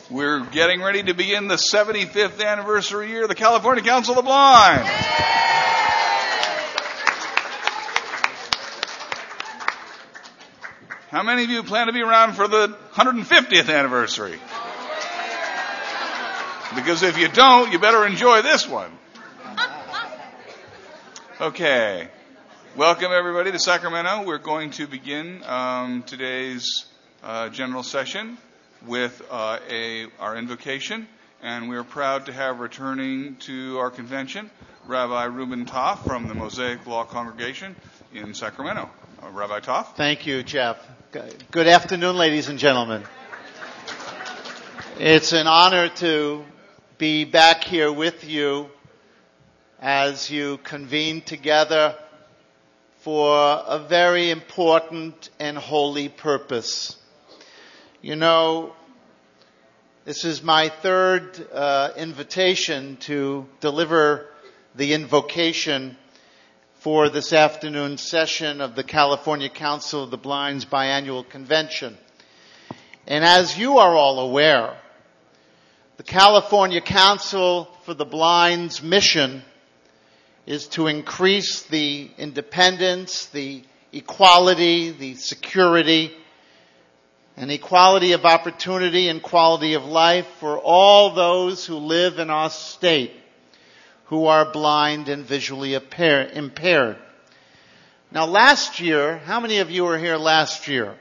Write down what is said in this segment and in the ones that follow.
We're getting ready to begin the 75th anniversary year of the California Council of the Blind. How many of you plan to be around for the 150th anniversary? Because if you don't, you better enjoy this one. Okay. Welcome, everybody, to Sacramento. We're going to begin today's general session with our invocation, and we're proud to have returning to our convention Rabbi Reuben Toff from the Mosaic Law Congregation in Sacramento. Rabbi Toff. Thank you, Jeff. Good afternoon, ladies and gentlemen. It's an honor to be back here with you as you convene together for a very important and holy purpose. You know, this is my third invitation to deliver the invocation for this afternoon's session of the California Council of the Blind's biannual convention. And as you are all aware, the California Council for the Blind's mission is to increase the independence, the equality, the security, and equality of opportunity and quality of life for all those who live in our state who are blind and visually impaired. Now last year, how many of you were here last year?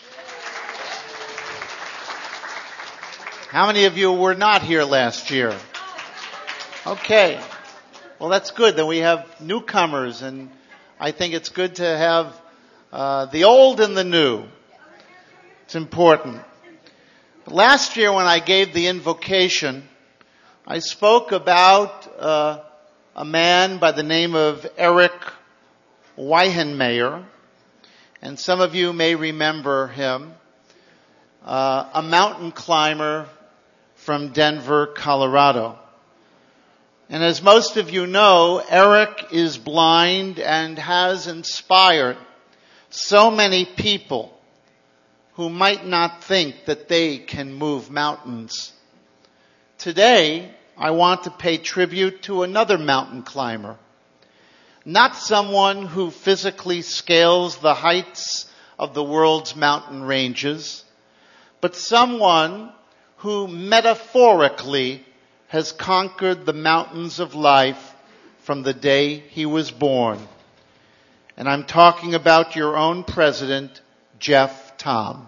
How many of you were not here last year? Okay. Well, that's good. Then we have newcomers, and I think it's good to have the old and the new. It's important. Last year when I gave the invocation, I spoke about a man by the name of Eric Weihenmayer, and some of you may remember him, a mountain climber from Denver, Colorado. And as most of you know, Eric is blind and has inspired so many people who might not think that they can move mountains. Today, I want to pay tribute to another mountain climber. Not someone who physically scales the heights of the world's mountain ranges, but someone who metaphorically has conquered the mountains of life from the day he was born. And I'm talking about your own president, Jeff Thom.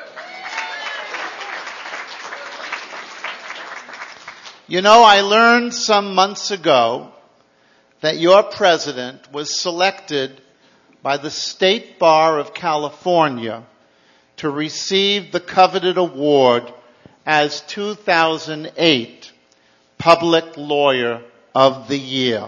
You know, I learned some months ago that your president was selected by the State Bar of California to receive the coveted award as 2008 Public Lawyer of the Year.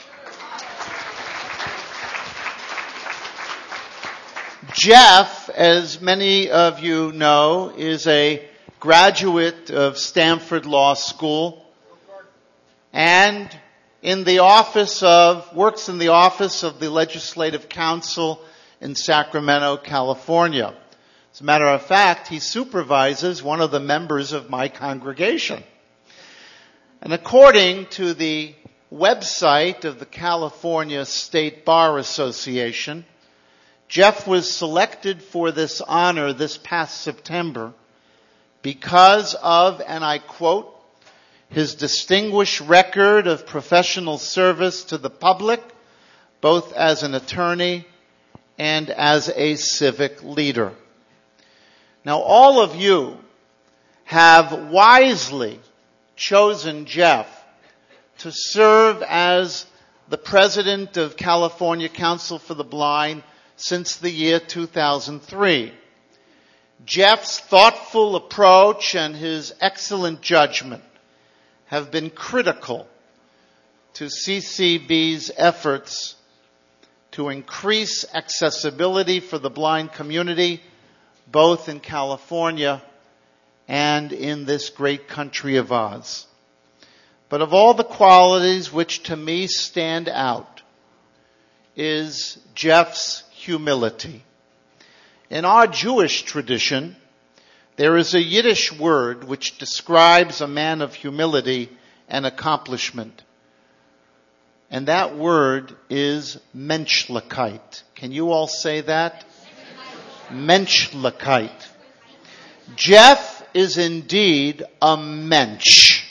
Jeff, as many of you know, is a graduate of Stanford Law School and works in the office of the Legislative Council in Sacramento, California. As a matter of fact, he supervises one of the members of my congregation. And according to the website of the California State Bar Association, Jeff was selected for this honor this past September because of, and I quote, his distinguished record of professional service to the public, both as an attorney and as a civic leader. Now, all of you have wisely chosen Jeff to serve as the president of California Council for the Blind since the year 2003. Jeff's thoughtful approach and his excellent judgment have been critical to CCB's efforts to increase accessibility for the blind community, both in California and in this great country of ours. But of all the qualities which to me stand out is Jeff's humility. In our Jewish tradition, There is a Yiddish word which describes a man of humility and accomplishment. And that word is menschlichkeit. Can you all say that? Menschlichkeit. Jeff is indeed a mensch.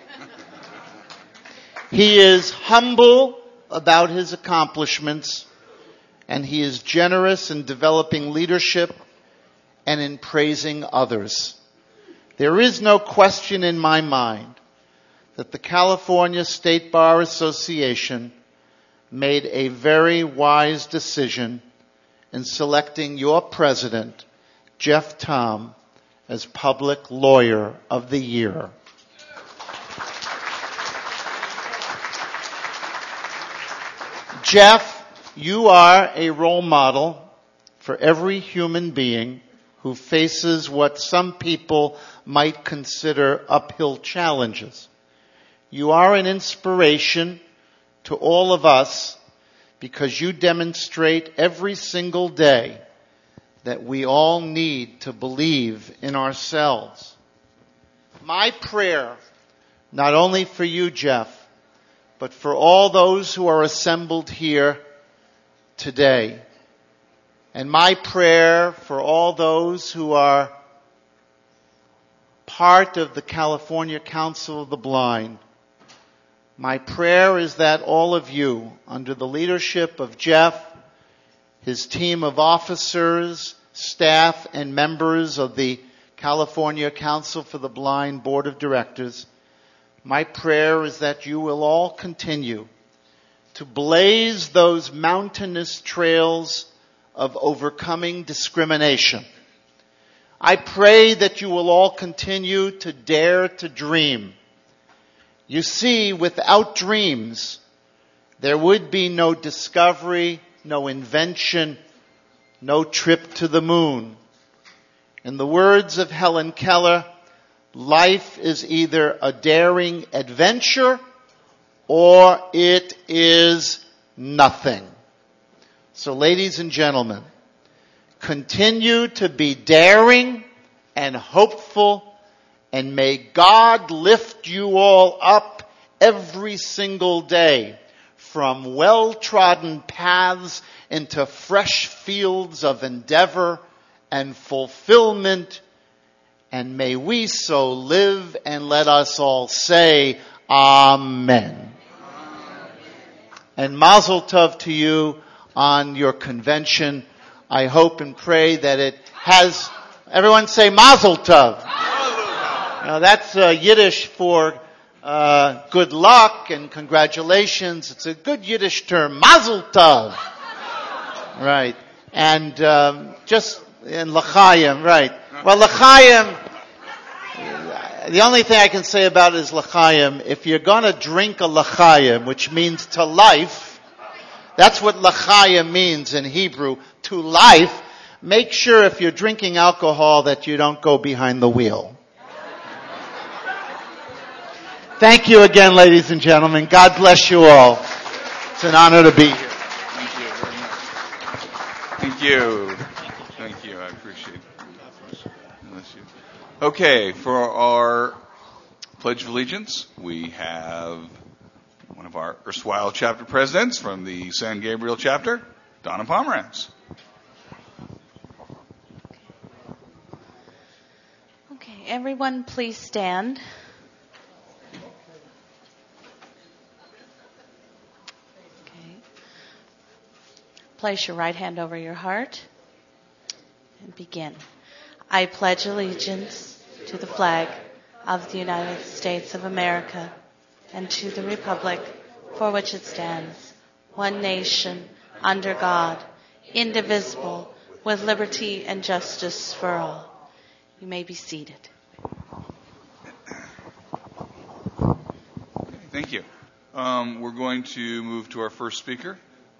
He is humble about his accomplishments, and he is generous in developing leadership and in praising others. There is no question in my mind that the California State Bar Association made a very wise decision in selecting your president, Jeff Thom, as Public Lawyer of the Year. Jeff, you are a role model for every human being who faces what some people might consider uphill challenges. You are an inspiration to all of us because you demonstrate every single day that we all need to believe in ourselves. My prayer, not only for you, Jeff, but for all those who are assembled here today, and my prayer for all those who are part of the California Council of the Blind, my prayer is that all of you, under the leadership of Jeff, his team of officers, staff, and members of the California Council for the Blind Board of Directors, my prayer is that you will all continue to blaze those mountainous trails of overcoming discrimination. I pray that you will all continue to dare to dream. You see, without dreams, there would be no discovery, no invention, no trip to the moon. In the words of Helen Keller, life is either a daring adventure or it is nothing. So, ladies and gentlemen, continue to be daring and hopeful, and may God lift you all up every single day from well-trodden paths into fresh fields of endeavor and fulfillment. And may we so live, and let us all say, Amen. And Mazel Tov to you on your convention. I hope and pray that it has, everyone say Mazel Tov. Now that's Yiddish for good luck and congratulations. It's a good Yiddish term, Mazel Tov. Right. And just in L'chaim, right. Well, L'chaim, the only thing I can say about it is L'chaim. If you're going to drink a L'chaim, which means to life, that's what L'chaim means in Hebrew, to life. Make sure if you're drinking alcohol that you don't go behind the wheel. Thank you again, ladies and gentlemen. God bless you all. It's an honor to be here. Thank you very much. Thank you. Thank you. I appreciate it. Bless you. Okay, for our Pledge of Allegiance, we have one of our erstwhile chapter presidents from the San Gabriel chapter, Donna Pomerantz. Okay, everyone please stand. Okay. Place your right hand over your heart and begin. I pledge allegiance to the flag of the United States of America and to the republic for which it stands, one nation, under God, indivisible, with liberty and justice for all. You may be seated. Thank you. We're going to move to our first speaker.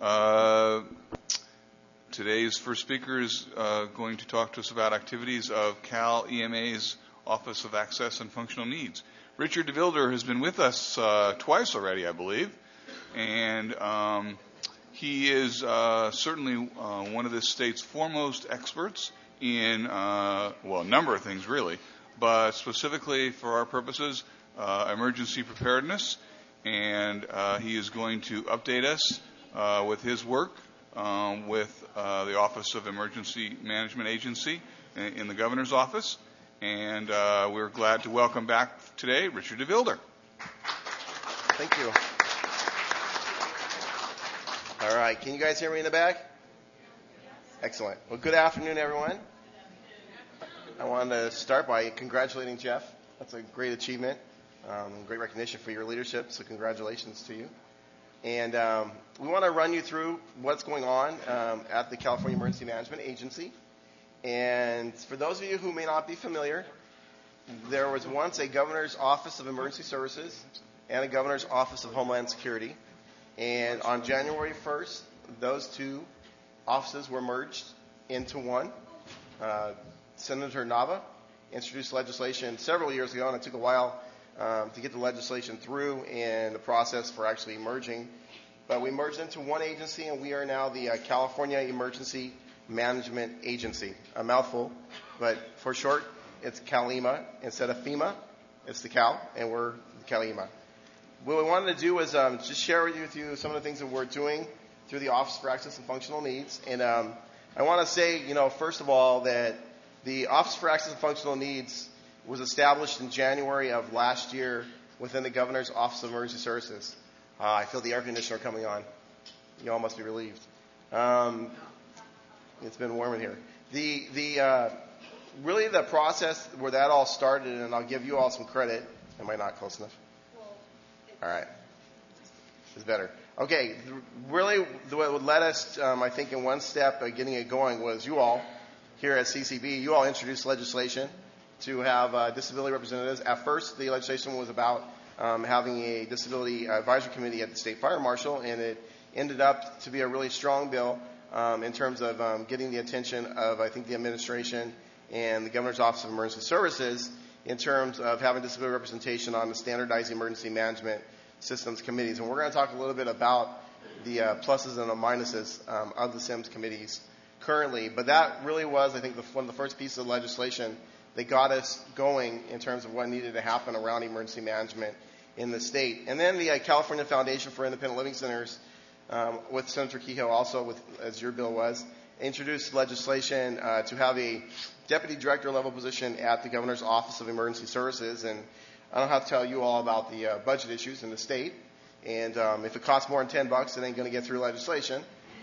Today's first speaker is going to talk to us about activities of Cal EMA's Office of Access and Functional Needs. Richard DeVilder has been with us twice already, I believe, and he is certainly one of this state's foremost experts in, a number of things really, but specifically for our purposes, emergency preparedness. And he is going to update us with his work with the Office of Emergency Management Agency in the Governor's Office. And we're glad to welcome back today Richard DeVilder. Thank you. All right. Can you guys hear me in the back? Excellent. Well, good afternoon, everyone. I wanted to start by congratulating Jeff. That's a great achievement, great recognition for your leadership, so congratulations to you. And we want to run you through what's going on at the California Emergency Management Agency. And for those of you who may not be familiar, there was once a Governor's Office of Emergency Services and a Governor's Office of Homeland Security. And on January 1st, those two offices were merged into one. Senator Nava introduced legislation several years ago, and it took a while to get the legislation through and the process for actually merging. But we merged into one agency, and we are now the California Emergency Management Agency. A mouthful, but for short, it's CalEMA. Instead of FEMA, it's the Cal, and we're CalEMA. What we wanted to do was just share with you some of the things that we're doing through the Office for Access and Functional Needs. And I want to say, first of all, that the Office for Access and Functional Needs was established in January of last year within the Governor's Office of Emergency Services. I feel the air conditioner coming on. You all must be relieved. It's been warm in here. Really the process where that all started, and I'll give you all some credit. Am I not close enough? All right. It's better. Okay. Really, what led us, I think, in one step getting it going was you all here at CCB. You all introduced legislation to have disability representatives. At first, the legislation was about having a disability advisory committee at the state fire marshal, and it ended up to be a really strong bill in terms of getting the attention of, I think, the administration and the Governor's Office of Emergency Services in terms of having disability representation on the standardized emergency management systems committees. And we're going to talk a little bit about the pluses and the minuses of the SIMS committees currently. But that really was, I think, one of the first pieces of legislation that got us going in terms of what needed to happen around emergency management in the state. And then the California Foundation for Independent Living Centers, with Senator Kehoe also, as your bill was, introduced legislation to have a deputy director level position at the Governor's Office of Emergency Services. And I don't have to tell you all about the budget issues in the state. And if it costs more than $10, it ain't going to get through legislation.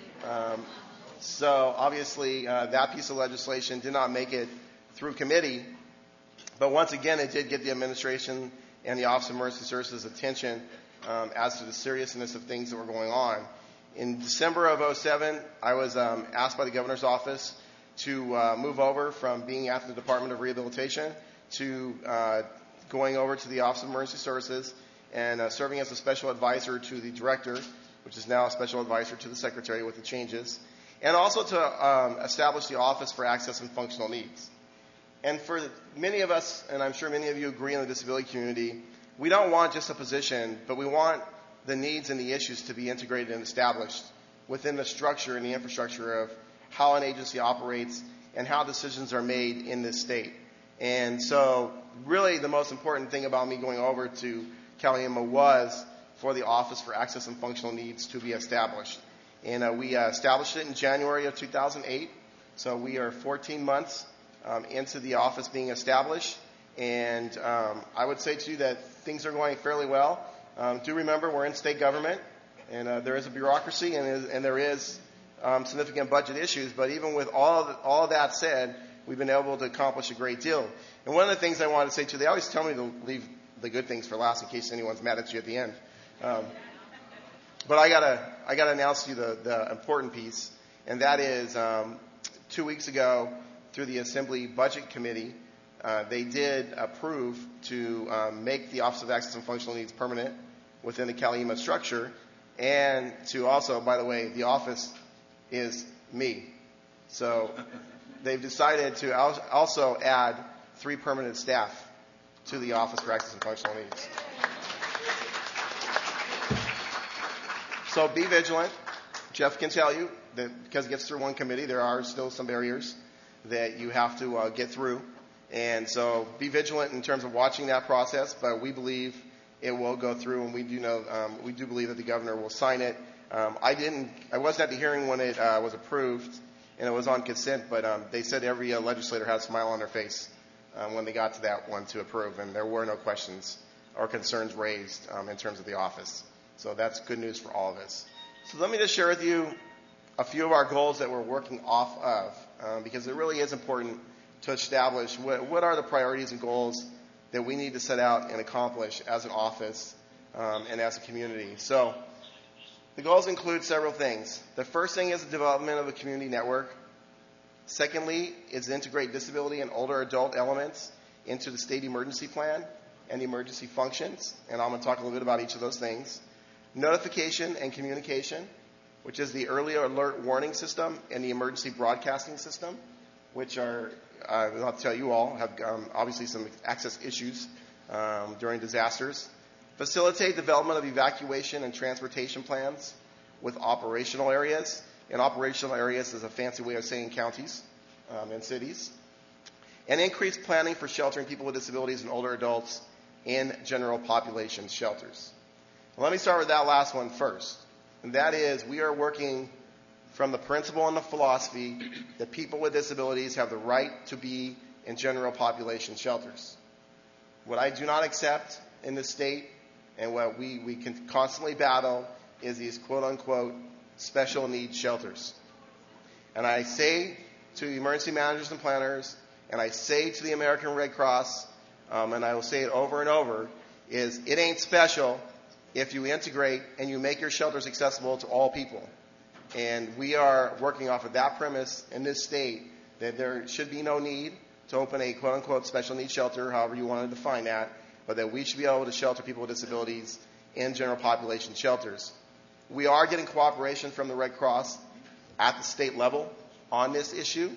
So obviously that piece of legislation did not make it through committee. But once again, it did get the administration and the Office of Emergency Services attention as to the seriousness of things that were going on. In December of 2007, I was asked by the Governor's Office to move over from being at the Department of Rehabilitation to going over to the Office of Emergency Services and serving as a special advisor to the director, which is now a special advisor to the secretary with the changes, and also to establish the Office for Access and Functional Needs. And for many of us, and I'm sure many of you agree in the disability community, we don't want just a position, but we want the needs and the issues to be integrated and established within the structure and the infrastructure of how an agency operates and how decisions are made in this state. And so really the most important thing about me going over to CalEMA was for the Office for Access and Functional Needs to be established. And we established it in January of 2008. So we are 14 months into the office being established. And I would say to you that things are going fairly well. Do remember we're in state government, and there is a bureaucracy, and there is significant budget issues. But even with all of that said, we've been able to accomplish a great deal. And one of the things I wanted to say too, they always tell me to leave the good things for last in case anyone's mad at you at the end. But I gotta announce to you the important piece, and that is 2 weeks ago through the Assembly Budget Committee, they did approve to make the Office of Access and Functional Needs permanent within the CalEMA structure, and to also, by the way, the office is me. So they've decided to also add 3 permanent staff to the Office for Access and Functional Needs. So be vigilant. Jeff can tell you that because it gets through one committee, there are still some barriers. that you have to get through. And so be vigilant in terms of watching that process, but we believe it will go through, and we do believe that the governor will sign it. I wasn't at the hearing when it was approved, and it was on consent, but they said every legislator had a smile on their face when they got to that one to approve, and there were no questions or concerns raised in terms of the office. So that's good news for all of us. So let me just share with you a few of our goals that we're working off of, because it really is important to establish what are the priorities and goals that we need to set out and accomplish as an office and as a community. So the goals include several things. The first thing is the development of a community network. Secondly is to integrate disability and older adult elements into the state emergency plan and the emergency functions, and I'm going to talk a little bit about each of those things. Notification and communication, which is the early alert warning system and the emergency broadcasting system, which are, I'll tell you all, have obviously some access issues during disasters. Facilitate development of evacuation and transportation plans with operational areas. And operational areas is a fancy way of saying counties and cities. And increase planning for sheltering people with disabilities and older adults in general population shelters. Let me start with that last one first. And that is, we are working from the principle and the philosophy that people with disabilities have the right to be in general population shelters. What I do not accept in this state, and what we can constantly battle, is these quote-unquote special needs shelters. And I say to the emergency managers and planners, and I say to the American Red Cross, and I will say it over and over, is it ain't special if you integrate and you make your shelters accessible to all people. And we are working off of that premise in this state, that there should be no need to open a quote-unquote special needs shelter, however you want to define that, but that we should be able to shelter people with disabilities in general population shelters. We are getting cooperation from the Red Cross at the state level on this issue.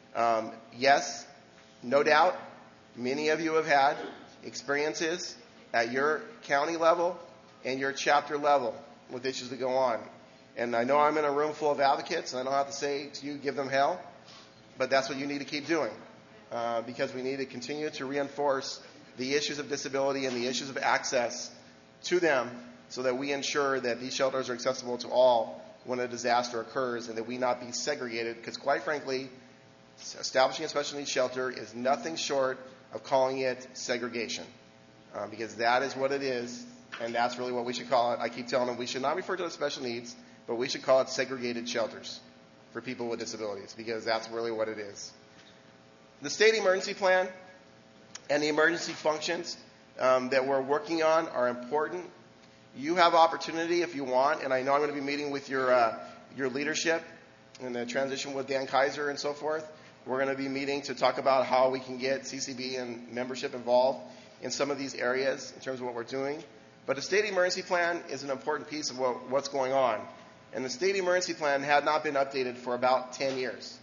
Yes, no doubt, many of you have had experiences at your county level and your chapter level with issues that go on. And I know I'm in a room full of advocates, and I don't have to say to you, give them hell, but that's what you need to keep doing, because we need to continue to reinforce the issues of disability and the issues of access to them so that we ensure that these shelters are accessible to all when a disaster occurs, and that we not be segregated, because quite frankly, establishing a special needs shelter is nothing short of calling it segregation, because that is what it is, and that's really what we should call it. I keep telling them we should not refer to it as special needs, but we should call it segregated shelters for people with disabilities, because that's really what it is. The state emergency plan and the emergency functions that we're working on are important. You have opportunity if you want, and I know I'm going to be meeting with your leadership in the transition with Dan Kaiser and so forth. We're going to be meeting to talk about how we can get CCB and membership involved in some of these areas in terms of what we're doing. But the state emergency plan is an important piece of what's going on. And the state emergency plan had not been updated for about 10 years.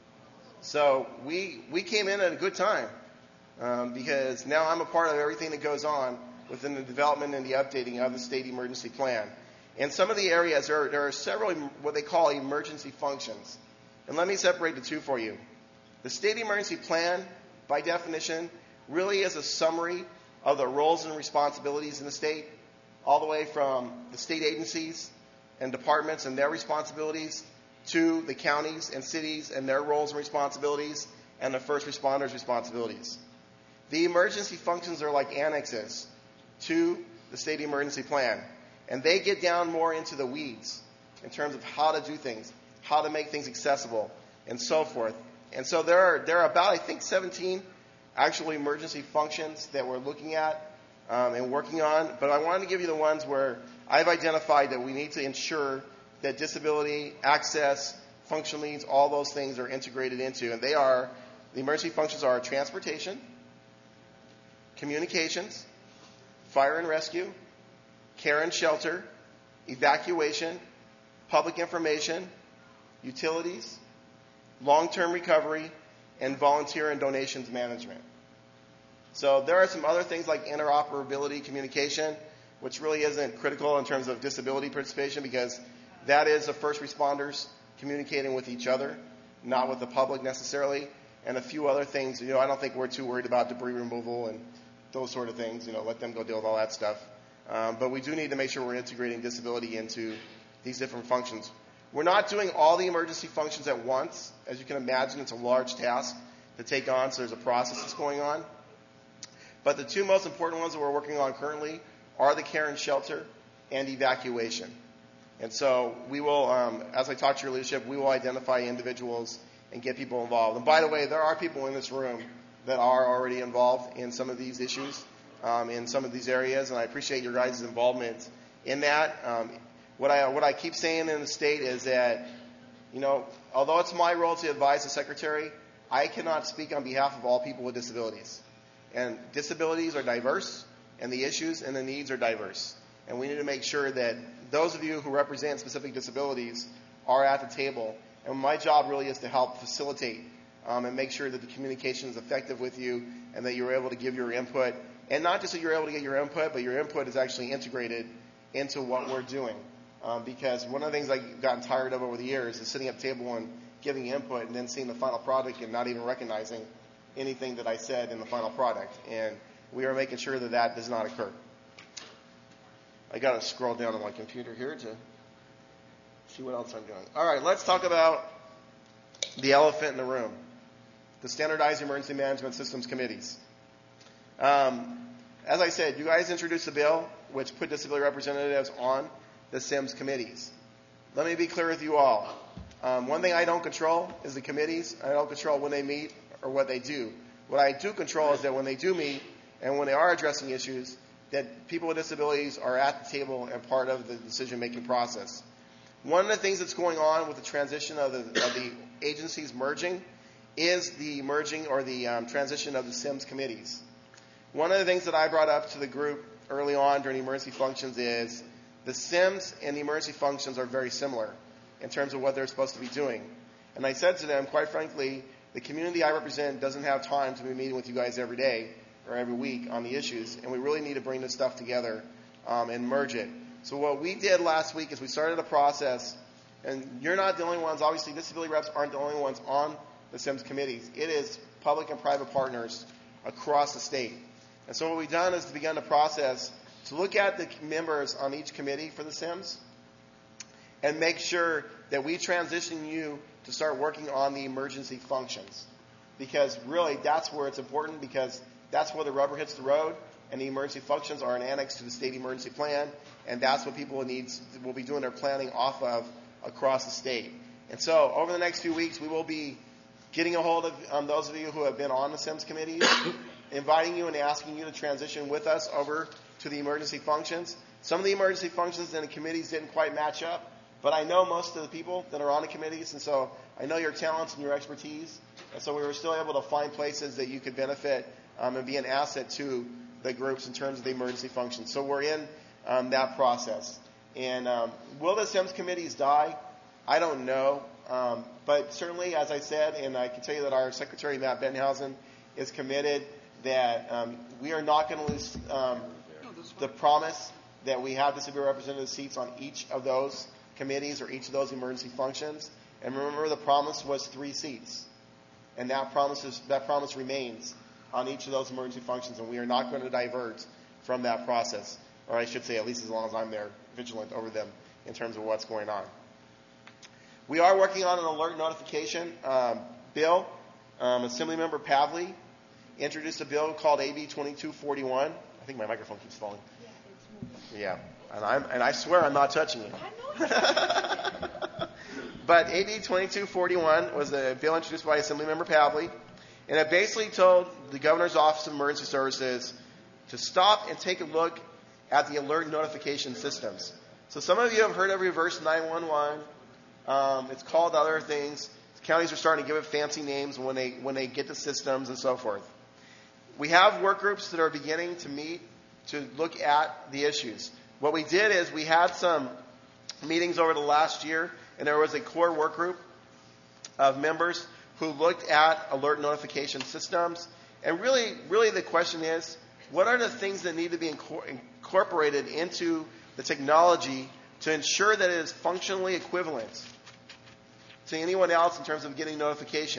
So we came in at a good time, because now I'm a part of everything that goes on within the development and the updating of the state emergency plan. In some of the areas, there are several what they call emergency functions. And let me separate the two for you. The state emergency plan, by definition, really is a summary of the roles and responsibilities in the state, all the way from the state agencies and departments and their responsibilities to the counties and cities and their roles and responsibilities, and the first responders' responsibilities. The emergency functions are like annexes to the state emergency plan, and they get down more into the weeds in terms of how to do things, how to make things accessible, and so forth. And so there are about, I think, 17 actual emergency functions that we're looking at and working on, but I wanted to give you the ones where I've identified that we need to ensure that disability, access, functional needs, all those things are integrated into. And the emergency functions are transportation, communications, fire and rescue, care and shelter, evacuation, public information, utilities, long-term recovery, and volunteer and donations management. So there are some other things like interoperability communication, which really isn't critical in terms of disability participation, because that is the first responders communicating with each other, not with the public necessarily. and a few other things. I don't think we're too worried about debris removal and those sort of things. Let them go deal with all that stuff. But we do need to make sure we're integrating disability into these different functions. We're not doing all the emergency functions at once. As you can imagine, it's a large task to take on, so there's a process that's going on. But the two most important ones that we're working on currently are the care and shelter and evacuation. And so we will, as I talk to your leadership, we will identify individuals and get people involved. And by the way, there are people in this room that are already involved in some of these issues, in some of these areas, and I appreciate your guys' involvement in that. What I keep saying in the state is that, although it's my role to advise the secretary, I cannot speak on behalf of all people with disabilities. And disabilities are diverse, and the issues and the needs are diverse. And we need to make sure that those of you who represent specific disabilities are at the table. And my job really is to help facilitate and make sure that the communication is effective with you and that you're able to give your input. And not just that you're able to get your input, but your input is actually integrated into what we're doing. Because one of the things I've gotten tired of over the years is sitting at the table and giving input and then seeing the final product and not even recognizing anything that I said in the final product. And we are making sure that that does not occur. I got to scroll down on my computer here to see what else I'm doing. All right, let's talk about the elephant in the room, the Standardized Emergency Management Systems Committees. As I said, you guys introduced a bill which put disability representatives on the SIMS committees. Let me be clear with you all. One thing I don't control is the committees. I don't control when they meet or what they do. What I do control is that when they do meet and when they are addressing issues, that people with disabilities are at the table and part of the decision-making process. One of the things that's going on with the transition of the agencies merging is the merging or the transition of the SIMS committees. One of the things that I brought up to the group early on during emergency functions is the SIMS and the emergency functions are very similar in terms of what they're supposed to be doing. And I said to them, quite frankly, the community I represent doesn't have time to be meeting with you guys every day or every week on the issues, and we really need to bring this stuff together and merge it. So what we did last week is we started a process, and you're not the only ones. Obviously, disability reps aren't the only ones on the SIMS committees. It is public and private partners across the state. And so what we've done is begun the process to look at the members on each committee for the SIMS and make sure that we transition you to start working on the emergency functions. Because really, that's where it's important, because that's where the rubber hits the road, and the emergency functions are an annex to the state emergency plan, and that's what people will be doing their planning off of across the state. And so over the next few weeks, we will be getting a hold of those of you who have been on the SIMS committees, inviting you and asking you to transition with us over to the emergency functions. Some of the emergency functions and the committees didn't quite match up, but I know most of the people that are on the committees, and so I know your talents and your expertise, and so we were still able to find places that you could benefit and be an asset to the groups in terms of the emergency functions. So we're in that process. And will the SIMS committees die? I don't know. But certainly, as I said, and I can tell you that our Secretary, Matt Benhausen, is committed that we are not going to lose the promise that we have disability representative seats on each of those committees or each of those emergency functions. And remember, the promise was 3 seats. And that promise remains on each of those emergency functions, and we are not going to divert from that process. Or I should say, at least as long as I'm there, vigilant over them in terms of what's going on. We are working on an alert notification bill. Assemblymember Pavley introduced a bill called AB 2241. I think my microphone keeps falling. Yeah, and I swear I'm not touching it. But AB 2241 was a bill introduced by Assemblymember Pavley, and it basically told the Governor's Office of Emergency Services to stop and take a look at the alert notification systems. So some of you have heard of Reverse 911. It's called other things. Counties are starting to give it fancy names when they get the systems and so forth. We have work groups that are beginning to meet to look at the issues. What we did is we had some meetings over the last year, and there was a core work group of members who looked at alert notification systems. And really the question is, what are the things that need to be incorporated into the technology to ensure that it is functionally equivalent to anyone else in terms of getting notification?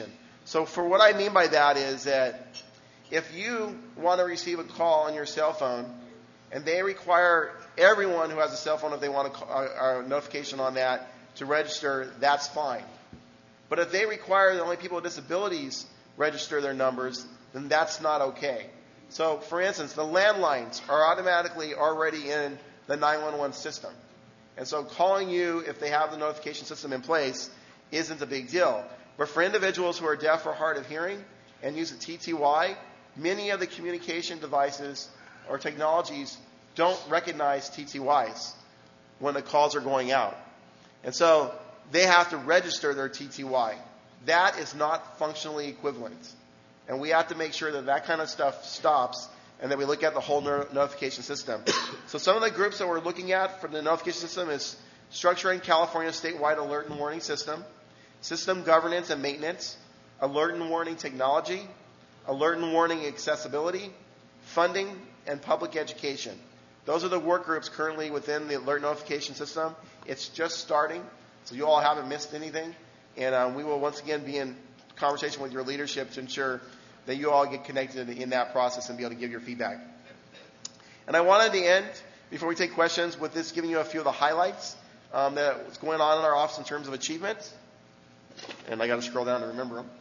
So for what I mean by that is that if you want to receive a call on your cell phone and they require everyone who has a cell phone, if they want a notification on that, to register, that's fine. But if they require that only people with disabilities register their numbers, then that's not okay. So, for instance, the landlines are automatically already in the 911 system. And so calling you if they have the notification system in place isn't a big deal. But for individuals who are deaf or hard of hearing and use a TTY, many of the communication devices or technologies don't recognize TTYs when the calls are going out. And so they have to register their TTY. That is not functionally equivalent. And we have to make sure that that kind of stuff stops and that we look at the whole notification system. So some of the groups that we're looking at for the notification system is structuring California's statewide alert and warning system, system governance and maintenance, alert and warning technology, alert and warning accessibility, funding, and public education. Those are the work groups currently within the alert notification system. It's just starting, so you all haven't missed anything. And we will once again be in conversation with your leadership to ensure that you all get connected in that process and be able to give your feedback. And I wanted to end, before we take questions, with this giving you a few of the highlights that's going on in our office in terms of achievements. And I got to scroll down to remember them.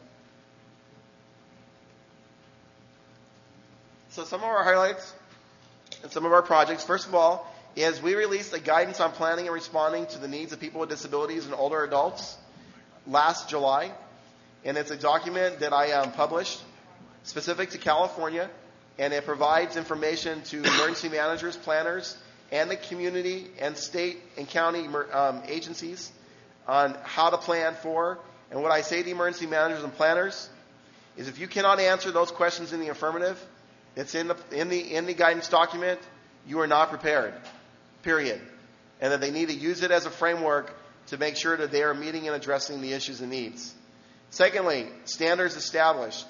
So some of our highlights and some of our projects, first of all, is we released a guidance on planning and responding to the needs of people with disabilities and older adults last July. And it's a document that I published specific to California, and it provides information to emergency managers, planners, and the community and state and county agencies on how to plan for. And what I say to emergency managers and planners is if you cannot answer those questions in the affirmative, it's in the guidance document, you are not prepared, period. And that they need to use it as a framework to make sure that they are meeting and addressing the issues and needs. Secondly, standards established.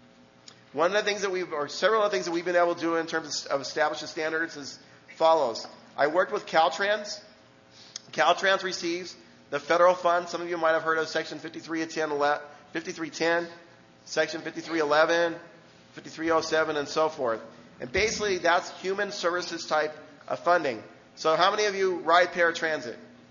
Several of the things that we've been able to do in terms of establishing standards is follows. I worked with Caltrans. Caltrans receives the federal funds. Some of you might have heard of Section 5310, Section 5311, 5307, and so forth. And basically, that's human services type of funding. So how many of you ride paratransit?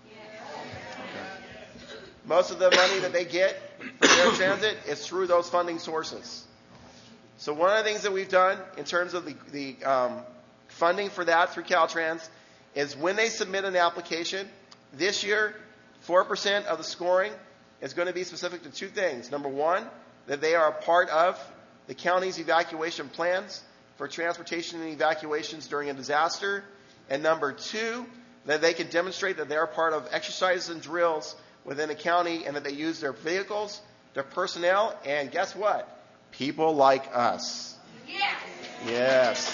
Most of the money that they get for paratransit is through those funding sources. So one of the things that we've done in terms of the funding for that through Caltrans is when they submit an application, this year, 4% of the scoring is going to be specific to two things. Number one, that they are a part of the county's evacuation plans for transportation and evacuations during a disaster. And number two, that they can demonstrate that they are part of exercises and drills within the county and that they use their vehicles, their personnel, and guess what? People like us. Yes. Yes.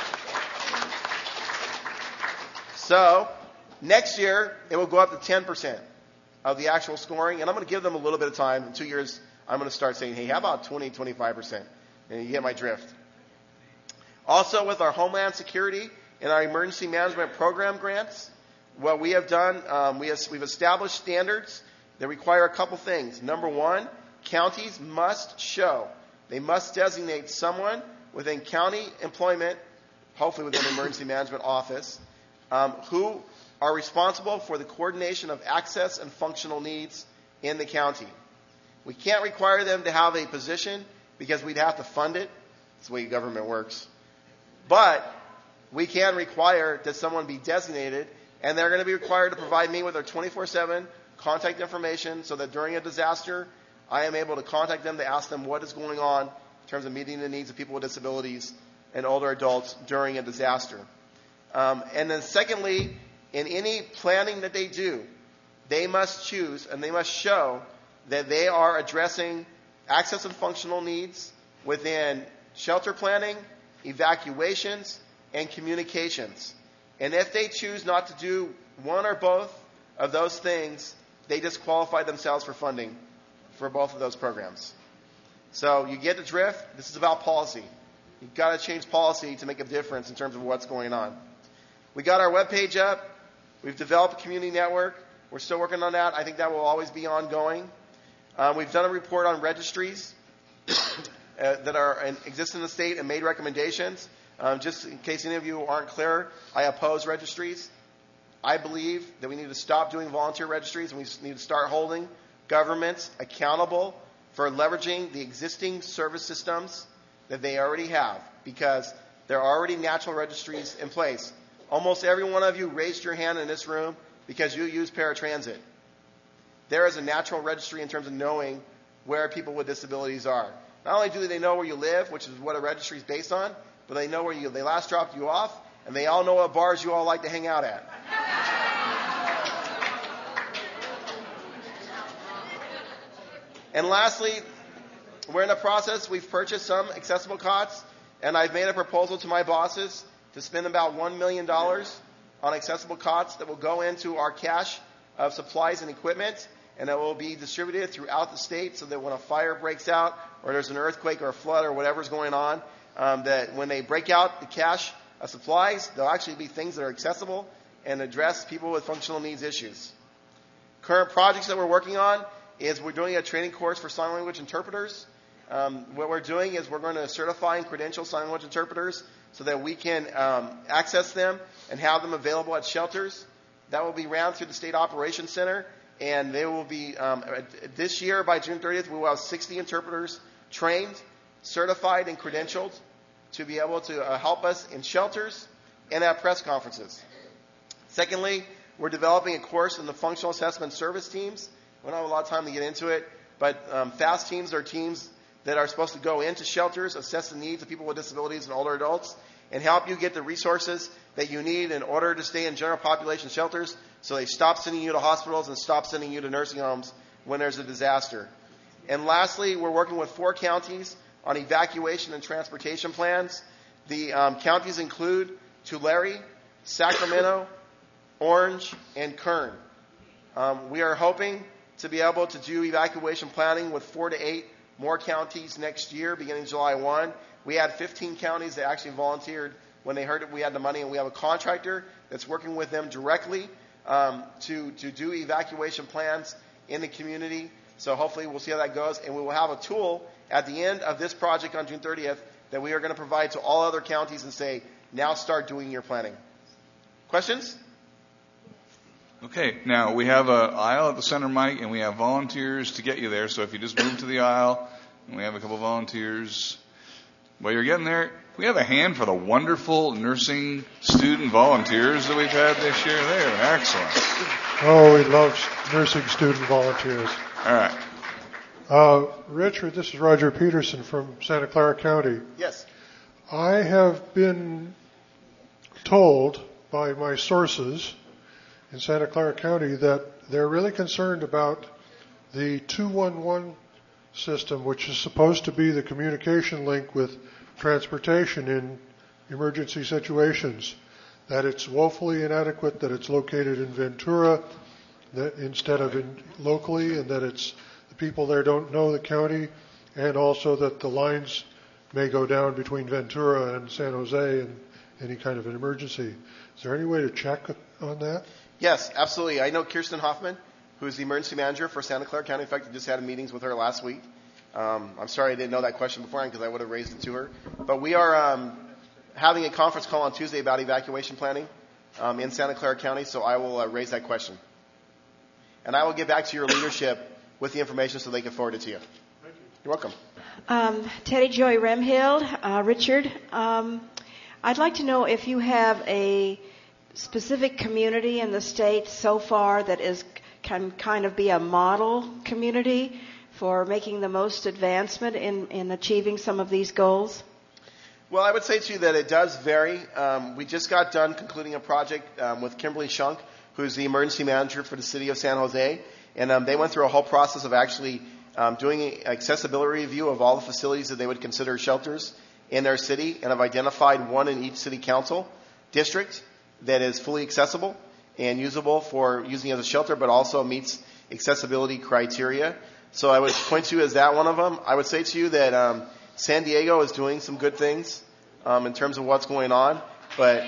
So, next year, it will go up to 10% of the actual scoring. And I'm going to give them a little bit of time. In 2 years, I'm going to start saying, hey, how about 20, 25%? And you get my drift. Also, with our Homeland Security and our Emergency Management Program grants, what we have done, we've established standards that require a couple things. Number one, counties must show, they must designate someone within county employment, hopefully within the emergency management office, who are responsible for the coordination of access and functional needs in the county. We can't require them to have a position because we'd have to fund it. That's the way government works. But we can require that someone be designated, and they're going to be required to provide me with their 24/7 contact information so that during a disaster, I am able to contact them to ask them what is going on in terms of meeting the needs of people with disabilities and older adults during a disaster. And then secondly, in any planning that they do, they must choose and they must show that they are addressing access and functional needs within shelter planning, evacuations, and communications. And if they choose not to do one or both of those things, they disqualify themselves for funding for both of those programs. So you get the drift. This is about policy. You've got to change policy to make a difference in terms of what's going on. We got our webpage up. We've developed a community network. We're still working on that. I think that will always be ongoing. We've done a report on registries. that exist in the state and made recommendations. Just in case any of you aren't clear, I oppose registries. I believe that we need to stop doing volunteer registries, and we need to start holding governments accountable for leveraging the existing service systems that they already have, because there are already natural registries in place. Almost every one of you raised your hand in this room because you use paratransit. There is a natural registry in terms of knowing where people with disabilities are. Not only do they know where you live, which is what a registry is based on, but they know where they last dropped you off, and they all know what bars you all like to hang out at. And lastly, we're in the process. We've purchased some accessible cots, and I've made a proposal to my bosses to spend about $1 million on accessible cots that will go into our cache of supplies and equipment, and that will be distributed throughout the state so that when a fire breaks out or there's an earthquake or a flood or whatever's going on, that when they break out the cache of supplies, there'll actually be things that are accessible and address people with functional needs issues. Current projects that we're working on is we're doing a training course for sign language interpreters. What we're doing is we're going to certify and credential sign language interpreters so that we can access them and have them available at shelters. That will be ran through the State Operations Center, and they will be, this year by June 30th, we will have 60 interpreters trained, certified, and credentialed to be able to help us in shelters and at press conferences. Secondly, we're developing a course in the functional assessment service teams. We don't have a lot of time to get into it, but FAST teams are teams that are supposed to go into shelters, assess the needs of people with disabilities and older adults, and help you get the resources that you need in order to stay in general population shelters so they stop sending you to hospitals and stop sending you to nursing homes when there's a disaster. And lastly, we're working with 4 counties on evacuation and transportation plans. The counties include Tulare, Sacramento, Orange, and Kern. We are hoping to be able to do evacuation planning with 4 to 8 more counties next year, beginning July 1. We had 15 counties that actually volunteered when they heard that we had the money, and we have a contractor that's working with them directly to do evacuation plans in the community. So hopefully we'll see how that goes, and we will have a tool at the end of this project on June 30th that we are going to provide to all other counties and say, now start doing your planning. Questions? Okay, now we have an aisle at the center mic, and we have volunteers to get you there. So if you just move to the aisle, and we have a couple of volunteers. While you're getting there, we have a hand for the wonderful nursing student volunteers that we've had this year. They're excellent. Oh, we love nursing student volunteers. All right. Richard, this is Roger Peterson from Santa Clara County. Yes. I have been told by my sources in Santa Clara County that they're really concerned about the 211 system, which is supposed to be the communication link with transportation in emergency situations, that it's woefully inadequate, that it's located in Ventura instead of locally, and that the people there don't know the county, and also that the lines may go down between Ventura and San Jose in any kind of an emergency. Is there any way to check on that? Yes, absolutely. I know Kirsten Hoffman, who is the emergency manager for Santa Clara County. In fact, I just had meetings with her last week. I'm sorry I didn't know that question beforehand because I would have raised it to her. But we are having a conference call on Tuesday about evacuation planning in Santa Clara County, so I will raise that question. And I will get back to your leadership with the information so they can forward it to you. Thank you. You're welcome. Teddy Joy Remhild, Richard. I'd like to know if you have a specific community in the state so far that can kind of be a model community for making the most advancement in achieving some of these goals? Well, I would say to you that it does vary. We just got done concluding a project with Kimberly Shunk, who's the emergency manager for the city of San Jose, and they went through a whole process of actually doing an accessibility review of all the facilities that they would consider shelters in their city, and have identified one in each city council district that is fully accessible and usable for using as a shelter, but also meets accessibility criteria. So I would point to you as that one of them. I would say to you that San Diego is doing some good things in terms of what's going on, but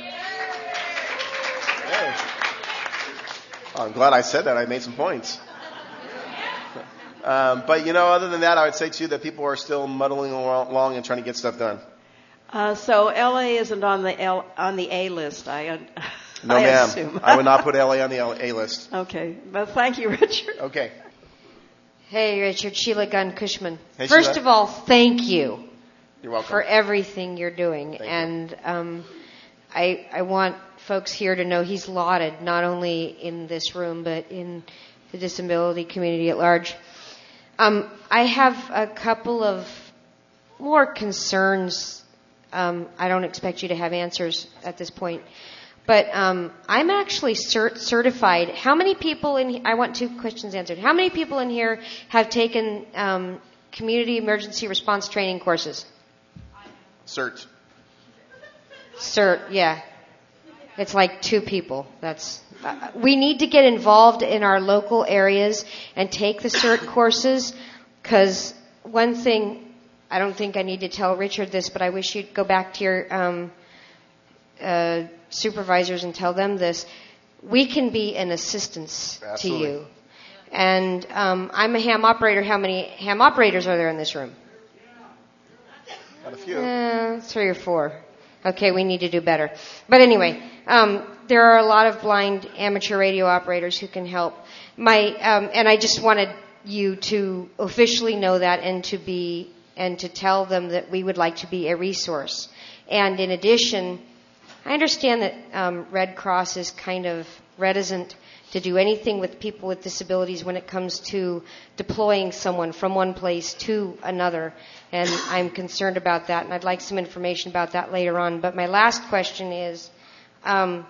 hey, I'm glad I said that. I made some points. But other than that, I would say too that people are still muddling along and trying to get stuff done. So LA isn't on the A list. No, ma'am. Assume. I would not put LA on the A list. Okay, but thank you, Richard. Okay. Hey, Richard. Sheila Gunn Cushman. Hey, First Sheila. of all, thank you You're welcome. for everything you're doing. Thank you. And I want folks here to know he's lauded, not only in this room, but in the disability community at large. I have a couple of more concerns. I don't expect you to have answers at this point. But I'm actually certified. How many people I want 2 questions answered. How many people in here have taken community emergency response training courses? Cert. Cert, yeah. It's like 2 people. We need to get involved in our local areas and take the cert courses, because one thing, I don't think I need to tell Richard this, but I wish you'd go back to your supervisors and tell them this. We can be an assistance Absolutely. to you. And I'm a ham operator. How many ham operators are there in this room? Got a few. 3 or 4. Okay, we need to do better. But anyway, there are a lot of blind amateur radio operators who can help. And I just wanted you to officially know that and to tell them that we would like to be a resource. And in addition, I understand that Red Cross is kind of reticent to do anything with people with disabilities when it comes to deploying someone from one place to another. And I'm concerned about that, and I'd like some information about that later on. But my last question is, I'm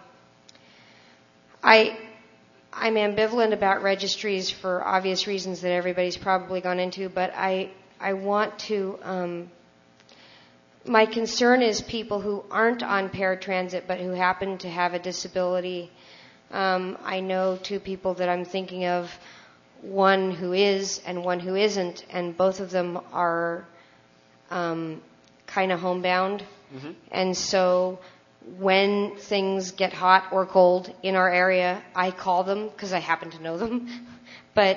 ambivalent about registries for obvious reasons that everybody's probably gone into, but I want to... my concern is people who aren't on paratransit but who happen to have a disability. I know 2 people that I'm thinking of, one who is and one who isn't, and both of them are kind of homebound. Mm-hmm. And so when things get hot or cold in our area, I call them because I happen to know them. But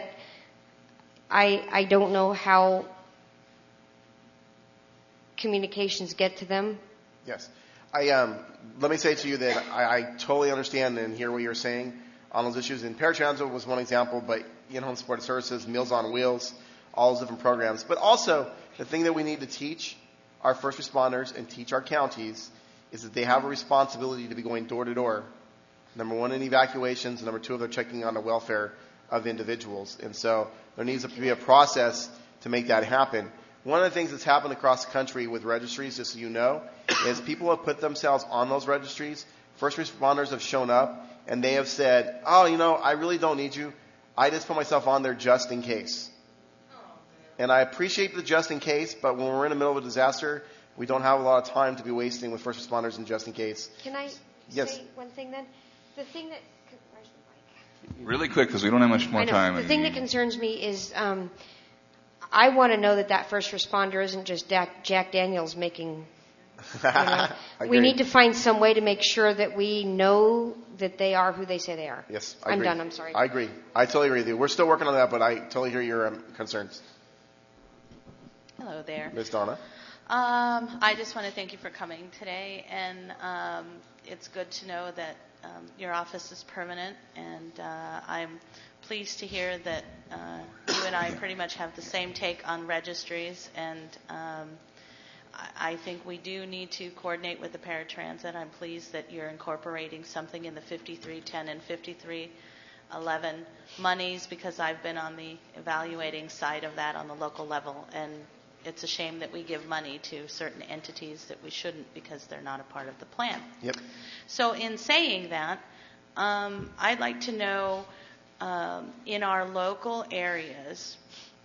I don't know how communications get to them. Yes. Let me say to you that I totally understand and hear what you're saying on those issues. And paratransit was one example, but in-home supported services, Meals on Wheels, all those different programs. But also, the thing that we need to teach our first responders and teach our counties is that they have a responsibility to be going door to door. Number 1 in evacuations, and number 2 they're checking on the welfare of individuals. And so there needs to be a process to make that happen. One of the things that's happened across the country with registries, just so you know, is people have put themselves on those registries. First responders have shown up, and they have said, I really don't need you. I just put myself on there just in case. And I appreciate the just in case, but when we're in the middle of a disaster, we don't have a lot of time to be wasting with first responders and just in case. Can I Yes. say one thing then? The thing that... Where's the mic? Really quick, because we don't have much more I know. time. The thing that concerns me is I want to know that first responder isn't just Jack Daniels making... We need to find some way to make sure that we know that they are who they say they are. Yes, I'm done. I'm sorry. I agree. I totally agree with you. We're still working on that, but I totally hear your concerns. Hello there. Ms. Donna? I just want to thank you for coming today, and it's good to know that your office is permanent, and I'm pleased to hear that you and I pretty much have the same take on registries, and I think we do need to coordinate with the paratransit. I'm pleased that you're incorporating something in the 5310 and 5311 monies, because I've been on the evaluating side of that on the local level, and it's a shame that we give money to certain entities that we shouldn't, because they're not a part of the plan. Yep. So in saying that, I'd like to know in our local areas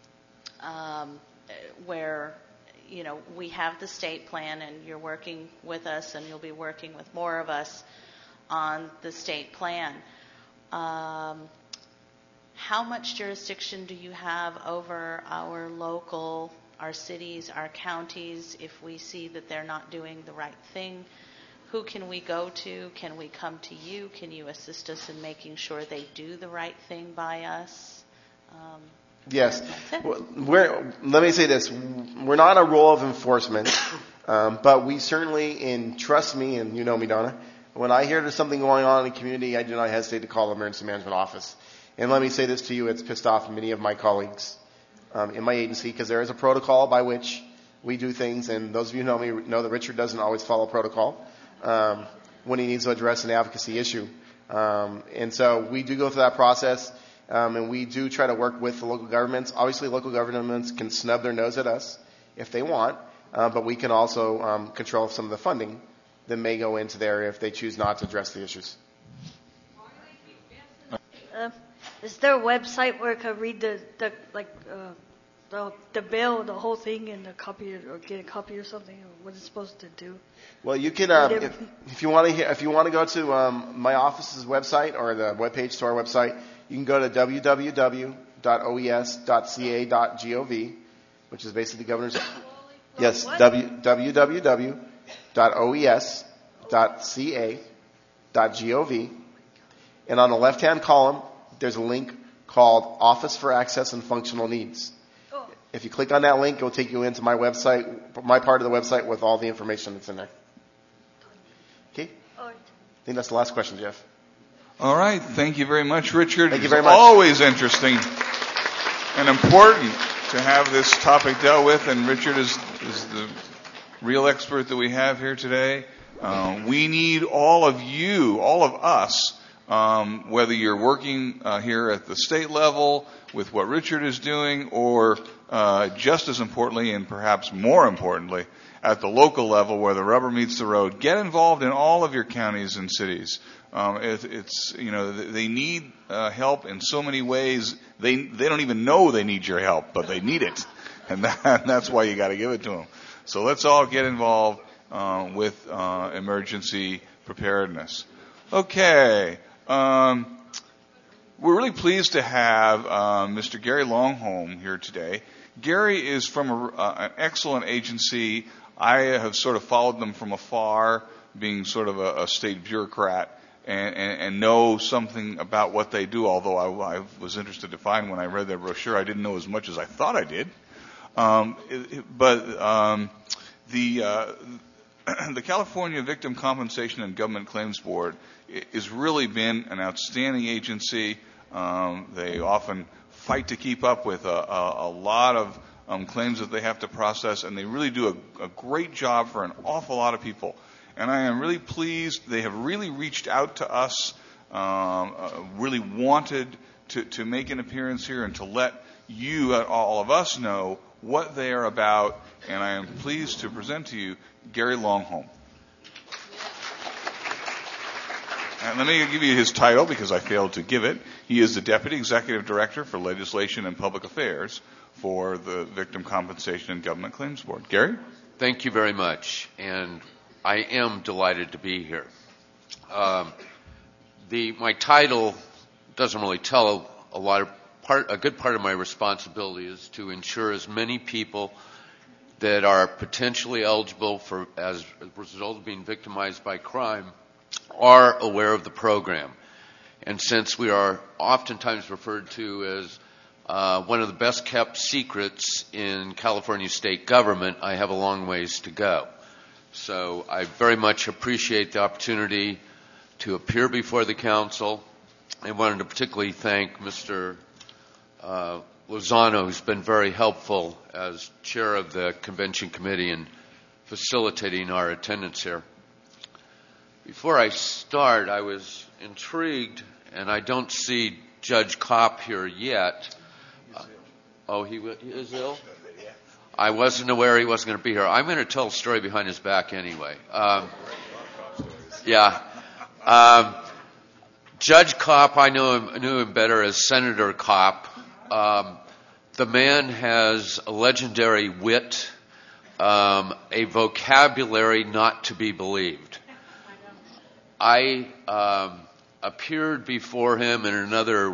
where we have the state plan, and you're working with us, and you'll be working with more of us on the state plan. How much jurisdiction do you have over our local, our cities, our counties, if we see that they're not doing the right thing? Who can we go to? Can we come to you? Can you assist us in making sure they do the right thing by us? Yes. Let me say this. We're not a role of enforcement, but we certainly, and trust me, and you know me, Donna, when I hear there's something going on in the community, I do not hesitate to call the emergency management office. And let me say this to you, it's pissed off many of my colleagues in my agency, because there is a protocol by which we do things, and those of you who know me know that Richard doesn't always follow protocol when he needs to address an advocacy issue. And so we do go through that process. And we do try to work with the local governments. Obviously, local governments can snub their nose at us if they want, but we can also control some of the funding that may go into there if they choose not to address the issues. Is there a website where I can read the bill, the whole thing, and a copy or get a copy or something? Or what it's supposed to do? Well, you can if you want to go to my office's website or the webpage to our website. You can go to www.oes.ca.gov, which is basically the governor's. Yes, www.oes.ca.gov. And on the left-hand column, there's a link called Office for Access and Functional Needs. If you click on that link, it will take you into my website, my part of the website with all the information that's in there. Okay? I think that's the last question, Jeff. All right. Thank you very much, Richard. Thank you very much. It's always interesting and important to have this topic dealt with, and Richard is the real expert that we have here today. We need all of you, all of us, whether you're working here at the state level with what Richard is doing, or just as importantly and perhaps more importantly, at the local level where the rubber meets the road. Get involved in all of your counties and cities. They need help in so many ways. They don't even know they need your help, but they need it, and that's why you got to give it to them. So let's all get involved with emergency preparedness. Okay, we're really pleased to have Mr. Gary Longholm here today. Gary is from an excellent agency. I have sort of followed them from afar, being sort of a state bureaucrat. And know something about what they do, although I was interested to find when I read their brochure, I didn't know as much as I thought I did. The California Victim Compensation and Government Claims Board has really been an outstanding agency. They often fight to keep up with a lot of claims that they have to process, and they really do a great job for an awful lot of people. And I am really pleased. They have really reached out to us, really wanted to make an appearance here and to let you, all of us, know what they are about. And I am pleased to present to you Gary Longholm. And let me give you his title because I failed to give it. He is the Deputy Executive Director for Legislation and Public Affairs for the Victim Compensation and Government Claims Board. Gary? Thank you very much. And I am delighted to be here. My title doesn't really tell a good part of my responsibility is to ensure as many people that are potentially eligible for, as a result of being victimized by crime, are aware of the program. And since we are oftentimes referred to as one of the best kept secrets in California state government, I have a long ways to go. So I very much appreciate the opportunity to appear before the council. I wanted to particularly thank Mr. Lozano, who's been very helpful as chair of the convention committee in facilitating our attendance here. Before I start, I was intrigued, and I don't see Judge Kopp here yet. He is ill? I wasn't aware he wasn't going to be here. I'm going to tell a story behind his back anyway. Judge Kopp, I knew him better as Senator Kopp. The man has a legendary wit, a vocabulary not to be believed. I appeared before him in another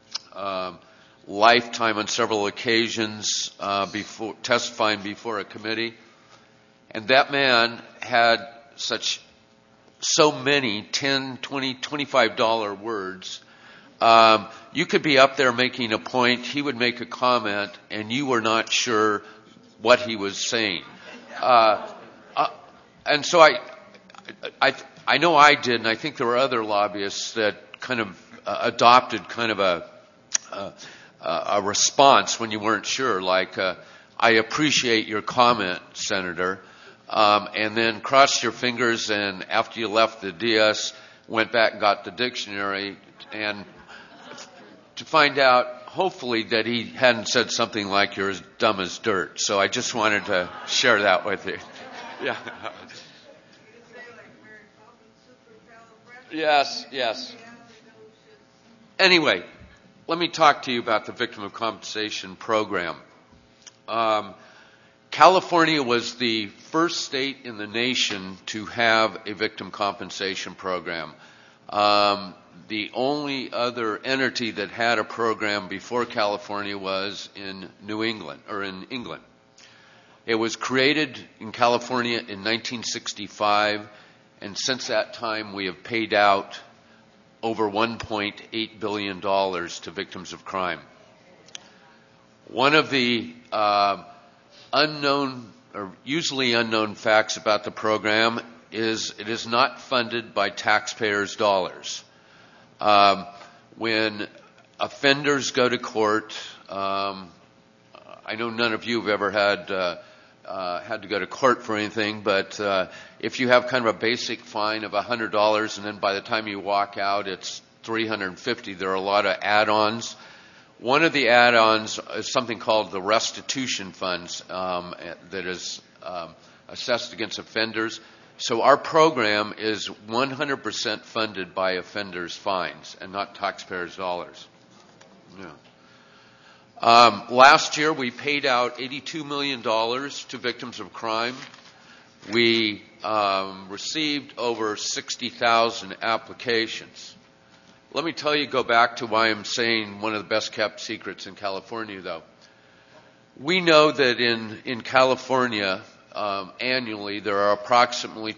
lifetime on several occasions before testifying before a committee, and that man had so many $10, $20, $25 words you could be up there making a point, he would make a comment, and you were not sure what he was saying. And so I know I did, and I think there were other lobbyists that kind of adopted kind of a response when you weren't sure, like, I appreciate your comment, Senator, and then crossed your fingers, and after you left the DS, went back and got the dictionary, and to find out, hopefully, that he hadn't said something like, you're as dumb as dirt. So I just wanted to share that with you. Yeah. Yes. Anyway, let me talk to you about the Victim of Compensation Program. California was the first state in the nation to have a victim compensation program. The only other entity that had a program before California was in New England, or in England. It was created in California in 1965, and since that time we have paid out over $1.8 billion to victims of crime. One of the unknown, or usually unknown facts about the program is it is not funded by taxpayers' dollars. When offenders go to court, I know none of you have ever had to go to court for anything, but if you have kind of a basic fine of $100 and then by the time you walk out it's $350, there are a lot of add-ons. One of the add-ons is something called the restitution funds that is assessed against offenders. So our program is 100% funded by offenders' fines and not taxpayers' dollars. Yeah. Last year we paid out $82 million to victims of crime. We received over 60,000 applications. Let me tell you, go back to why I'm saying one of the best kept secrets in California, though. We know that in California, annually, there are approximately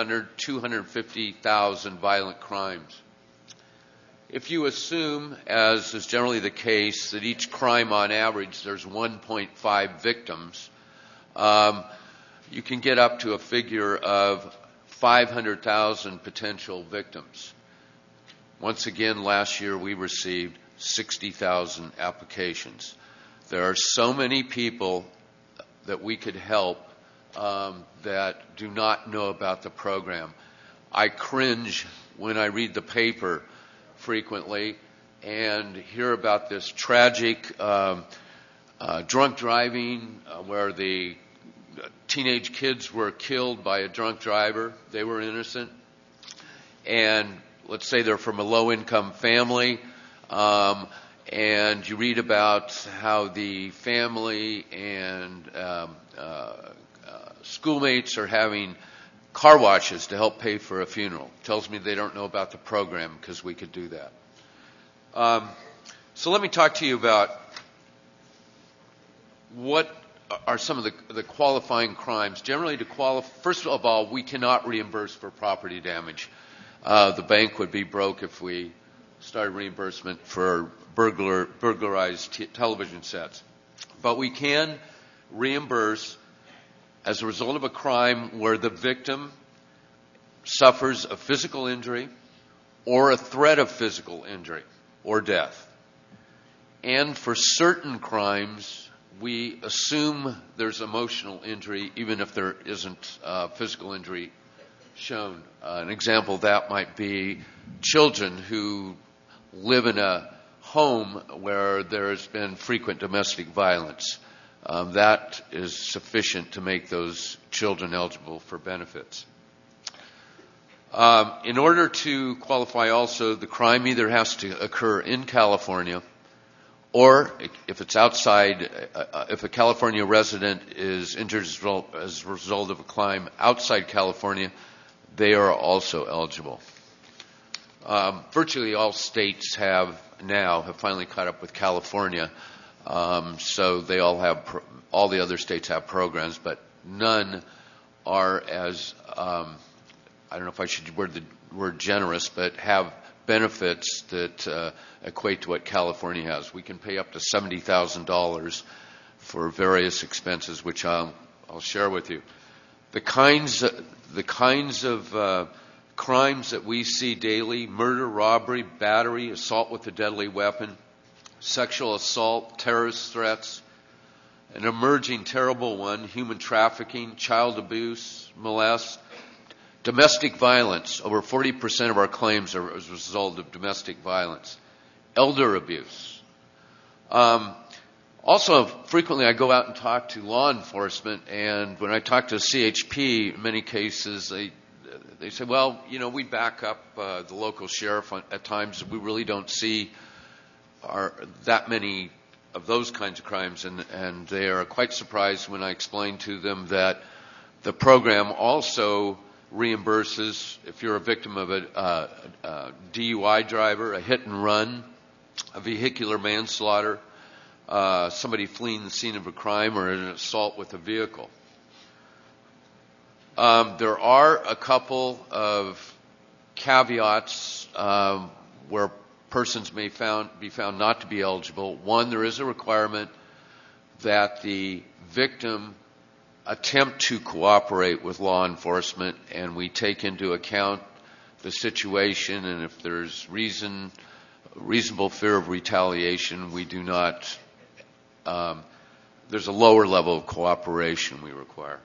250,000 violent crimes. If you assume, as is generally the case, that each crime on average there's 1.5 victims, you can get up to a figure of 500,000 potential victims. Once again, last year we received 60,000 applications. There are so many people that we could help that do not know about the program. I cringe when I read the paper frequently and hear about this tragic drunk driving where the teenage kids were killed by a drunk driver. They were innocent. And let's say they're from a low-income family, and you read about how the family and schoolmates are having car washes to help pay for a funeral. Tells me they don't know about the program because we could do that. So let me talk to you about what are some of the qualifying crimes. Generally, first of all, we cannot reimburse for property damage. The bank would be broke if we started reimbursement for burglarized television sets. But we can reimburse as a result of a crime where the victim suffers a physical injury or a threat of physical injury or death. And for certain crimes, we assume there's emotional injury even if there isn't physical injury shown. An example of that might be children who live in a home where there's been frequent domestic violence. That is sufficient to make those children eligible for benefits. In order to qualify also, the crime either has to occur in California or if it's outside, if a California resident is injured as a result of a crime outside California, they are also eligible. Virtually all states have finally caught up with California, so they all the other states have programs, but none are as, I don't know if I should use the word generous, but have benefits that equate to what California has. We can pay up to $70,000 for various expenses, which I'll share with you. The kinds of crimes that we see daily: murder, robbery, battery, assault with a deadly weapon, sexual assault, terrorist threats, an emerging terrible one, human trafficking, child abuse, molest, domestic violence. Over 40% of our claims are as a result of domestic violence. Elder abuse. Also, frequently I go out and talk to law enforcement, and when I talk to CHP, in many cases they say, well, we back up the local sheriff at times. We really don't see that many of those kinds of crimes, and they are quite surprised when I explain to them that the program also reimburses if you're a victim of a DUI driver, a hit and run, a vehicular manslaughter, somebody fleeing the scene of a crime, or an assault with a vehicle. There are a couple of caveats where persons may be found not to be eligible. One, there is a requirement that the victim attempt to cooperate with law enforcement, and we take into account the situation, and if there's reasonable fear of retaliation, we do not, there's a lower level of cooperation we require.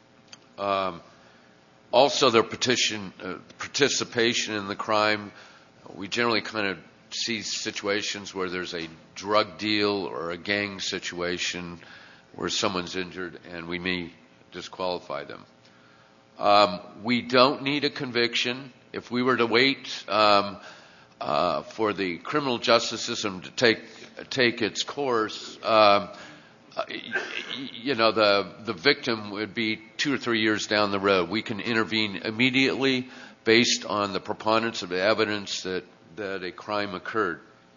Also, their participation in the crime, we generally kind of see situations where there's a drug deal or a gang situation where someone's injured, and we may disqualify them. We don't need a conviction. If we were to wait for the criminal justice system to take its course, the victim would be 2 or 3 years down the road. We can intervene immediately based on the preponderance of the evidence that a crime occurred.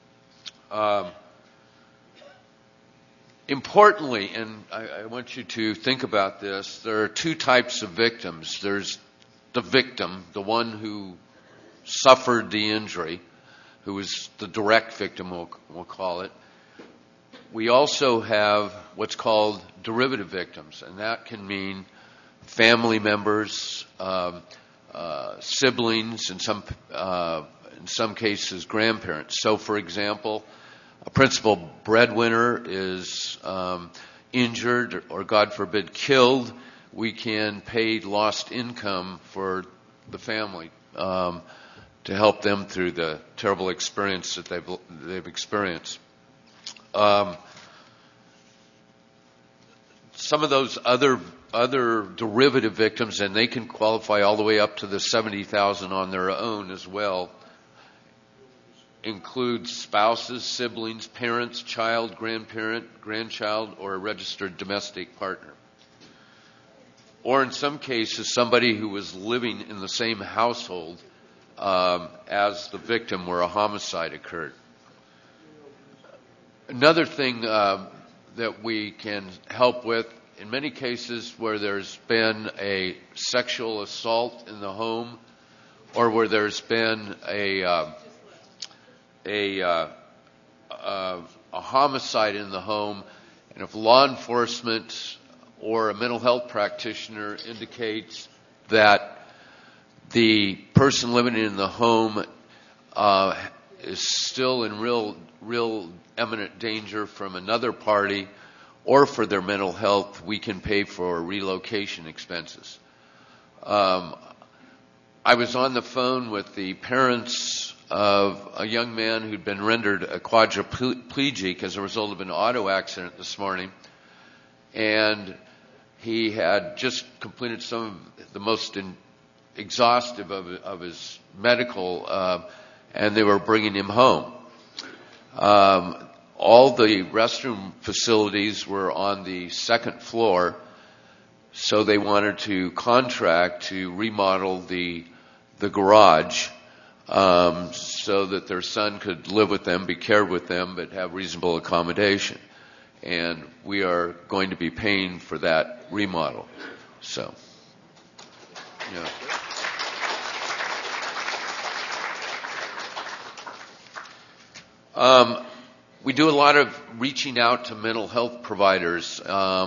Importantly, and I want you to think about this, there are two types of victims. There's the victim, the one who suffered the injury, who is the direct victim, we'll call it. We also have what's called derivative victims, and that can mean family members, siblings, in some cases grandparents. So, for example, a principal breadwinner is injured or, God forbid, killed. We can pay lost income for the family to help them through the terrible experience that they've experienced. Some of those other derivative victims, and they can qualify all the way up to the $70,000 on their own as well, include spouses, siblings, parents, child, grandparent, grandchild, or a registered domestic partner. Or in some cases, somebody who was living in the same household as the victim where a homicide occurred. Another thing that we can help with, in many cases where there's been a sexual assault in the home, or where there's been a homicide in the home, and if law enforcement or a mental health practitioner indicates that the person living in the home is still in real imminent danger from another party or for their mental health, we can pay for relocation expenses. I was on the phone with the parents of a young man who'd been rendered a quadriplegic as a result of an auto accident this morning, and he had just completed some of the most exhaustive of his medical, and they were bringing him home. All the restroom facilities were on the second floor, so they wanted to contract to remodel the garage so that their son could live with them, be cared with them, but have reasonable accommodation. And we are going to be paying for that remodel. So, yeah. We do a lot of reaching out to mental health providers,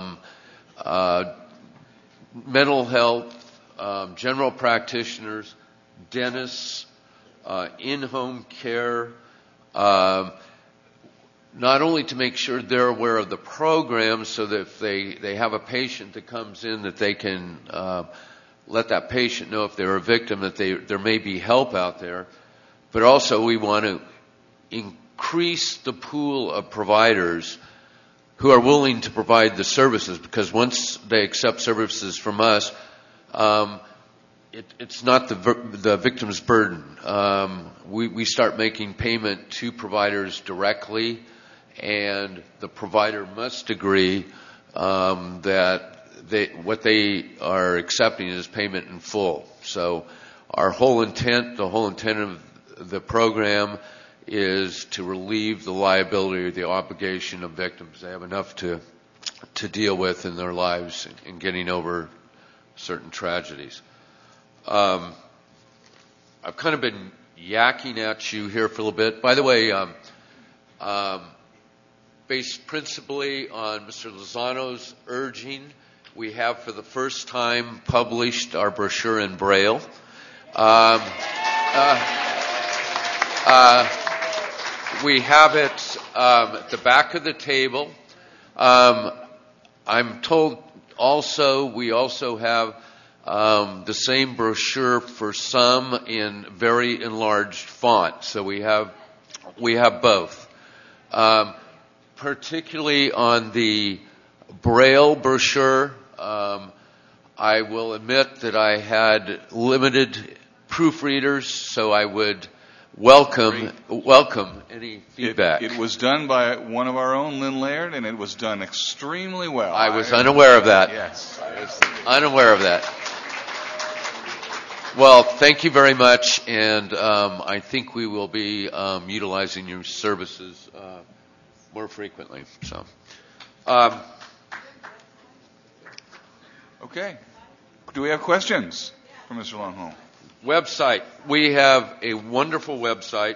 mental health, general practitioners, dentists, in-home care, not only to make sure they're aware of the program so that if they have a patient that comes in that they can let that patient know if they're a victim that there may be help out there, but also we want to increase the pool of providers who are willing to provide the services, because once they accept services from us, it's not the victim's burden. We start making payment to providers directly, and the provider must agree that what they are accepting is payment in full. So the whole intent of the program is to relieve the liability or the obligation of victims. They have enough to deal with in their lives in getting over certain tragedies. I've kind of been yakking at you here for a little bit. By the way, based principally on Mr. Lozano's urging, we have for the first time published our brochure in Braille. We have it at the back of the table. I'm told also we also have the same brochure for some in very enlarged font. So we have both. Particularly on the Braille brochure, I will admit that I had limited proofreaders, so I would welcome any feedback. It was done by one of our own, Lynn Laird, and it was done extremely well. I was unaware of that. Yes. I was unaware of that. Well, thank you very much, and I think we will be utilizing your services more frequently. So, okay. Do we have questions for Mr. Longholm? Website. We have a wonderful website.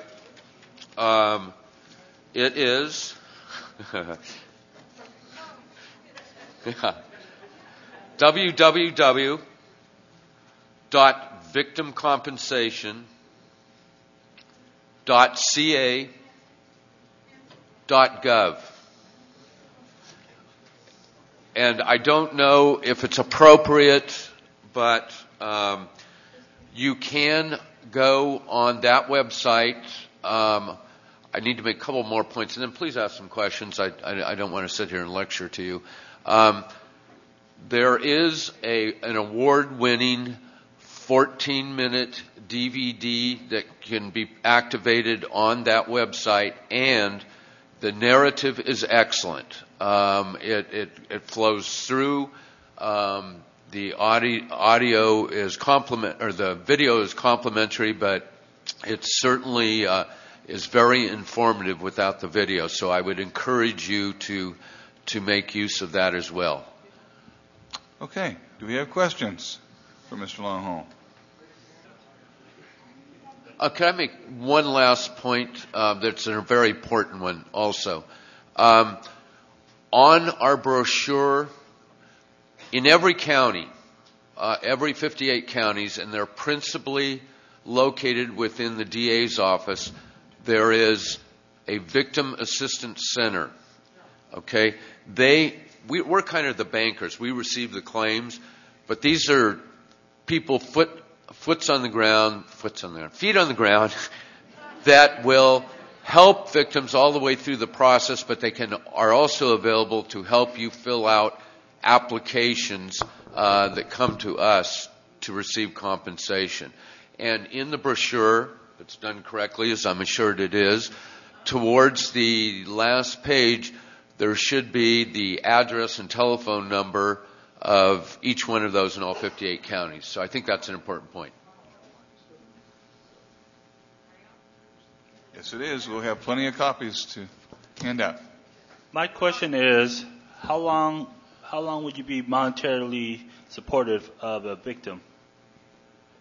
It is www.victimcompensation.ca.gov. And I don't know if it's appropriate, but you can go on that website. I need to make a couple more points, and then please ask some questions. I don't want to sit here and lecture to you. There is an award-winning 14-minute DVD that can be activated on that website, and the narrative is excellent. It flows through. The audio is the video is complimentary, but it certainly is very informative without the video. So I would encourage you to make use of that as well. Okay. Do we have questions for Mr. Longholm? Can I make one last point that's a very important one also? On our brochure, in every county, every 58 counties, and they're principally located within the DA's office, there is a victim assistance center. Okay? We're kind of the bankers. We receive the claims, but these are people feet on the ground that will help victims all the way through the process, but they are also available to help you fill out applications that come to us to receive compensation. And in the brochure, if it's done correctly, as I'm assured it is, towards the last page, there should be the address and telephone number of each one of those in all 58 counties. So I think that's an important point. Yes, it is. We'll have plenty of copies to hand out. My question is, how long would you be monetarily supportive of a victim?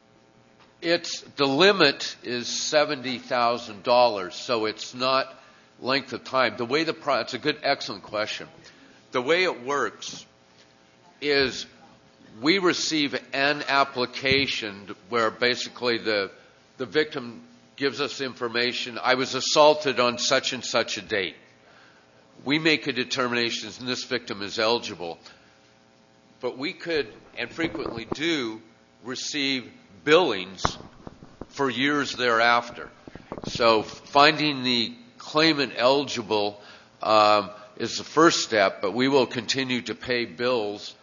The limit is $70,000, so it's not length of time. It's a good, excellent question. The way it works is we receive an application where basically the victim gives us information. I was assaulted on such and such a date. We make a determination and this victim is eligible. But we could, and frequently do, receive billings for years thereafter. So finding the claimant eligible is the first step, but we will continue to pay bills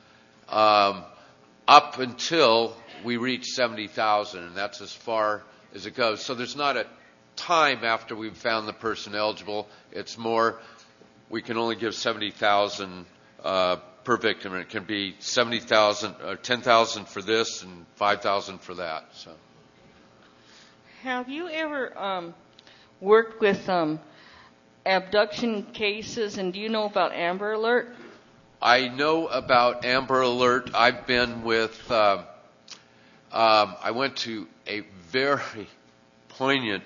up until we reach $70,000, and that's as far as it goes. So there's not a time after we've found the person eligible. It's more, we can only give $70,000 per victim, and it can be $70,000 or $10,000 for this and $5,000 for that. So, have you ever worked with abduction cases, and do you know about Amber Alert? I know about Amber Alert. I've been with. I went to a very poignant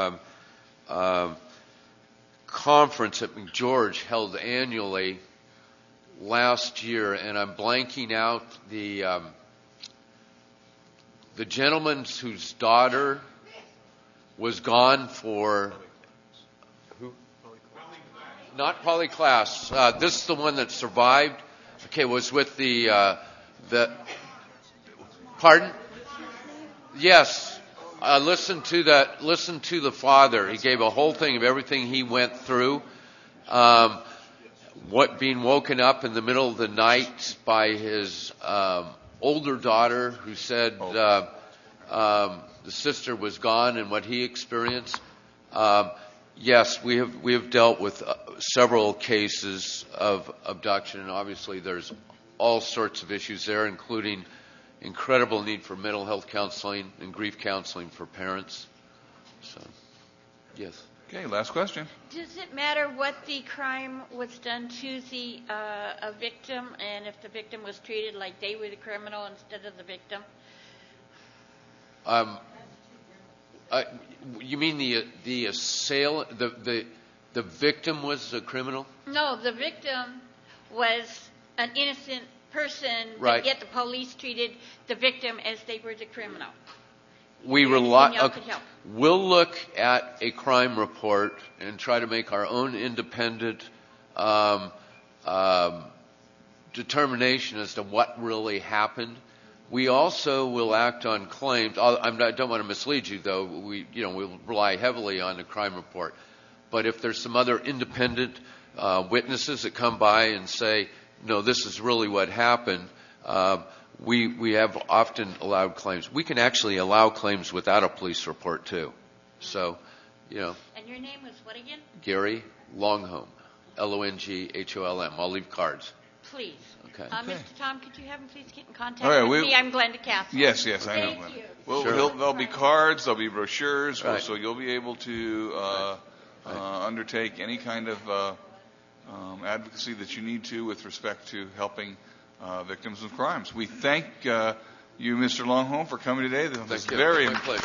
conference at McGeorge held annually last year, and I'm blanking out the gentleman whose daughter was gone for. Who? Not Polyclass. This is the one that survived. Okay, was with the. Pardon? Yes. Listen to that. Listen to the father. He gave a whole thing of everything he went through. Being woken up in the middle of the night by his older daughter, who said the sister was gone, and what he experienced. Yes, we have dealt with several cases of abduction, and obviously there's all sorts of issues there, including incredible need for mental health counseling and grief counseling for parents. So, yes. Okay, last question. Does it matter what the crime was done to the a victim, and if the victim was treated like they were the criminal instead of the victim? You mean the assailant, the victim was a criminal? No, the victim was an innocent person, right. But yet the police treated the victim as they were the criminal. We'll look at a crime report and try to make our own independent determination as to what really happened. We also will act on claims. I don't want to mislead you, though. We'll rely heavily on the crime report. But if there's some other independent witnesses that come by and say, no, this is really what happened, we have often allowed claims. We can actually allow claims without a police report, too. So, And your name was what again? Gary Longholm, Longholm. I'll leave cards. Please. Okay. Mr. Tom, could you have him please get in contact with me? I'm Glenda Castle. Yes, I know. Thank you. Well, there'll be cards, there'll be brochures, right. So you'll be able to undertake any kind of advocacy that you need to with respect to helping victims of crimes. We thank you, Mr. Longholm, for coming today. This is very important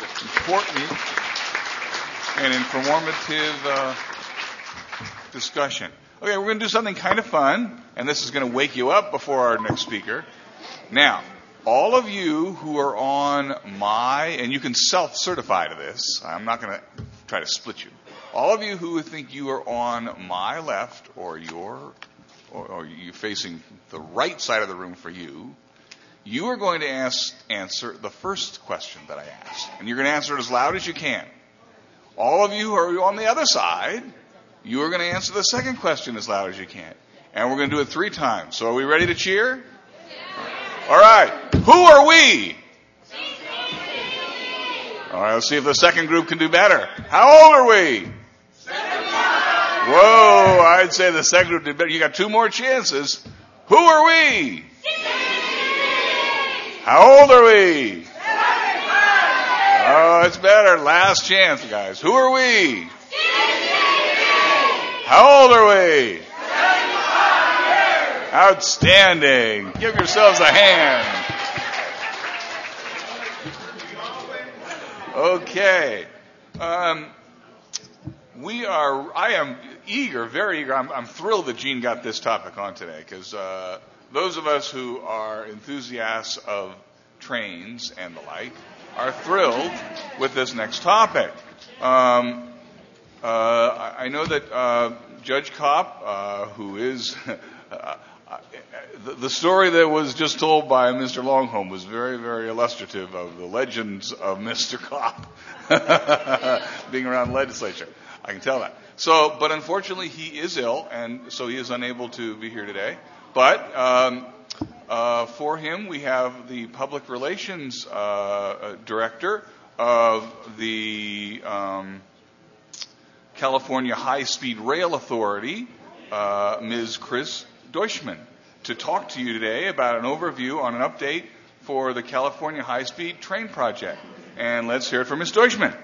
and informative discussion. Okay, we're going to do something kind of fun, and this is going to wake you up before our next speaker. Now, all of you who are on and you can self-certify to this. I'm not going to try to split you. All of you who think you are on my left or you're facing the right side of the room for you, you are going to answer the first question that I asked. And you're going to answer it as loud as you can. All of you who are on the other side, you are going to answer the second question as loud as you can. And we're going to do it 3 times. So are we ready to cheer? Yeah. All right. Who are we? All right, let's see if the second group can do better. How old are we? 75. Whoa, I'd say the second group did better. You got 2 more chances. Who are we? 60. How old are we? 75. Oh, it's better. Last chance, guys. Who are we? 60. How old are we? 75. Outstanding. Give yourselves a hand. I am eager, very eager. I'm thrilled that Gene got this topic on today, because those of us who are enthusiasts of trains and the like are thrilled with this next topic. I know that Judge Kopp, who is the story that was just told by Mr. Longholm was very, very illustrative of the legends of Mr. Kopp being around the legislature. I can tell that. So, but unfortunately, he is ill, and so he is unable to be here today. But for him, we have the public relations director of the California High-Speed Rail Authority, Ms. Chris Deutschman, to talk to you today about an overview on an update for the California High-Speed Train Project. And let's hear it from Ms. Deutschman.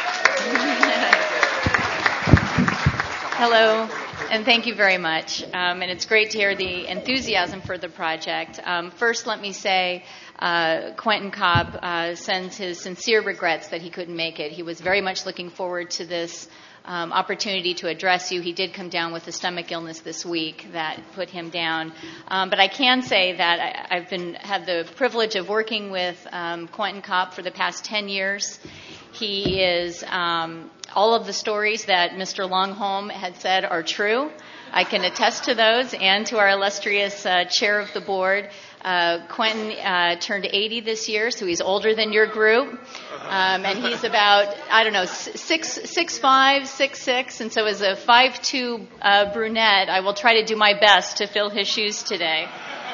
Hello, and thank you very much. And it's great to hear the enthusiasm for the project. First, let me say Quentin Kopp sends his sincere regrets that he couldn't make it. He was very much looking forward to this opportunity to address you. He did come down with a stomach illness this week that put him down. But I can say that I've had the privilege of working with Quentin Kopp for the past 10 years. He is all of the stories that Mr. Longholm had said are true. I can attest to those, and to our illustrious chair of the board. Quentin turned 80 this year, so he's older than your group. And he's about, 6'5", 6'6", and so as a 5'2" brunette, I will try to do my best to fill his shoes today.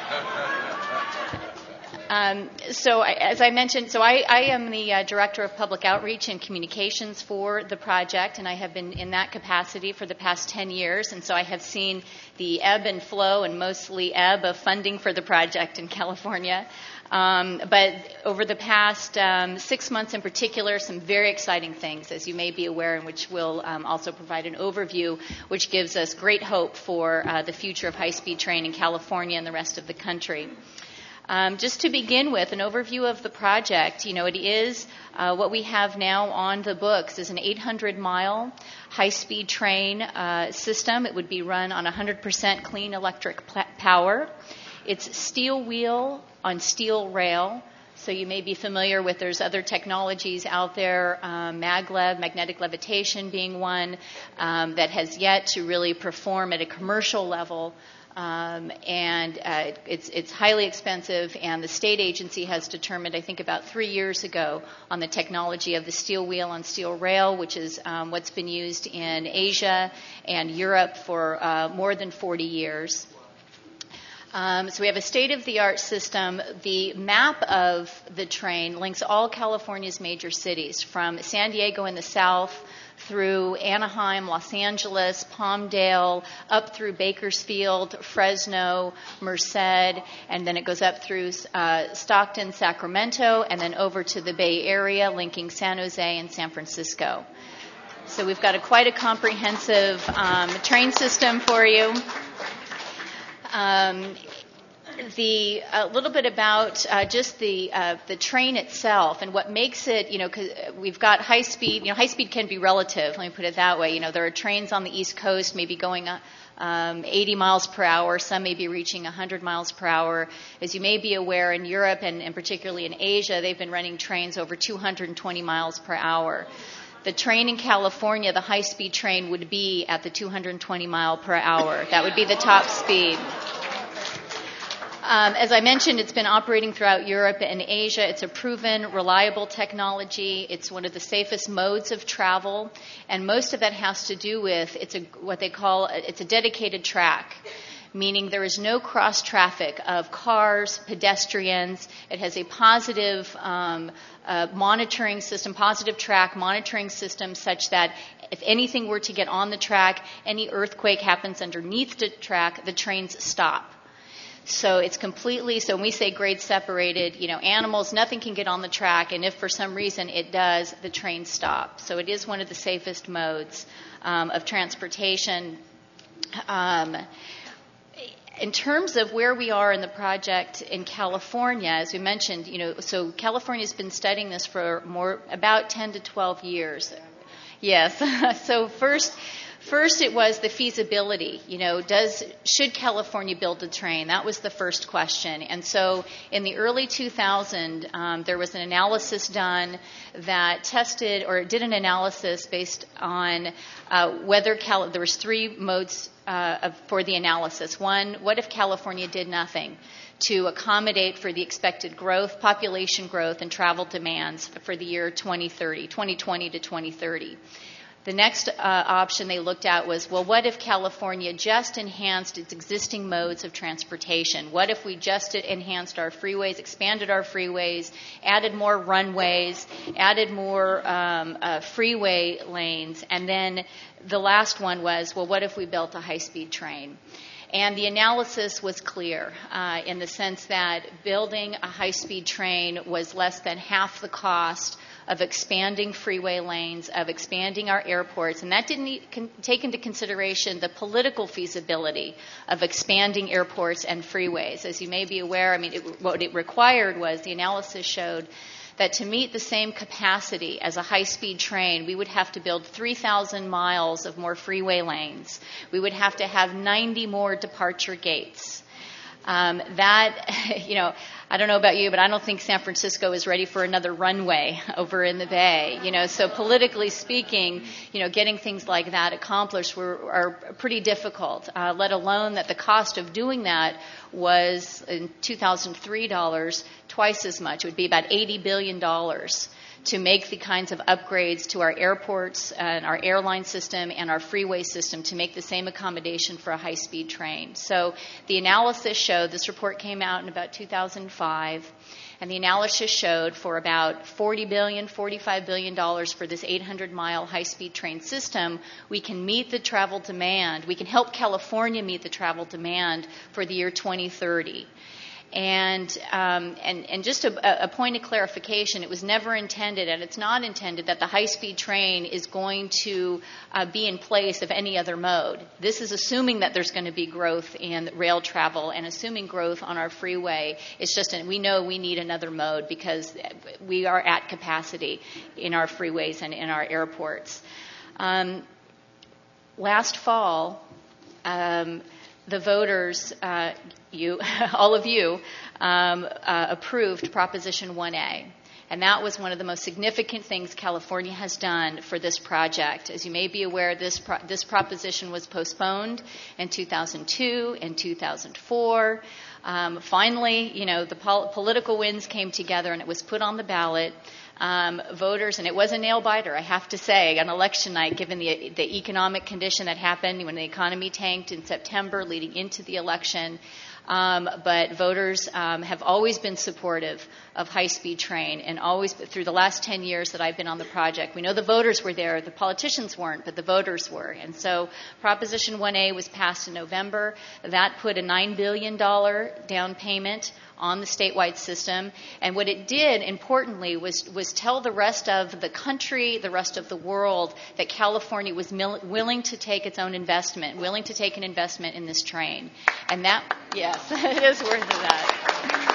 As I mentioned, I am the Director of Public Outreach and Communications for the project, and I have been in that capacity for the past 10 years, and so I have seen the ebb and flow, and mostly ebb, of funding for the project in California. But over the past 6 months in particular, some very exciting things, as you may be aware, and which will also provide an overview, which gives us great hope for the future of high-speed train in California and the rest of the country. Just to begin with, an overview of the project. It is what we have now on the books is an 800-mile high-speed train system. It would be run on 100% clean electric power. It's steel wheel on steel rail. So you may be familiar with, there's other technologies out there, maglev, magnetic levitation being one, that has yet to really perform at a commercial level. It's highly expensive, and the state agency has determined, I think about 3 years ago, on the technology of the steel wheel on steel rail, which is what's been used in Asia and Europe for more than 40 years. So we have a state-of-the-art system. The map of the train links all California's major cities, from San Diego in the south through Anaheim, Los Angeles, Palmdale, up through Bakersfield, Fresno, Merced, and then it goes up through Stockton, Sacramento, and then over to the Bay Area, linking San Jose and San Francisco. So we've got quite a comprehensive train system for you. A little bit about just the train itself and what makes it, because we've got high speed. High speed can be relative. Let me put it that way. There are trains on the East Coast maybe going 80 miles per hour. Some may be reaching 100 miles per hour. As you may be aware, in Europe and particularly in Asia, they've been running trains over 220 miles per hour. The train in California, the high-speed train, would be at the 220 mile per hour. That would be the top speed. As I mentioned, it's been operating throughout Europe and Asia. It's a proven, reliable technology. It's one of the safest modes of travel, and most of that has to do with it's a dedicated track, meaning there is no cross traffic of cars, pedestrians. It has a positive monitoring system, positive track monitoring system, such that if anything were to get on the track, any earthquake happens underneath the track, the trains stop. So it's completely, so when we say grade separated, animals, nothing can get on the track, and if for some reason it does, the trains stop. So it is one of the safest modes of transportation. In terms of where we are in the project in California, as we mentioned, so California's been studying this for about 10 to 12 years. Yes. So first it was the feasibility. Should California build the train? That was the first question. And so in the early 2000s, there was an analysis done that tested or did an analysis based on whether there was three modes for the analysis. One, what if California did nothing to accommodate for the expected growth, population growth, and travel demands for the year 2020 to 2030. The next option they looked at was, well, what if California just enhanced its existing modes of transportation? What if we just enhanced our freeways, expanded our freeways, added more runways, added more freeway lanes? And then the last one was, well, what if we built a high-speed train? And the analysis was clear in the sense that building a high-speed train was less than half the cost of expanding freeway lanes, of expanding our airports. And that didn't take into consideration the political feasibility of expanding airports and freeways. As you may be aware, what it required was, the analysis showed that to meet the same capacity as a high-speed train, we would have to build 3,000 miles of more freeway lanes. We would have to have 90 more departure gates. I don't know about you, but I don't think San Francisco is ready for another runway over in the Bay. So politically speaking, getting things like that accomplished are pretty difficult, let alone that the cost of doing that was, in 2003 dollars, twice as much. It would be about $80 billion to make the kinds of upgrades to our airports and our airline system and our freeway system to make the same accommodation for a high-speed train. So the analysis showed, this report came out in about 2005, and the analysis showed for about $40 billion, $45 billion for this 800-mile high-speed train system, we can meet the travel demand. We can help California meet the travel demand for the year 2030. And just a point of clarification, it was never intended, and it's not intended, that the high-speed train is going to be in place of any other mode. This is assuming that there's going to be growth in rail travel and assuming growth on our freeway. It's just we know we need another mode because we are at capacity in our freeways and in our airports. Last fall, the voters, all of you, approved Proposition 1A. And that was one of the most significant things California has done for this project. As you may be aware, this proposition was postponed in 2002 and 2004. Finally, the political winds came together and it was put on the ballot. Voters, and it was a nail-biter, I have to say, on election night, given the economic condition that happened when the economy tanked in September leading into the election. But voters have always been supportive of high-speed train, and always through the last 10 years that I've been on the project. We know the voters were there, the politicians weren't, but the voters were. And so Proposition 1A was passed in November. That put a $9 billion down payment on the statewide system. And what it did, importantly, was tell the rest of the country, the rest of the world, that California was willing to take its own investment, willing to take an investment in this train. And that, yes, it is worth that.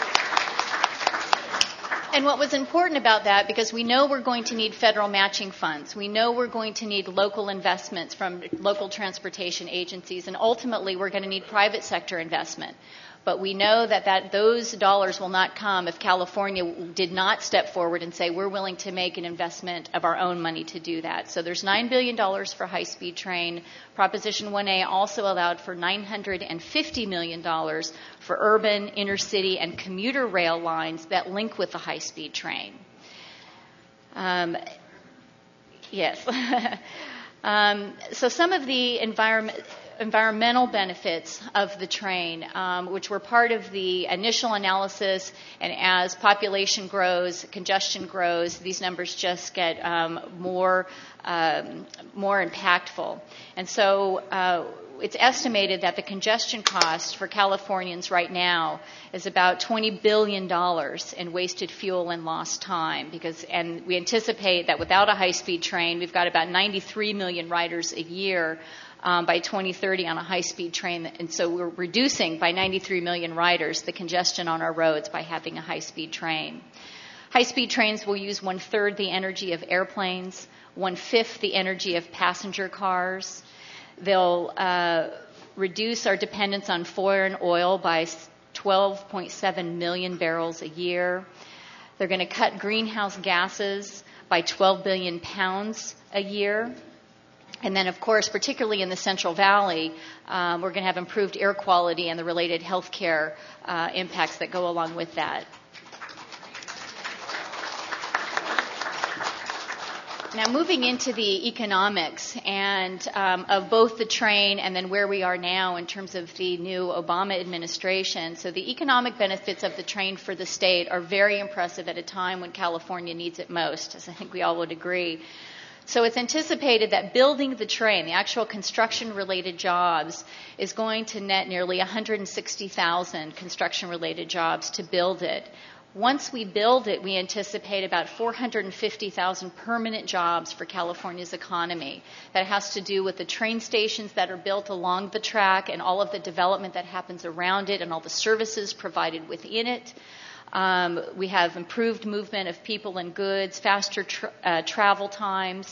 And what was important about that, because we know we're going to need federal matching funds. We know we're going to need local investments from local transportation agencies, and ultimately we're going to need private sector investment. But we know that those dollars will not come if California did not step forward and say, we're willing to make an investment of our own money to do that. So there's $9 billion for high-speed train. Proposition 1A also allowed for $950 million for urban, inner-city, and commuter rail lines that link with the high-speed train. Yes. So some of the environmental benefits of the train, which were part of the initial analysis, and as population grows, congestion grows, these numbers just get more impactful. And so it's estimated that the congestion cost for Californians right now is about $20 billion in wasted fuel and lost time. And we anticipate that without a high-speed train, we've got about 93 million riders a year by 2030 on a high-speed train. And so we're reducing by 93 million riders the congestion on our roads by having a high-speed train. High-speed trains will use 1/3 the energy of airplanes, 1/5 the energy of passenger cars. They'll reduce our dependence on foreign oil by 12.7 million barrels a year. They're going to cut greenhouse gases by 12 billion pounds a year. And then, of course, particularly in the Central Valley, we're going to have improved air quality and the related health care impacts that go along with that. Now, moving into the economics and of both the train and then where we are now in terms of the new Obama administration. So the economic benefits of the train for the state are very impressive at a time when California needs it most, as I think we all would agree. So it's anticipated that building the train, the actual construction-related jobs, is going to net nearly 160,000 construction-related jobs to build it. Once we build it, we anticipate about 450,000 permanent jobs for California's economy. That has to do with the train stations that are built along the track and all of the development that happens around it and all the services provided within it. We have improved movement of people and goods, faster travel times.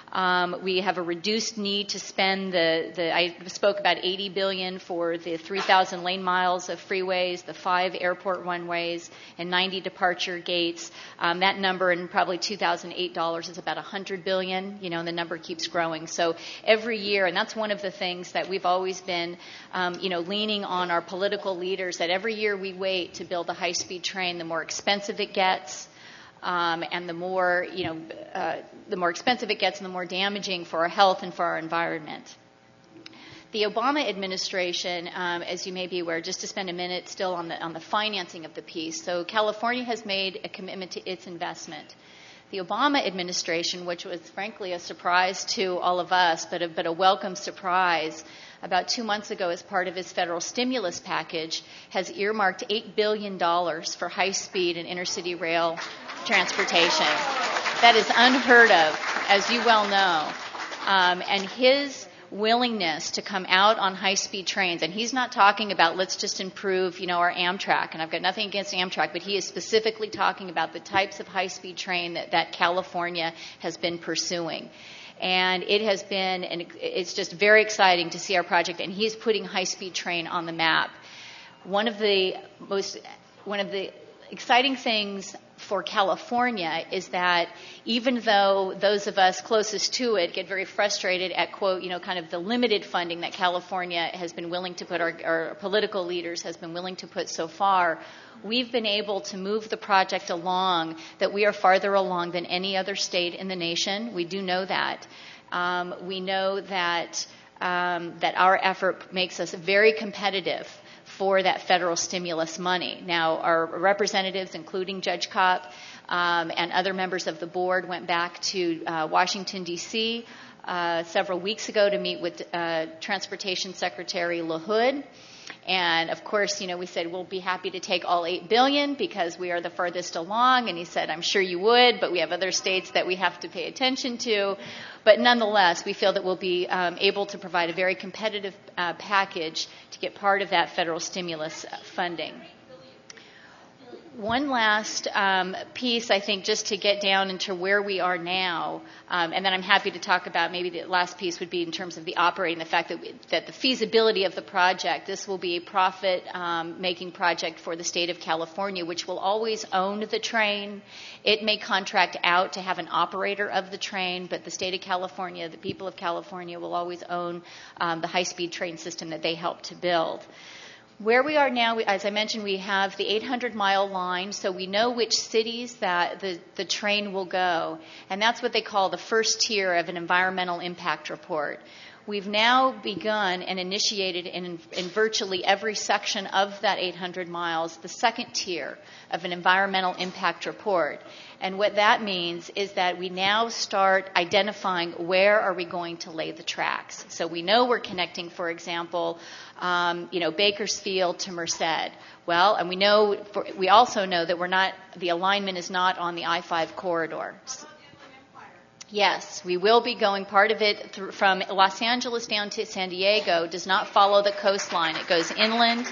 We have a reduced need to spend I spoke about $80 billion for the 3,000 lane miles of freeways, the 5 airport runways, and 90 departure gates. That number in probably $2008 is about $100 billion, and the number keeps growing. So every year, and that's one of the things that we've always been, leaning on our political leaders, that every year we wait to build a high-speed train, the more expensive it gets. And the more expensive it gets and the more damaging for our health and for our environment. The Obama administration, as you may be aware, just to spend a minute still on the financing of the piece. So California has made a commitment to its investment. The Obama administration, which was frankly a surprise to all of us, but a welcome surprise, about 2 months ago as part of his federal stimulus package, has earmarked $8 billion for high-speed and intercity rail transportation. That is unheard of, as you well know. And his willingness to come out on high-speed trains, and he's not talking about let's just improve, our Amtrak, and I've got nothing against Amtrak, but he is specifically talking about the types of high-speed train that California has been pursuing. And it has been, and it's just very exciting to see our project, and he's putting high-speed train on the map. One of the exciting things for California is that even though those of us closest to it get very frustrated at, quote, kind of the limited funding that California has been willing to put, our political leaders has been willing to put so far, we've been able to move the project along, that we are farther along than any other state in the nation. We do know that. We know that our effort makes us very competitive for that federal stimulus money. Now, our representatives, including Judge Kopp and other members of the board, went back to Washington, D.C. Several weeks ago to meet with Transportation Secretary LaHood. And, of course, we said we'll be happy to take all $8 billion because we are the farthest along. And he said, I'm sure you would, but we have other states that we have to pay attention to. But nonetheless, we feel that we'll be able to provide a very competitive package to get part of that federal stimulus funding. One last piece, I think, just to get down into where we are now, and then I'm happy to talk about maybe the last piece would be in terms of the operating, the fact that the feasibility of the project, this will be a profit-making project for the state of California, which will always own the train. It may contract out to have an operator of the train, but the state of California, the people of California, will always own the high-speed train system that they helped to build. Where we are now, as I mentioned, we have the 800-mile line, so we know which cities that the train will go, and that's what they call the first tier of an environmental impact report. We've now begun and initiated in virtually every section of that 800 miles the second tier of an environmental impact report. And what that means is that we now start identifying where are we going to lay the tracks. So we know we're connecting, for example, Bakersfield to Merced. Well, and we also know that the alignment is not on the I-5 corridor. Yes, we will be going part of it from Los Angeles down to San Diego. Does not follow the coastline. It goes inland,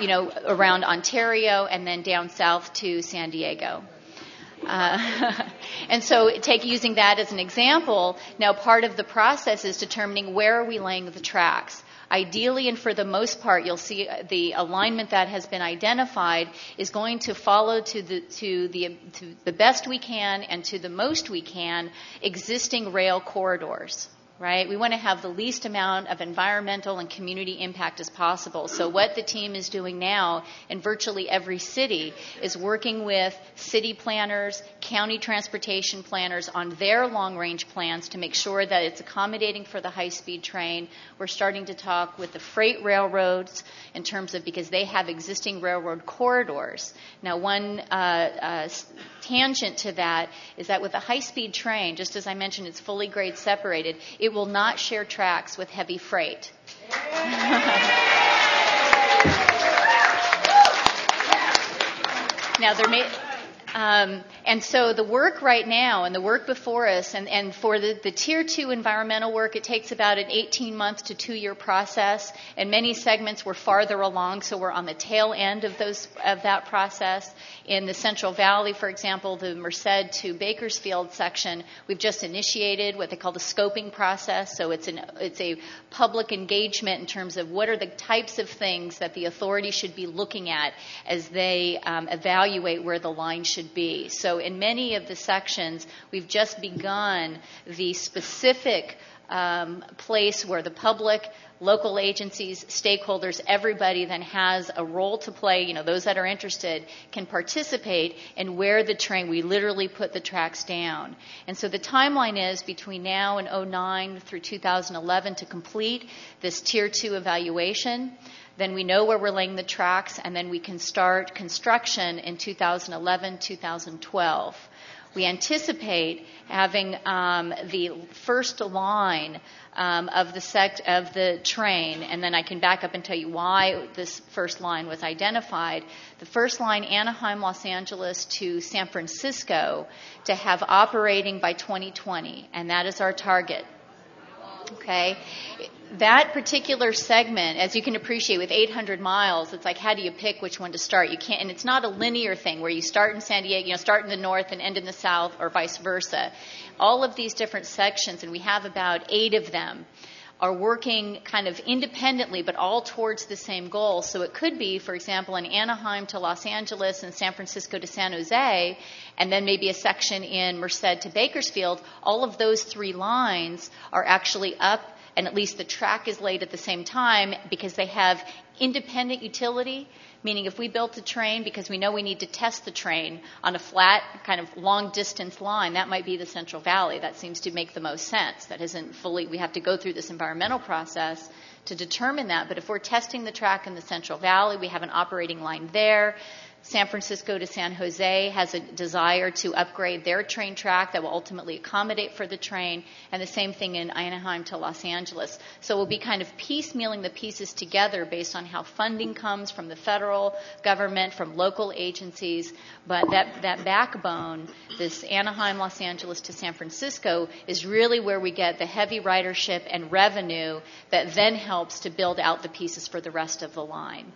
around Ontario and then down south to San Diego. And so using that as an example, now part of the process is determining where are we laying the tracks. Ideally, and for the most part, you'll see the alignment that has been identified is going to follow to the best we can and to the most we can existing rail corridors. Right? We want to have the least amount of environmental and community impact as possible. So what the team is doing now in virtually every city is working with city planners, county transportation planners on their long-range plans to make sure that it's accommodating for the high-speed train. We're starting to talk with the freight railroads in terms of because they have existing railroad corridors. Now, one tangent to that is that with a high-speed train, just as I mentioned, it's fully grade separated, it will not share tracks with heavy freight. Now, there may... and so the work right now and the work before us, and for the Tier 2 environmental work, it takes about an 18-month to 2-year process. In many segments, we're farther along, so we're on the tail end of that process. In the Central Valley, for example, the Merced to Bakersfield section, we've just initiated what they call the scoping process. So it's a public engagement in terms of what are the types of things that the authority should be looking at as they evaluate where the line should be. So in many of the sections, we've just begun the specific place where the public, local agencies, stakeholders, everybody then has a role to play. Those that are interested can participate in where the train, we literally put the tracks down. And so the timeline is between now and 2009 through 2011 to complete this Tier 2 evaluation. Then we know where we're laying the tracks, and then we can start construction in 2011, 2012. We anticipate having the first line of the train, and then I can back up and tell you why this first line was identified. The first line, Anaheim, Los Angeles to San Francisco, to have operating by 2020, and that is our target. Okay? That particular segment, as you can appreciate, with 800 miles, it's like, how do you pick which one to start? You can't, and it's not a linear thing where you start in San Diego, start in the north and end in the south, or vice versa. All of these different sections, and we have about 8 of them, are working kind of independently, but all towards the same goal. So it could be, for example, in Anaheim to Los Angeles and San Francisco to San Jose, and then maybe a section in Merced to Bakersfield. All of those 3 lines are actually up, and at least the track is laid at the same time because they have independent utility, meaning if we built a train because we know we need to test the train on a flat kind of long distance line, that might be the Central Valley. That seems to make the most sense. That isn't fully, we have to go through this environmental process to determine that. But if we're testing the track in the Central Valley, we have an operating line there. San Francisco to San Jose has a desire to upgrade their train track that will ultimately accommodate for the train, and the same thing in Anaheim to Los Angeles. So we'll be kind of piecemealing the pieces together based on how funding comes from the federal government, from local agencies, but that backbone, this Anaheim, Los Angeles to San Francisco, is really where we get the heavy ridership and revenue that then helps to build out the pieces for the rest of the line.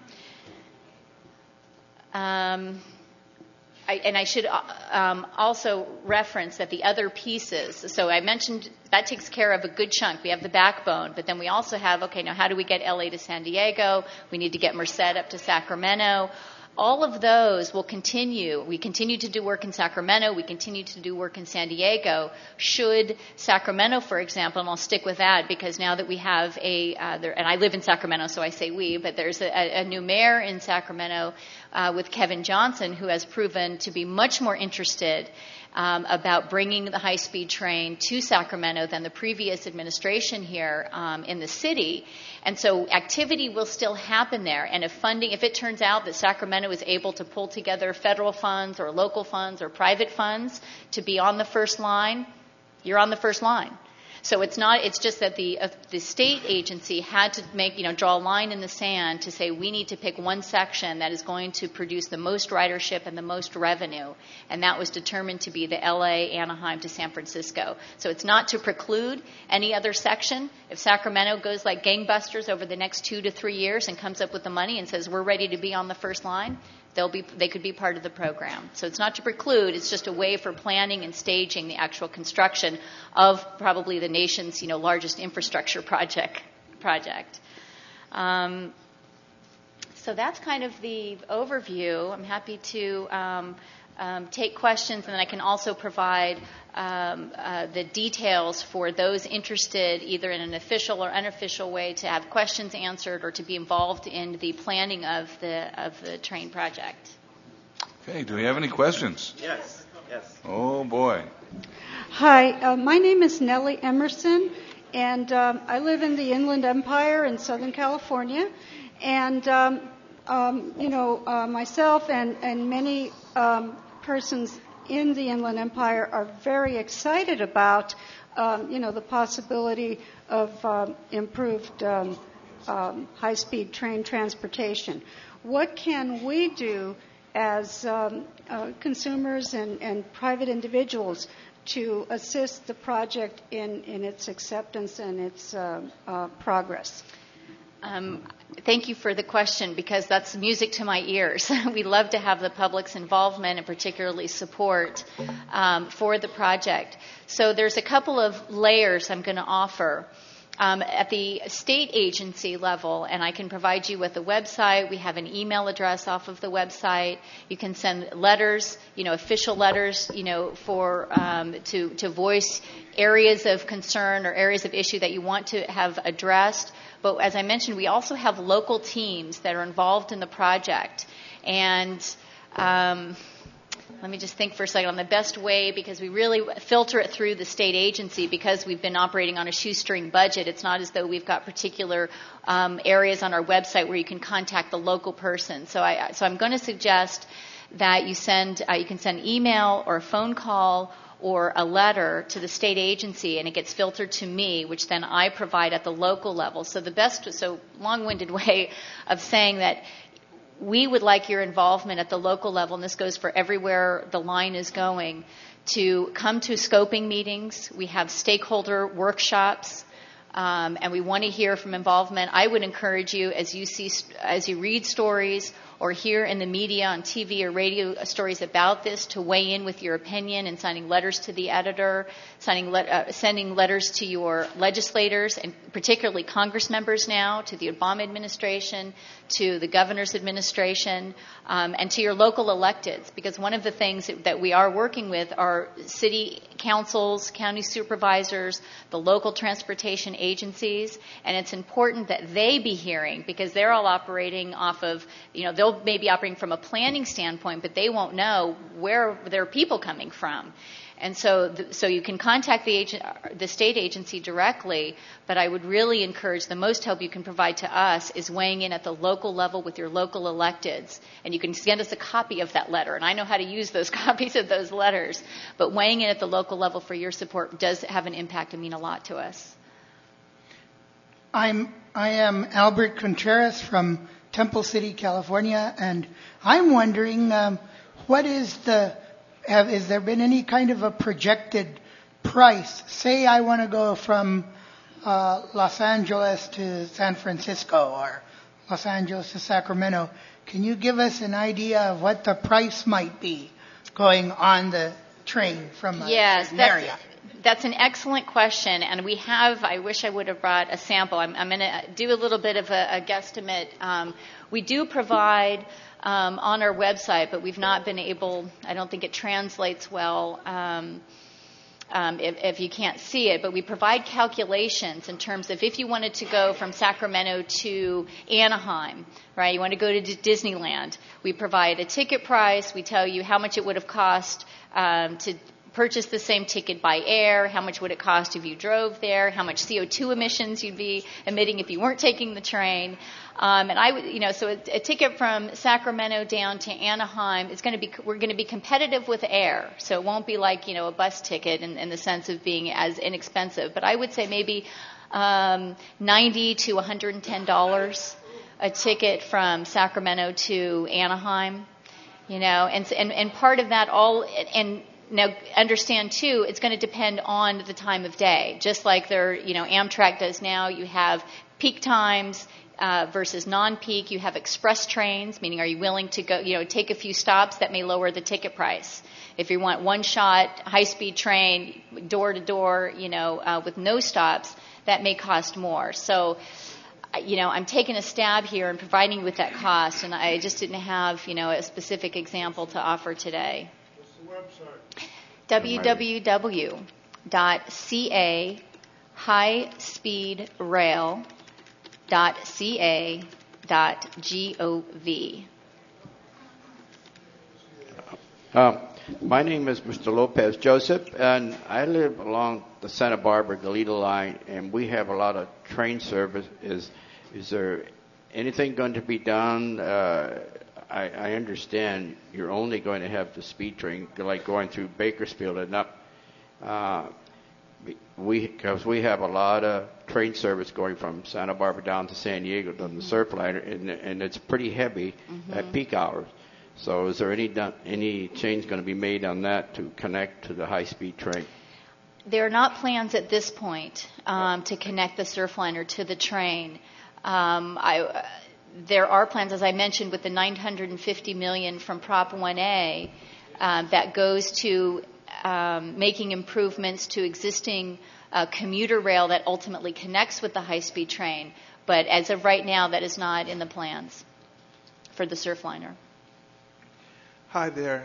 I should also reference that the other pieces, so I mentioned that takes care of a good chunk. We have the backbone, but then we also have, okay, now how do we get LA to San Diego? We need to get Merced up to Sacramento. All of those will continue. We continue to do work in Sacramento. We continue to do work in San Diego. Should Sacramento, for example, and I'll stick with that because now that we have and I live in Sacramento, so I say we, but there's a new mayor in Sacramento with Kevin Johnson who has proven to be much more interested about bringing the high-speed train to Sacramento than the previous administration here in the city. And so activity will still happen there. And if it turns out that Sacramento is able to pull together federal funds or local funds or private funds to be on the first line, you're on the first line. So it's just that the state agency had to draw a line in the sand to say we need to pick one section that is going to produce the most ridership and the most revenue. And that was determined to be the LA, Anaheim to San Francisco. So it's not to preclude any other section. If Sacramento goes like gangbusters over the next 2 to 3 years and comes up with the money and says we're ready to be on the first line, They could be part of the program. So it's not to preclude, it's just a way for planning and staging the actual construction of probably the nation's, largest infrastructure project. So that's kind of the overview. I'm happy to take questions, and then I can also provide the details for those interested either in an official or unofficial way to have questions answered or to be involved in the planning of the train project. Okay, do we have any questions? Yes. Oh, boy. Hi, my name is Nellie Emerson, and I live in the Inland Empire in Southern California. And, myself and many persons in the Inland Empire are very excited about, the possibility of improved high-speed train transportation. What can we do as consumers and private individuals to assist the project in its acceptance and its progress? Thank you for the question, because that's music to my ears. We love to have the public's involvement and particularly support for the project. So there's a couple of layers I'm going to offer. At the state agency level, and I can provide you with a website. We have an email address off of the website. You can send letters, official letters, for to voice areas of concern or areas of issue that you want to have addressed. But as I mentioned, we also have local teams that are involved in the project. And let me just think for a second on the best way, because we really filter it through the state agency because we've been operating on a shoestring budget. It's not as though we've got particular areas on our website where you can contact the local person. So I'm going to suggest that you can send email or a phone call or a letter to the state agency, and it gets filtered to me, which then I provide at the local level. So long-winded way of saying that we would like your involvement at the local level, and this goes for everywhere the line is going, to come to scoping meetings. We have stakeholder workshops, and we want to hear from involvement. I would encourage you, as you read stories or hear in the media on TV or radio stories about this, to weigh in with your opinion and signing letters to the editor, sending letters to your legislators, and particularly Congress members now, to the Obama administration, to the governor's administration, and to your local electeds. Because one of the things that we are working with are city councils, county supervisors, the local transportation agencies, and it's important that they be hearing, because they're all operating off of, they'll maybe operating from a planning standpoint, but they won't know where their people coming from. And so you can contact the state agency directly, but I would really encourage, the most help you can provide to us is weighing in at the local level with your local electeds. And you can send us a copy of that letter, and I know how to use those copies of those letters. But weighing in at the local level for your support does have an impact and mean a lot to us. I am Albert Contreras from Temple City, California, and I'm wondering, has there been any kind of a projected price? Say I want to go from Los Angeles to San Francisco or Los Angeles to Sacramento. Can you give us an idea of what the price might be going on the train from a certain area? That's an excellent question, and we have, I wish I would have brought a sample. I'm going to do a little bit of a guesstimate. We do provide on our website, but we've not been able, I don't think it translates well if you can't see it, but we provide calculations in terms of if you wanted to go from Sacramento to Anaheim, right? You want to go to Disneyland. We provide a ticket price. We tell you how much it would have cost to purchase the same ticket by air, how much would it cost if you drove there, how much CO2 emissions you'd be emitting if you weren't taking the train. So a ticket from Sacramento down to Anaheim we're going to be competitive with air. So it won't be like, a bus ticket in the sense of being as inexpensive. But I would say maybe $90 to $110 a ticket from Sacramento to Anaheim, and part of that Now, understand too, it's going to depend on the time of day. Just like Amtrak does now, you have peak times versus non-peak. You have express trains, meaning are you willing to go, take a few stops that may lower the ticket price. If you want one-shot, high-speed train, door-to-door, with no stops, that may cost more. So, I'm taking a stab here and providing you with that cost, and I just didn't have, a specific example to offer today. What's the website? www.cahighspeedrail.ca.gov. My name is Mr. Lopez Joseph, and I live along the Santa Barbara-Goleta line, and we have a lot of train service. Is there anything going to be done? I understand you're only going to have the speed train, like going through Bakersfield and up. Because we have a lot of train service going from Santa Barbara down to San Diego on the Surfliner, and it's pretty heavy at peak hours. So is there any change going to be made on that to connect to the high-speed train? There are not plans at this point to connect the Surfliner to the train. There are plans, as I mentioned, with the $950 million from Prop 1A that goes to making improvements to existing commuter rail that ultimately connects with the high-speed train. But as of right now, that is not in the plans for the Surfliner. Hi there.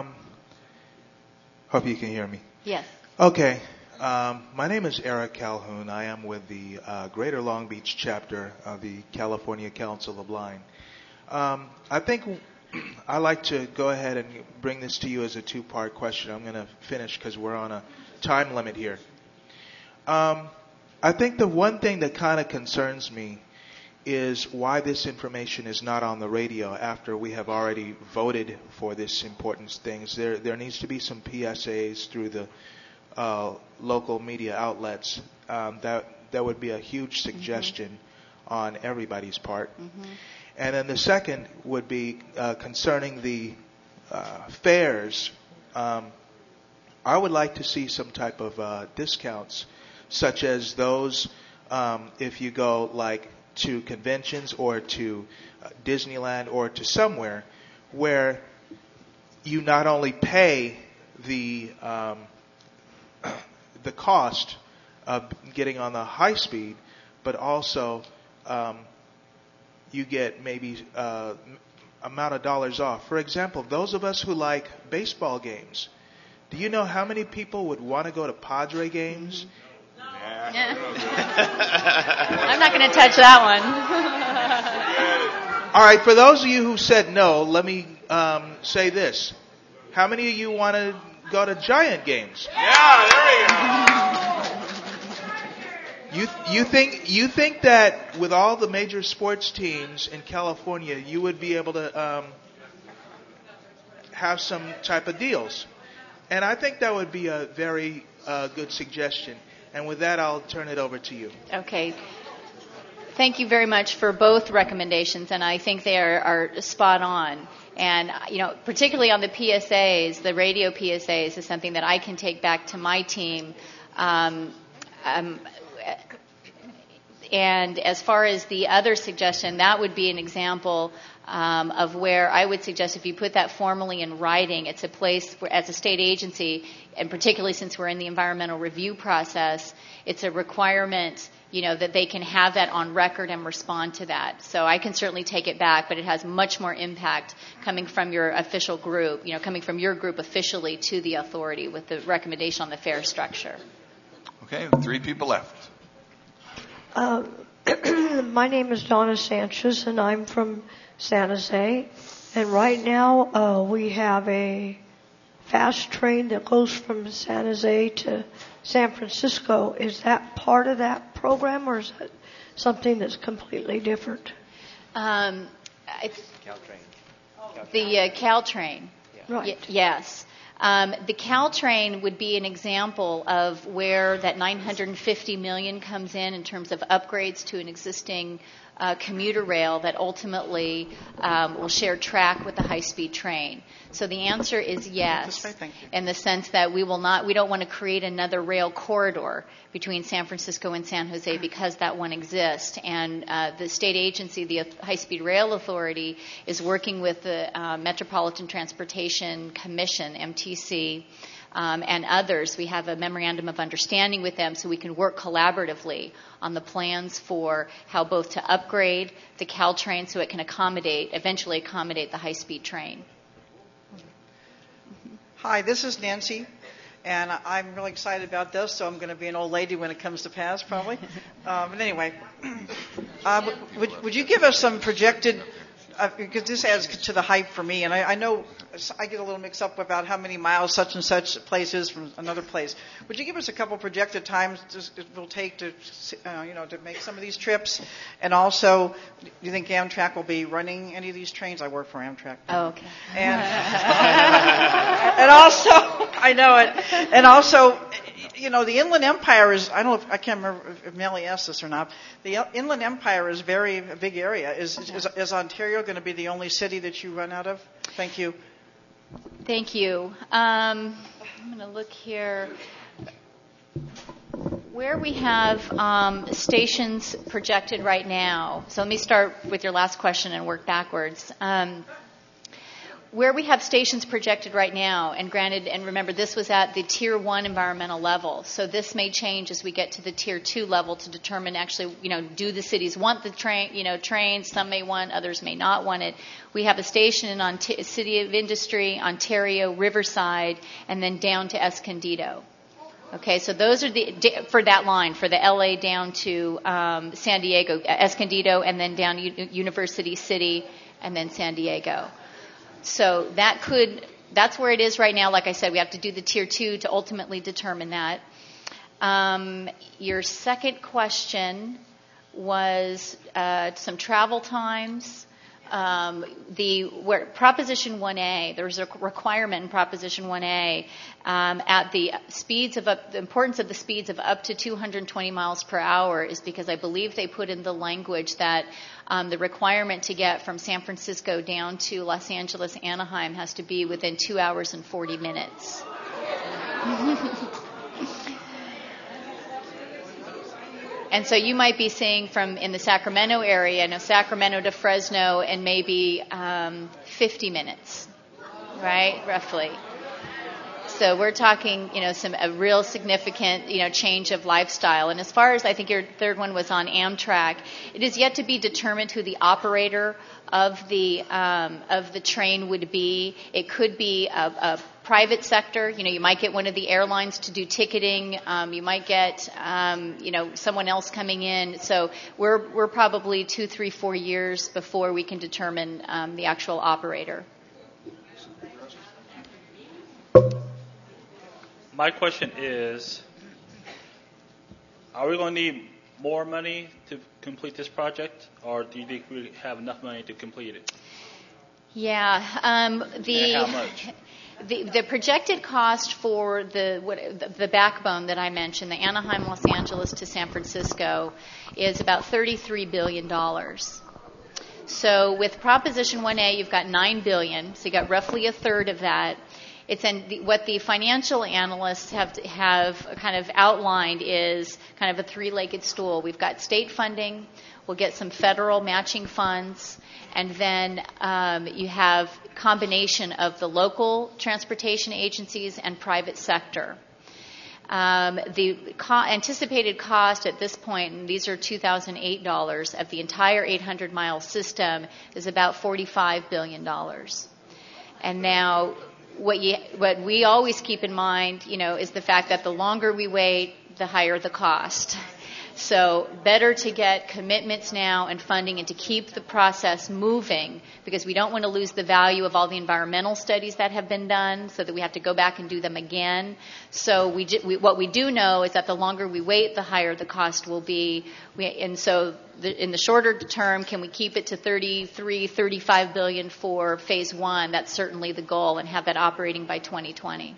Hope you can hear me. Yes. Okay. My name is Eric Calhoun. I am with the Greater Long Beach chapter of the California Council of the Blind. I think I'd like to go ahead and bring this to you as a two-part question. I'm going to finish because we're on a time limit here. I think the one thing that kind of concerns me is why this information is not on the radio after we have already voted for this important things. There needs to be some PSAs through the local media outlets. That would be a huge suggestion on everybody's part. And then the second would be concerning the fares. I would like to see some type of discounts, such as those if you go like to conventions or to Disneyland or to somewhere where you not only pay the cost of getting on the high speed, but also you get maybe amount of dollars off. For example, those of us who like baseball games, do you know how many people would want to go to Padre games? I'm not going to touch that one. All right, for those of you who said no, let me say this. How many of you want to go to Giant games? Yeah, there you think that with all the major sports teams in California, you would be able to have some type of deals? And I think that would be a very good suggestion. And with that, I'll turn it over to you. Okay. Thank you very much for both recommendations, and I think they are spot on. And, particularly on the PSAs, the radio PSAs is something that I can take back to my team. And as far as the other suggestion, that would be an example of where I would suggest if you put that formally in writing, it's a place where, as a state agency, and particularly since we're in the environmental review process, it's a requirement, that they can have that on record and respond to that. So I can certainly take it back, but it has much more impact coming from your official group, coming from your group officially to the authority with the recommendation on the fare structure. Okay, 3 people left. My name is Donna Sanchez, and I'm from San Jose. And right now, we have a fast train that goes from San Jose to San Francisco. Is that part of that program, or is it something that's completely different? It's Caltrain. The Caltrain. Right. Yes. The Caltrain would be an example of where that $950 million comes in terms of upgrades to an existing commuter rail that ultimately will share track with the high-speed train. So the answer is yes, in the sense that we don't want to create another rail corridor between San Francisco and San Jose because that one exists. And the state agency, the High-Speed Rail Authority, is working with the Metropolitan Transportation Commission, MTC, and others. We have a memorandum of understanding with them so we can work collaboratively on the plans for how both to upgrade the Caltrain so it can eventually accommodate the high-speed train. Hi, this is Nancy, and I'm really excited about this, so I'm going to be an old lady when it comes to pass, probably. But anyway, would you give us some projected, because this adds to the hype for me, and I know I get a little mixed up about how many miles such and such place is from another place. Would you give us a couple projected times it will take to make some of these trips? And also, do you think Amtrak will be running any of these trains? I work for Amtrak. Oh, okay. And also, I know it. And also, the Inland Empire is, I can't remember if Nellie asked this or not. The Inland Empire is a big area. Is Ontario going to be the only city that you run out of? Thank you. Thank you. I'm going to look here. Where we have stations projected right now, so let me start with your last question and work backwards. Where we have stations projected right now, and granted, and remember, this was at the Tier 1 environmental level, so this may change as we get to the Tier 2 level to determine actually, do the cities want the trains? Some may want, others may not want it. We have a station in City of Industry, Ontario, Riverside, and then down to Escondido. Okay, so those are for that line, for the LA down to San Diego, Escondido, and then down University City, and then San Diego. So that's where it is right now. Like I said, we have to do the Tier 2 to ultimately determine that. Your second question was some travel times. Where Proposition 1A, there's a requirement in Proposition 1A at the importance of the speeds of up to 220 miles per hour is because I believe they put in the language that the requirement to get from San Francisco down to Los Angeles, Anaheim has to be within 2 hours and 40 minutes. And so you might be seeing in the Sacramento area, Sacramento to Fresno, and maybe 50 minutes, right, roughly. So we're talking, a real significant, change of lifestyle. And as far as I think your third one was on Amtrak, it is yet to be determined who the operator of the train would be. It could be a private sector. You might get one of the airlines to do ticketing. You might get, someone else coming in. So we're probably 2, 3, 4 years before we can determine the actual operator. My question is, are we going to need more money to complete this project, or do you think we have enough money to complete it? Yeah. And how much? The projected cost for the backbone that I mentioned, the Anaheim, Los Angeles to San Francisco, is about $33 billion. So with Proposition 1A, you've got $9 billion, so you got roughly a third of that. What the financial analysts have kind of outlined is kind of a three-legged stool. We've got state funding, we'll get some federal matching funds, and then you have combination of the local transportation agencies and private sector. The anticipated cost at this point, and these are 2008 dollars, of the entire 800-mile system is about $45 billion. And now what we always keep in mind, is the fact that the longer we wait, the higher the cost. So better to get commitments now and funding and to keep the process moving, because we don't want to lose the value of all the environmental studies that have been done so that we have to go back and do them again. So what we do know is that the longer we wait, the higher the cost will be. In the shorter term, can we keep it to 33, 35 billion for phase one? That's certainly the goal, and have that operating by 2020.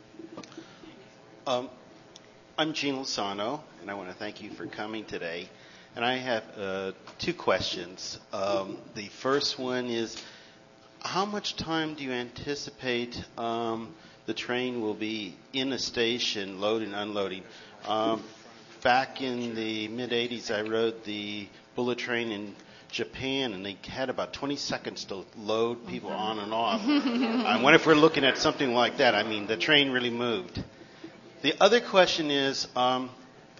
I'm Gene Lozano, and I want to thank you for coming today. And I have two questions. The first one is, how much time do you anticipate the train will be in a station loading and unloading? Back in the mid-'80s, I rode the bullet train in Japan, and they had about 20 seconds to load people on and off. I wonder if we're looking at something like that. I mean, the train really moved. The other question is, I'm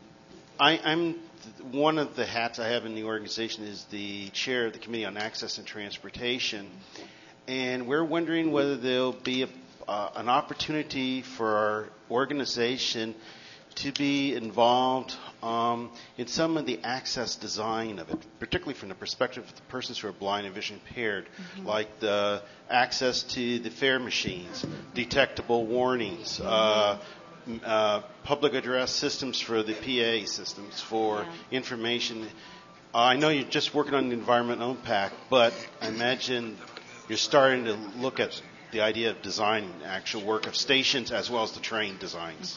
one of the hats I have in the organization is the chair of the Committee on Access and Transportation, and we're wondering whether there'll be an opportunity for our organization to be involved in some of the access design of it, particularly from the perspective of the persons who are blind and vision impaired, like the access to the fare machines, detectable warnings, public address systems for the PA systems for information. I know you're just working on the environmental impact, but I imagine you're starting to look at the idea of designing actual work of stations as well as the train designs.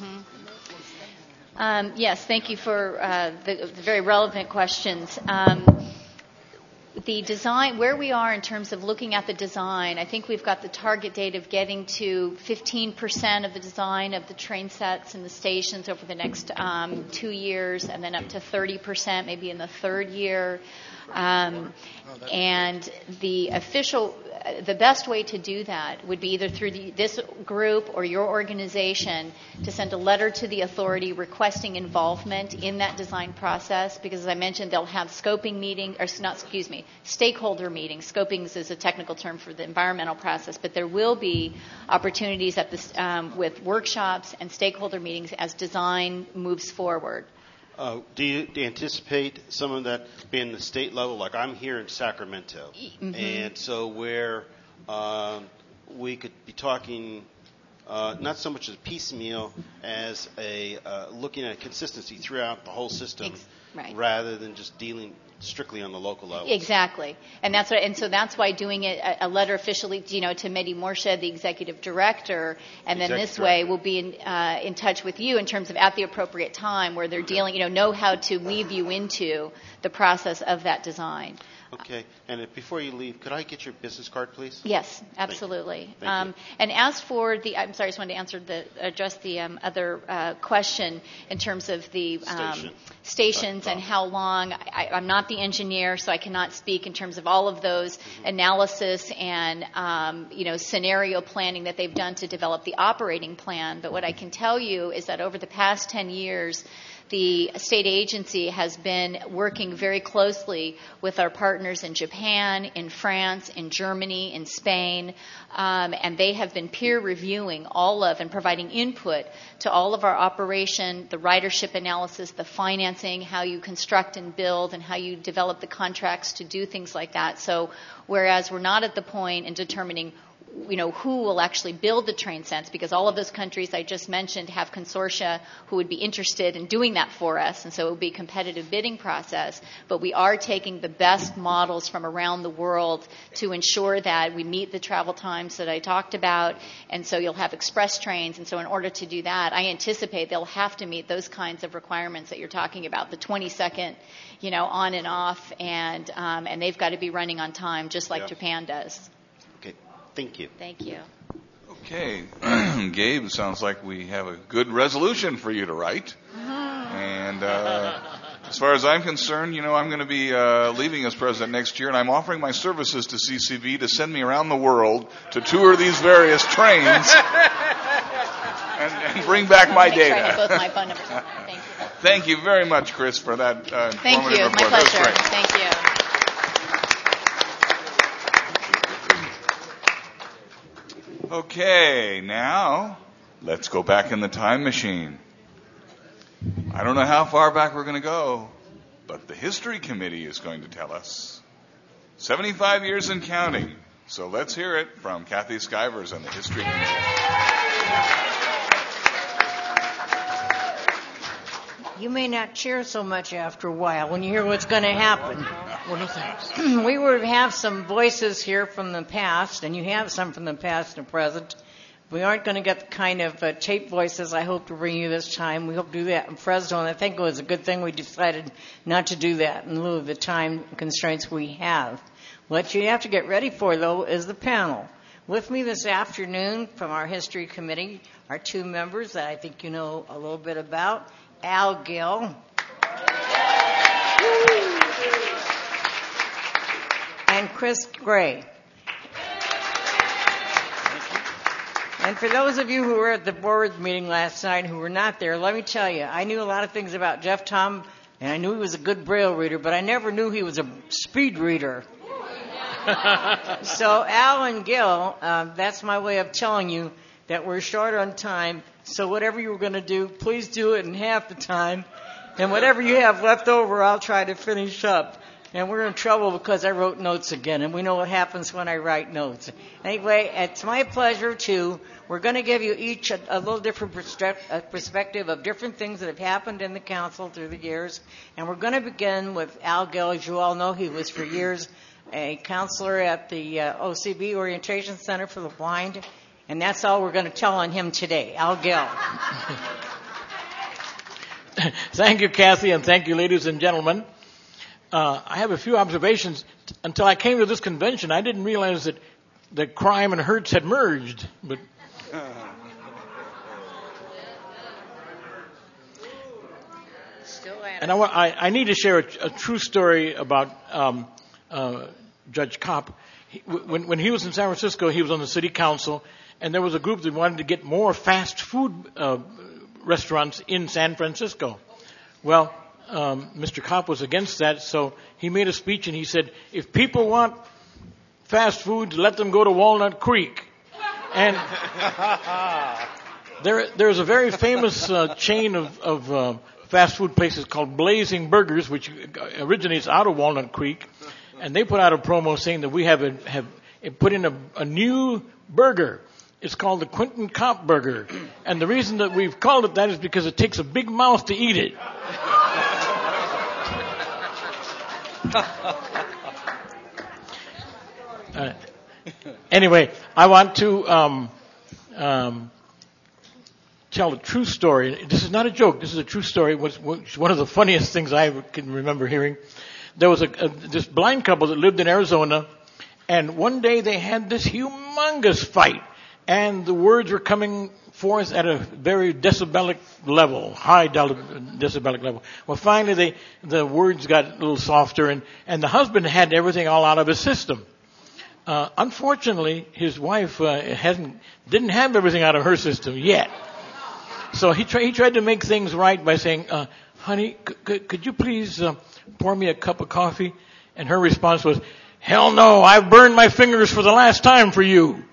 Yes, thank you for the very relevant questions. The design, where we are in terms of looking at the design, I think we've got the target date of getting to 15% of the design of the train sets and the stations over the next 2 years, and then up to 30% maybe in the third year. And the best way to do that would be either through this group or your organization to send a letter to the authority requesting involvement in that design process, because as I mentioned, they'll have stakeholder meetings. Scoping is a technical term for the environmental process, but there will be opportunities at this, with workshops and stakeholder meetings as design moves forward. Do you anticipate some of that being the state level? Like I'm here in Sacramento, and so where we could be talking not so much as a piecemeal as looking at consistency throughout the whole system, rather than just dealing strictly on the local level. Exactly, and so that's why doing it a letter officially, to Mehdi Morshed, the executive director, and then this way we'll be in touch with you in terms of at the appropriate time where they're dealing, know how to weave you into the process of that design. Okay, and before you leave, could I get your business card, please? Yes, absolutely. Thank you. And as for I'm sorry, I just wanted to address the other question in terms of the stations and how long. I'm not the engineer, so I cannot speak in terms of all of those analysis and scenario planning that they've done to develop the operating plan. But what I can tell you is that over the past 10 years, the state agency has been working very closely with our partners in Japan, in France, in Germany, in Spain, and they have been peer reviewing all of and providing input to all of our operation, the ridership analysis, the financing, how you construct and build, and how you develop the contracts to do things like that. So whereas we're not at the point in determining who will actually build the train sets, because all of those countries I just mentioned have consortia who would be interested in doing that for us, and so it would be a competitive bidding process. But we are taking the best models from around the world to ensure that we meet the travel times that I talked about, and so you'll have express trains, and so in order to do that, I anticipate they'll have to meet those kinds of requirements that you're talking about, the 20-second, on and off, and they've got to be running on time just like Japan does. Thank you. Thank you. Okay. Gabe, sounds like we have a good resolution for you to write. And as far as I'm concerned, I'm going to be leaving as president next year, and I'm offering my services to CCV to send me around the world to tour these various trains and bring back my data. Make sure I have both my phone numbers. Thank you. Thank you very much, Chris, for that Thank you. report. My pleasure. That was great. Thank you. Okay, now let's go back in the time machine. I don't know how far back we're going to go, but the History Committee is going to tell us. 75 years and counting. So let's hear it from Kathy Skivers and the History Committee. You may not cheer so much after a while when you hear what's going to happen. Well, no thanks. We would have some voices here from the past, and you have some from the past and present. We aren't going to get the kind of tape voices I hope to bring you this time. We hope to do that in Fresno, and I think it was a good thing we decided not to do that in lieu of the time constraints we have. What you have to get ready for, though, is the panel. With me this afternoon from our History Committee are two members that I think you know a little bit about. Al Gill and Chris Gray. And for those of you who were at the board meeting last night who were not there, let me tell you, I knew a lot of things about Jeff Tom, and I knew he was a good Braille reader, but I never knew he was a speed reader. So Al and Gil, that's my way of telling you that we're short on time. So whatever you were going to do, please do it in half the time. And whatever you have left over, I'll try to finish up. And we're in trouble because I wrote notes again, and we know what happens when I write notes. Anyway, it's my pleasure we're going to give you each a little different perspective of different things that have happened in the council through the years. And we're going to begin with Al Gill. As you all know, he was for years a counselor at the OCB Orientation Center for the Blind. And that's all we're going to tell on him today. Al Gill. Thank you, Kathy, and thank you, ladies and gentlemen. I have a few observations. Until I came to this convention, I didn't realize that crime and Hertz had merged. But and I need to share a true story about Judge Kopp. When he was in San Francisco, he was on the city council, and there was a group that wanted to get more fast food restaurants in San Francisco. Well, Mr. Kopp was against that, so he made a speech and he said, if people want fast food, let them go to Walnut Creek. And there's a very famous chain of fast food places called Blazing Burgers, which originates out of Walnut Creek. And they put out a promo saying that we have put in a new burger. It's called the Quentin Kopp Burger. And the reason that we've called it that is because it takes a big mouth to eat it. Anyway, I want to tell a true story. This is not a joke. This is a true story. It's one of the funniest things I can remember hearing. There was this blind couple that lived in Arizona, and one day they had this humongous fight, and the words were coming forth at a very decibelic level, high decibelic level. Well, finally the words got a little softer, and the husband had everything all out of his system. Unfortunately, his wife didn't have everything out of her system yet. So he tried to make things right by saying, honey, could you please pour me a cup of coffee? And her response was, hell no, I've burned my fingers for the last time for you.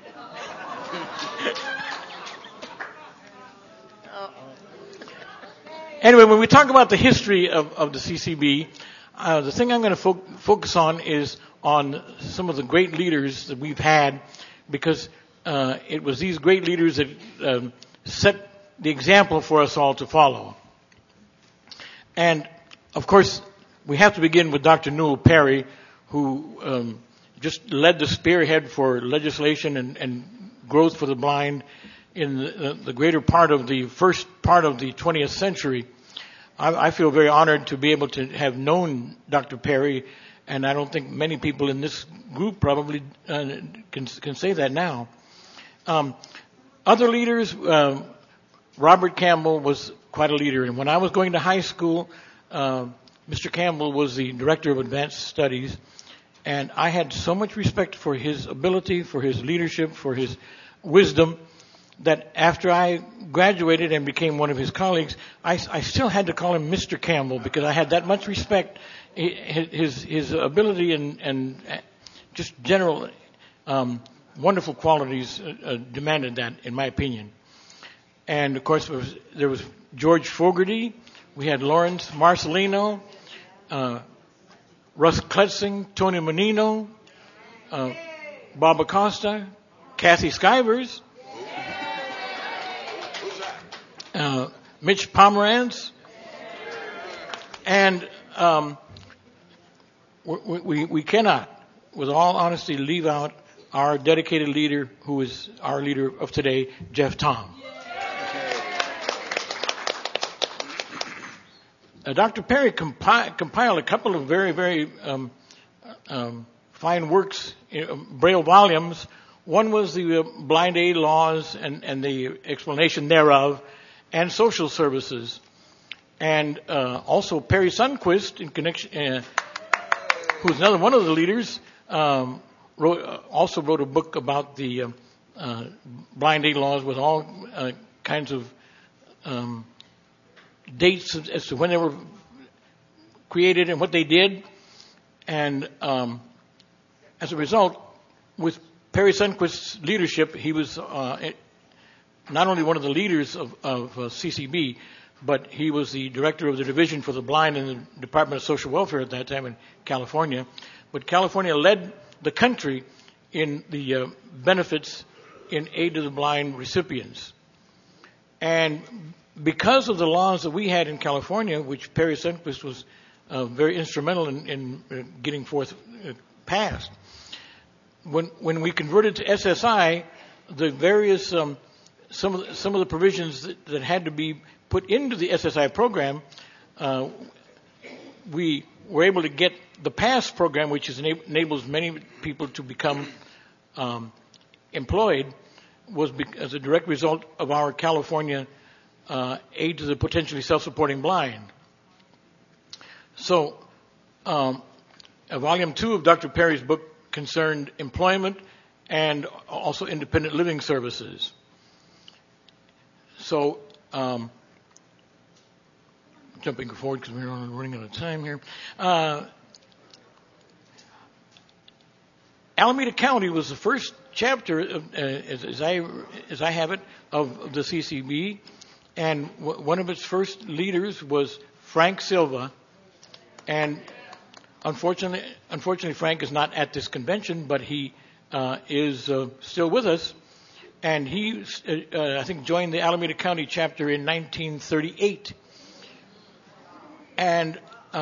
Anyway, when we talk about the history of the CCB, the thing I'm going to focus on is on some of the great leaders that we've had, because it was these great leaders that set the example for us all to follow. And, of course, we have to begin with Dr. Newell Perry, who just led the spearhead for legislation and growth for the blind in the greater part of the first part of the 20th century. I feel very honored to be able to have known Dr. Perry, and I don't think many people in this group probably can say that now. Other leaders, Robert Campbell was quite a leader, and when I was going to high school, Mr. Campbell was the director of advanced studies, and I had so much respect for his ability, for his leadership, for his wisdom, that after I graduated and became one of his colleagues, I still had to call him Mr. Campbell because I had that much respect. His ability and just general wonderful qualities demanded that, in my opinion. And, of course, there was George Fogarty, We had Lawrence Marcelino, Russ Kletzing, Tony Menino, Bob Acosta, Kathy Skivers, Mitch Pomerantz, and we cannot, with all honesty, leave out our dedicated leader, who is our leader of today, Jeff Tom. Dr. Perry compiled a couple of very, very fine works, Braille volumes. One was the blind aid laws and the explanation thereof, and social services. And also Perry Sundquist, in connection, who's another one of the leaders, also wrote a book about the blind aid laws with all kinds of dates as to when they were created and what they did. And as a result, with Perry Sundquist's leadership, he was not only one of the leaders of CCB, but he was the director of the Division for the Blind in the Department of Social Welfare at that time in California. But California led the country in the benefits in aid to the blind recipients. And because of the laws that we had in California, which Perry Sundquist was very instrumental in getting forth passed, when we converted to SSI, the various some of the provisions that had to be put into the SSI program, we were able to get the PASS program, which enables many people to become employed, was as a direct result of our California aid to the potentially self-supporting blind. So, volume 2 of Dr. Perry's book concerned employment and also independent living services. So, jumping forward because we're running out of time here. Alameda County was the first chapter, as I have it, of the CCB, and one of its first leaders was Frank Silva. And unfortunately, Frank is not at this convention, but he is still with us. And he, I think, joined the Alameda County chapter in 1938. And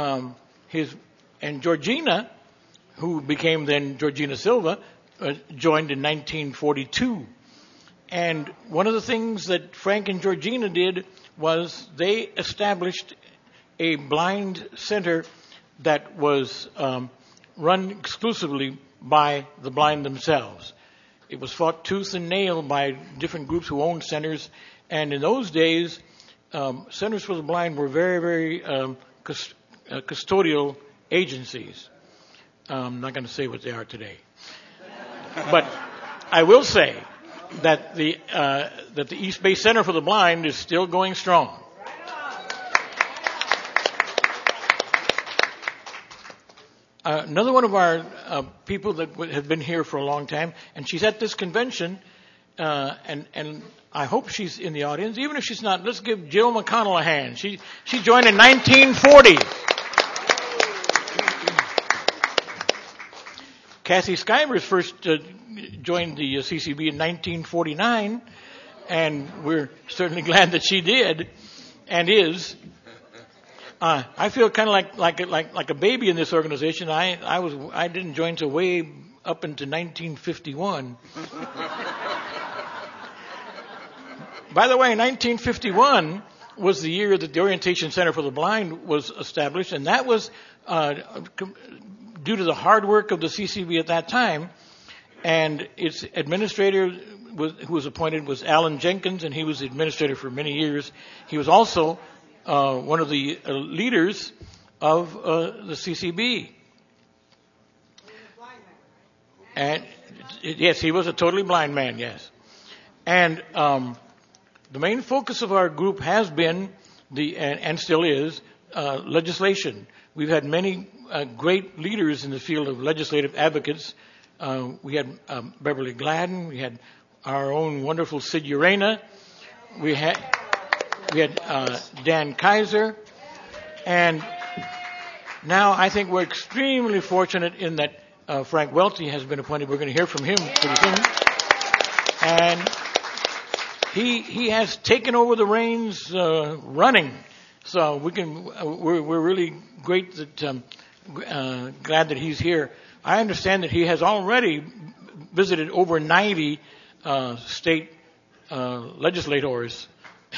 Georgina, who became then Georgina Silva, joined in 1942. And one of the things that Frank and Georgina did was they established a blind center that was run exclusively by the blind themselves. It was fought tooth and nail by different groups who owned centers. And in those days, Centers for the Blind were very, very custodial agencies. I'm not going to say what they are today. But I will say that the East Bay Center for the Blind is still going strong. Another one of our people that have been here for a long time, and she's at this convention, and I hope she's in the audience. Even if she's not, let's give Jill McConnell a hand. She joined in 1940. Kathy Skivers first joined the CCB in 1949, and we're certainly glad that she did and is. I feel kind of like a baby in this organization. I didn't join till way up into 1951. By the way, 1951 was the year that the Orientation Center for the Blind was established, and that was due to the hard work of the CCB at that time. And its administrator who was appointed was Alan Jenkins, and he was the administrator for many years. He was also one of the leaders of the CCB. And yes, he was a totally blind man, yes. And the main focus of our group has been and still is legislation. We've had many great leaders in the field of legislative advocates. We had Beverly Gladden. We had our own wonderful Sid Urena. We had Dan Kaiser. And now I think we're extremely fortunate in that Frank Welty has been appointed. We're going to hear from him pretty soon. And he has taken over the reins running. So we're really great that glad that he's here. I understand that he has already visited over 90 state legislators.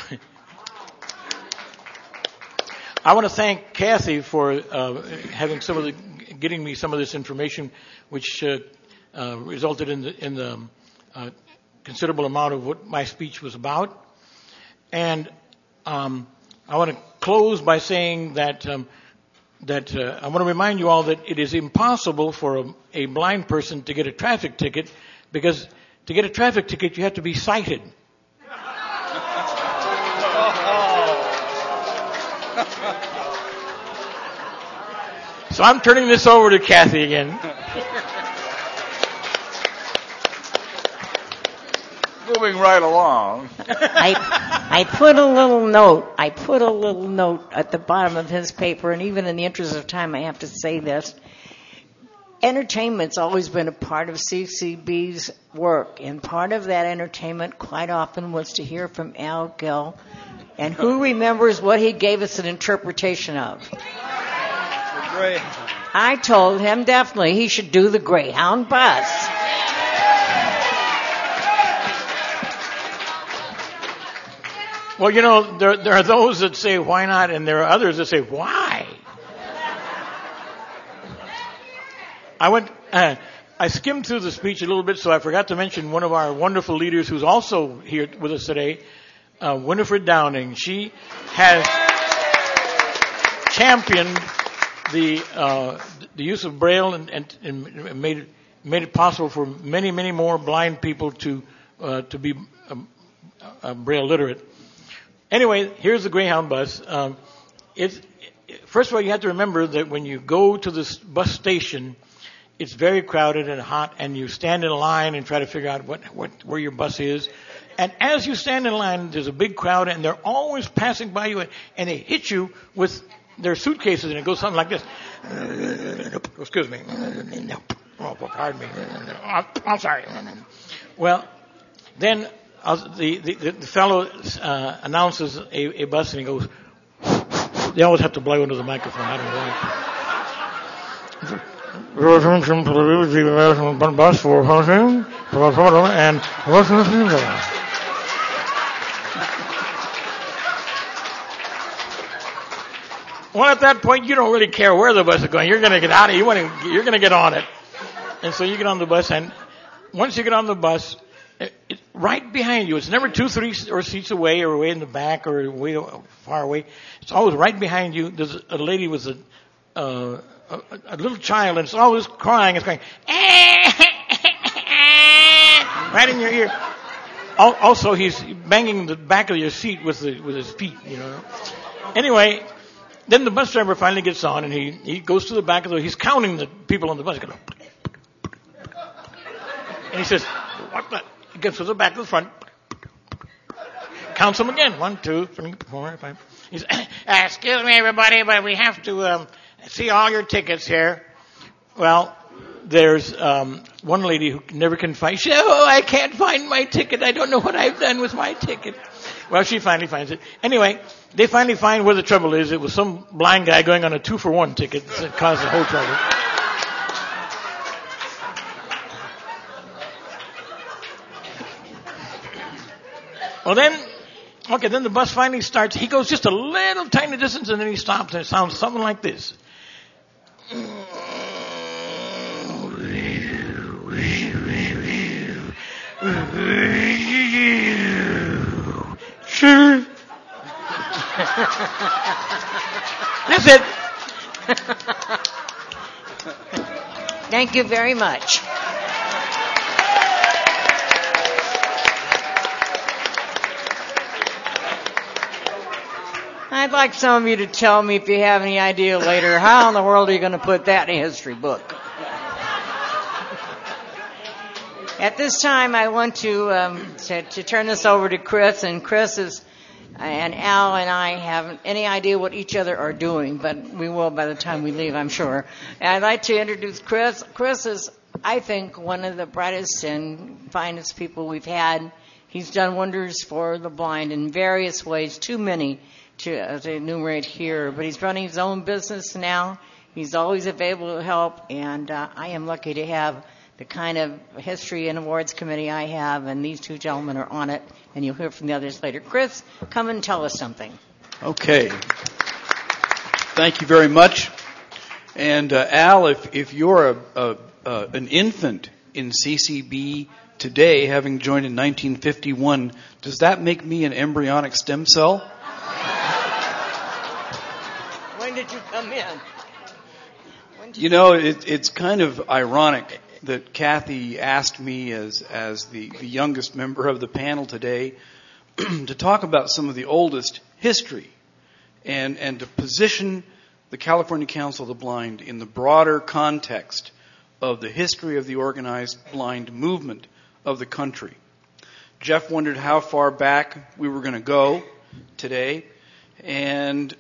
I want to thank Kathy for having getting me some of this information, which resulted in the considerable amount of what my speech was about. And I want to close by saying that I want to remind you all that it is impossible for a blind person to get a traffic ticket, because to get a traffic ticket you have to be sighted. So I'm turning this over to Kathy again. Moving right along. I put a little note. At the bottom of his paper, and even in the interest of time, I have to say this. Entertainment's always been a part of CCB's work, and part of that entertainment quite often was to hear from Al Gill. And who remembers what he gave us an interpretation of? Great. I told him definitely he should do the Greyhound bus. Well, you know, there are those that say, why not? And there are others that say, why? I skimmed through the speech a little bit, so I forgot to mention one of our wonderful leaders who's also here with us today, Winifred Downing. She has championed the use of Braille and made it possible for many, many more blind people to be Braille literate. Anyway, here's the Greyhound bus. First of all, you have to remember that when you go to this bus station, it's very crowded and hot, and you stand in a line and try to figure out where your bus is. And as you stand in line, there's a big crowd, and they're always passing by you, and they hit you with their suitcases, and it goes something like this. Excuse me. Oh, pardon me. I'm sorry. Well, then the fellow announces a bus, and he goes. They always have to blow into the microphone. I don't know why. Bus for and well, at that point, you don't really care where the bus is going. You're going to get out of it. You're going to get on it. And so you get on the bus, and once you get on the bus, it's right behind you. It's never 2-3 or seats away or way in the back or way far away. It's always right behind you. There's a lady with a little child, and it's always crying. It's going right in your ear. Also, he's banging the back of your seat with his feet. You know. Anyway. Then the bus driver finally gets on, and he goes to the back of he's counting the people on the bus. And he says, what the? He gets to the back of the front, counts them again. 1, 2, 3, 4, 5. He says, excuse me, everybody, but we have to see all your tickets here. Well, there's one lady who never can find. She says, oh, I can't find my ticket. I don't know what I've done with my ticket. Well, she finally finds it. Anyway, they finally find where the trouble is. It was some blind guy going on a 2-for-1 ticket that caused the whole trouble. Well, then the bus finally starts. He goes just a little tiny distance, and then he stops, and it sounds something like this. Sure. That's it. Thank you very much. I'd like some of you to tell me if you have any idea later how in the world are you going to put that in a history book. At this time, I want to turn this over to Chris, and Chris is And Al and I haven't any idea what each other are doing, but we will by the time we leave, I'm sure. And I'd like to introduce Chris. Chris is, I think, one of the brightest and finest people we've had. He's done wonders for the blind in various ways, too many to enumerate here. But he's running his own business now. He's always available to help, and I am lucky to have the kind of history and awards committee I have, and these two gentlemen are on it, and you'll hear from the others later. Chris, come and tell us something. Okay. Thank you very much. And Al, if you're an infant in CCB today, having joined in 1951, does that make me an embryonic stem cell? When did you come in? You know, it's kind of ironic that Kathy asked me as the youngest member of the panel today to talk about some of the oldest history and to position the California Council of the Blind in the broader context of the history of the organized blind movement of the country. Jeff wondered how far back we were going to go today, and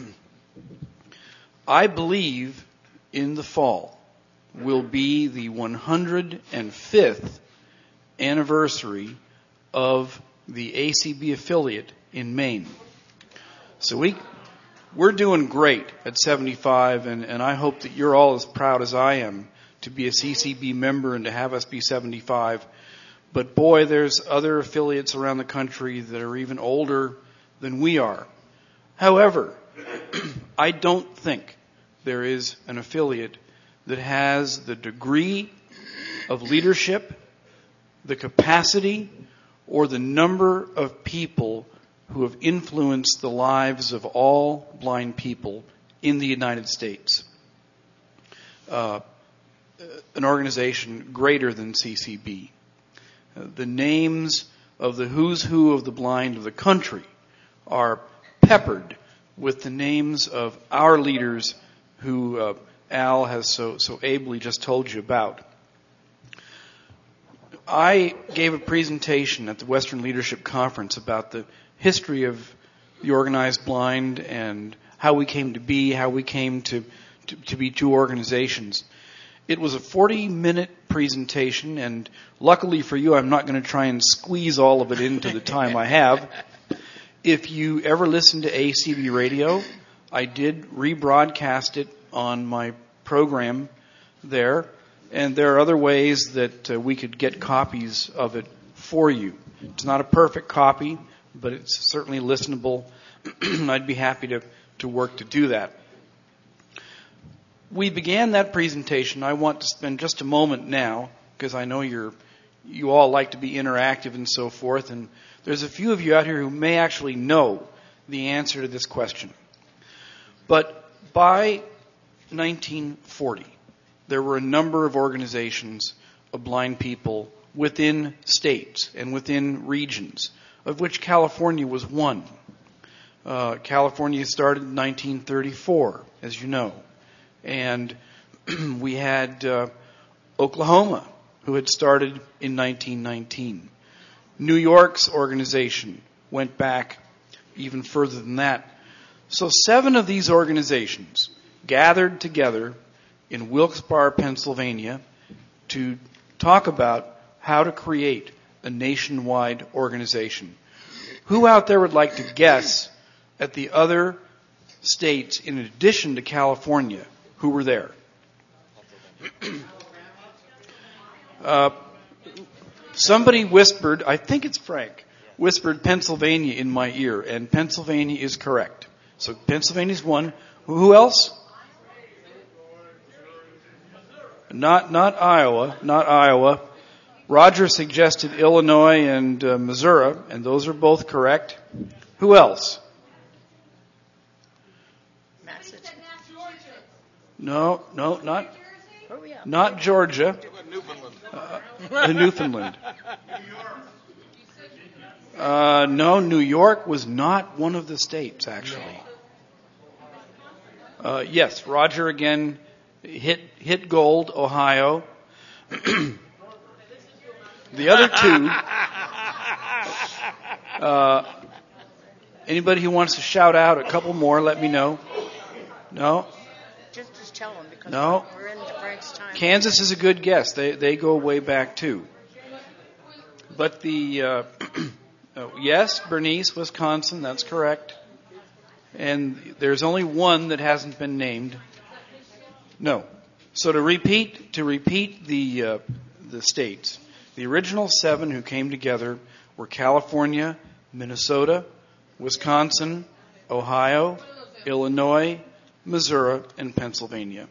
I believe in the fall will be the 105th anniversary of the ACB affiliate in Maine. So we're doing great at 75, and I hope that you're all as proud as I am to be a CCB member and to have us be 75. But boy, there's other affiliates around the country that are even older than we are. However, I don't think there is an affiliate that has the degree of leadership, the capacity, or the number of people who have influenced the lives of all blind people in the United States. An organization greater than CCB. The names of the who's who of the blind of the country are peppered with the names of our leaders who Al has so ably just told you about. I gave a presentation at the Western Leadership Conference about the history of the organized blind and how we came to be, how we came to be two organizations. It was a 40-minute presentation, and luckily for you, I'm not going to try and squeeze all of it into the time I have. If you ever listen to ACB Radio, I did rebroadcast it on my program there, and there are other ways that we could get copies of it for you. It's not a perfect copy, but it's certainly listenable. I'd be happy to work to do that. We began that presentation. I want to spend just a moment now, because I know you all like to be interactive and so forth, and there's a few of you out here who may actually know the answer to this question. But by 1940, there were a number of organizations of blind people within states and within regions, of which California was one. California started in 1934, as you know. And we had Oklahoma, who had started in 1919. New York's organization went back even further than that. So 7 of these organizations gathered together in Wilkes-Barre, Pennsylvania, to talk about how to create a nationwide organization. Who out there would like to guess at the other states, in addition to California, who were there? Somebody whispered, I think it's Frank, whispered Pennsylvania in my ear, and Pennsylvania is correct. So Pennsylvania's one. Who else? Not Iowa. Roger suggested Illinois and Missouri, and those are both correct. Who else? No, not Georgia. Newfoundland. No, New York was not one of the states, actually. Yes, Roger again hit gold, Ohio. The other two, Anybody who wants to shout out a couple more, let me know. No? Just tell them because No. we're in Frank's time. Kansas is a good guess. They go way back too. But the yes, Bernice, Wisconsin, that's correct. And there's only one that hasn't been named. No. So to repeat the states, the original 7 who came together were California, Minnesota, Wisconsin, Ohio, Illinois, Missouri, and Pennsylvania.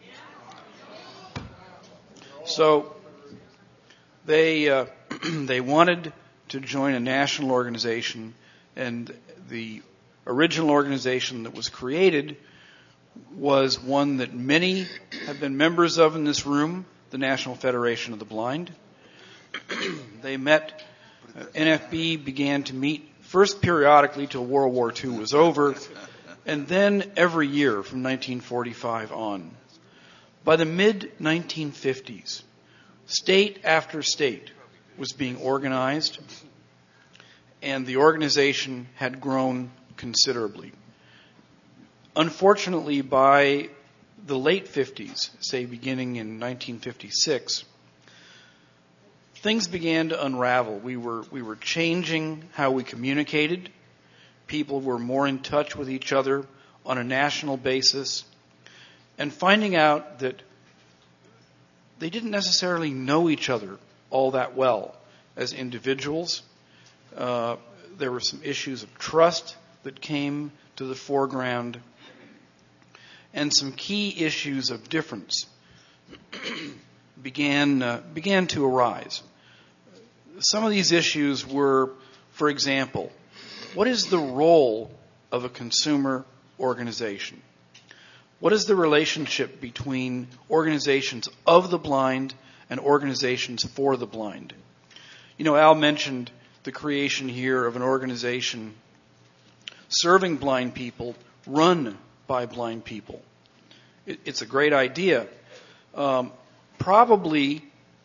So they wanted to join a national organization, and the original organization that was created was one that many have been members of in this room, the National Federation of the Blind. They met, NFB began to meet first periodically till World War II was over, and then every year from 1945 on. By the mid-1950s, state after state was being organized, and the organization had grown considerably. Unfortunately, by the late 50s, say beginning in 1956, things began to unravel. We were changing how we communicated. People were more in touch with each other on a national basis, and finding out that they didn't necessarily know each other all that well as individuals. There were some issues of trust that came to the foreground, and some key issues of difference began to arise. Some of these issues were, for example, what is the role of a consumer organization? What is the relationship between organizations of the blind and organizations for the blind? You know, Al mentioned the creation here of an organization serving blind people, run by blind people. It's a great idea. Probably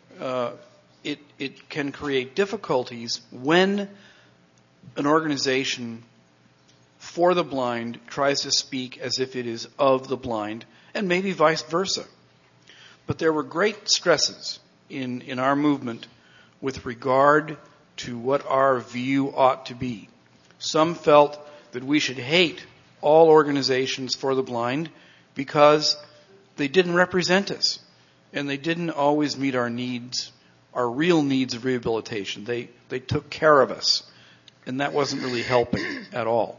it can create difficulties when an organization for the blind tries to speak as if it is of the blind, and maybe vice versa. But there were great stresses in our movement with regard to what our view ought to be. Some felt that we should hate all organizations for the blind because they didn't represent us, and they didn't always meet our needs, our real needs of rehabilitation. They took care of us, and that wasn't really helping at all.